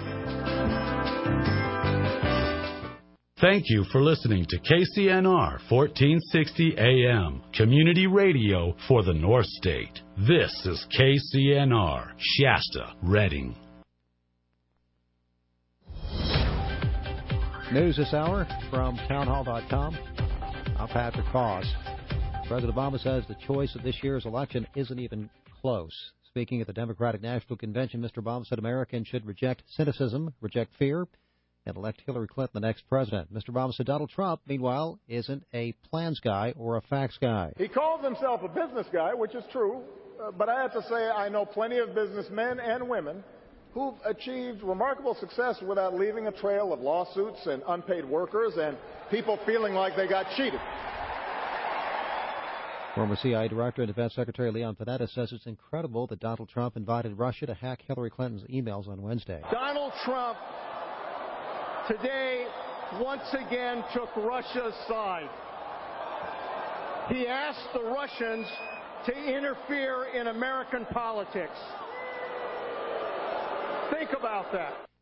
Thank you for listening to KCNR 1460 AM, community radio for the North State. This is KCNR, Shasta, Redding. News this hour from townhall.com. I'm Patrick Foss. President Obama says the choice of this year's election isn't even close. Speaking at the Democratic National Convention, Mr. Obama said Americans should reject cynicism, reject fear, and elect Hillary Clinton the next president. Mr. Obama said Donald Trump, meanwhile, isn't a plans guy or a facts guy. He calls himself a business guy, which is true, but I have to say I know plenty of businessmen and women who've achieved remarkable success without leaving a trail of lawsuits and unpaid workers and people feeling like they got cheated. Former CIA Director and Defense Secretary Leon Panetta says it's incredible that Donald Trump invited Russia to hack Hillary Clinton's emails on Wednesday. Donald Trump today once again took Russia's side. He asked the Russians to interfere in American politics. Think about that.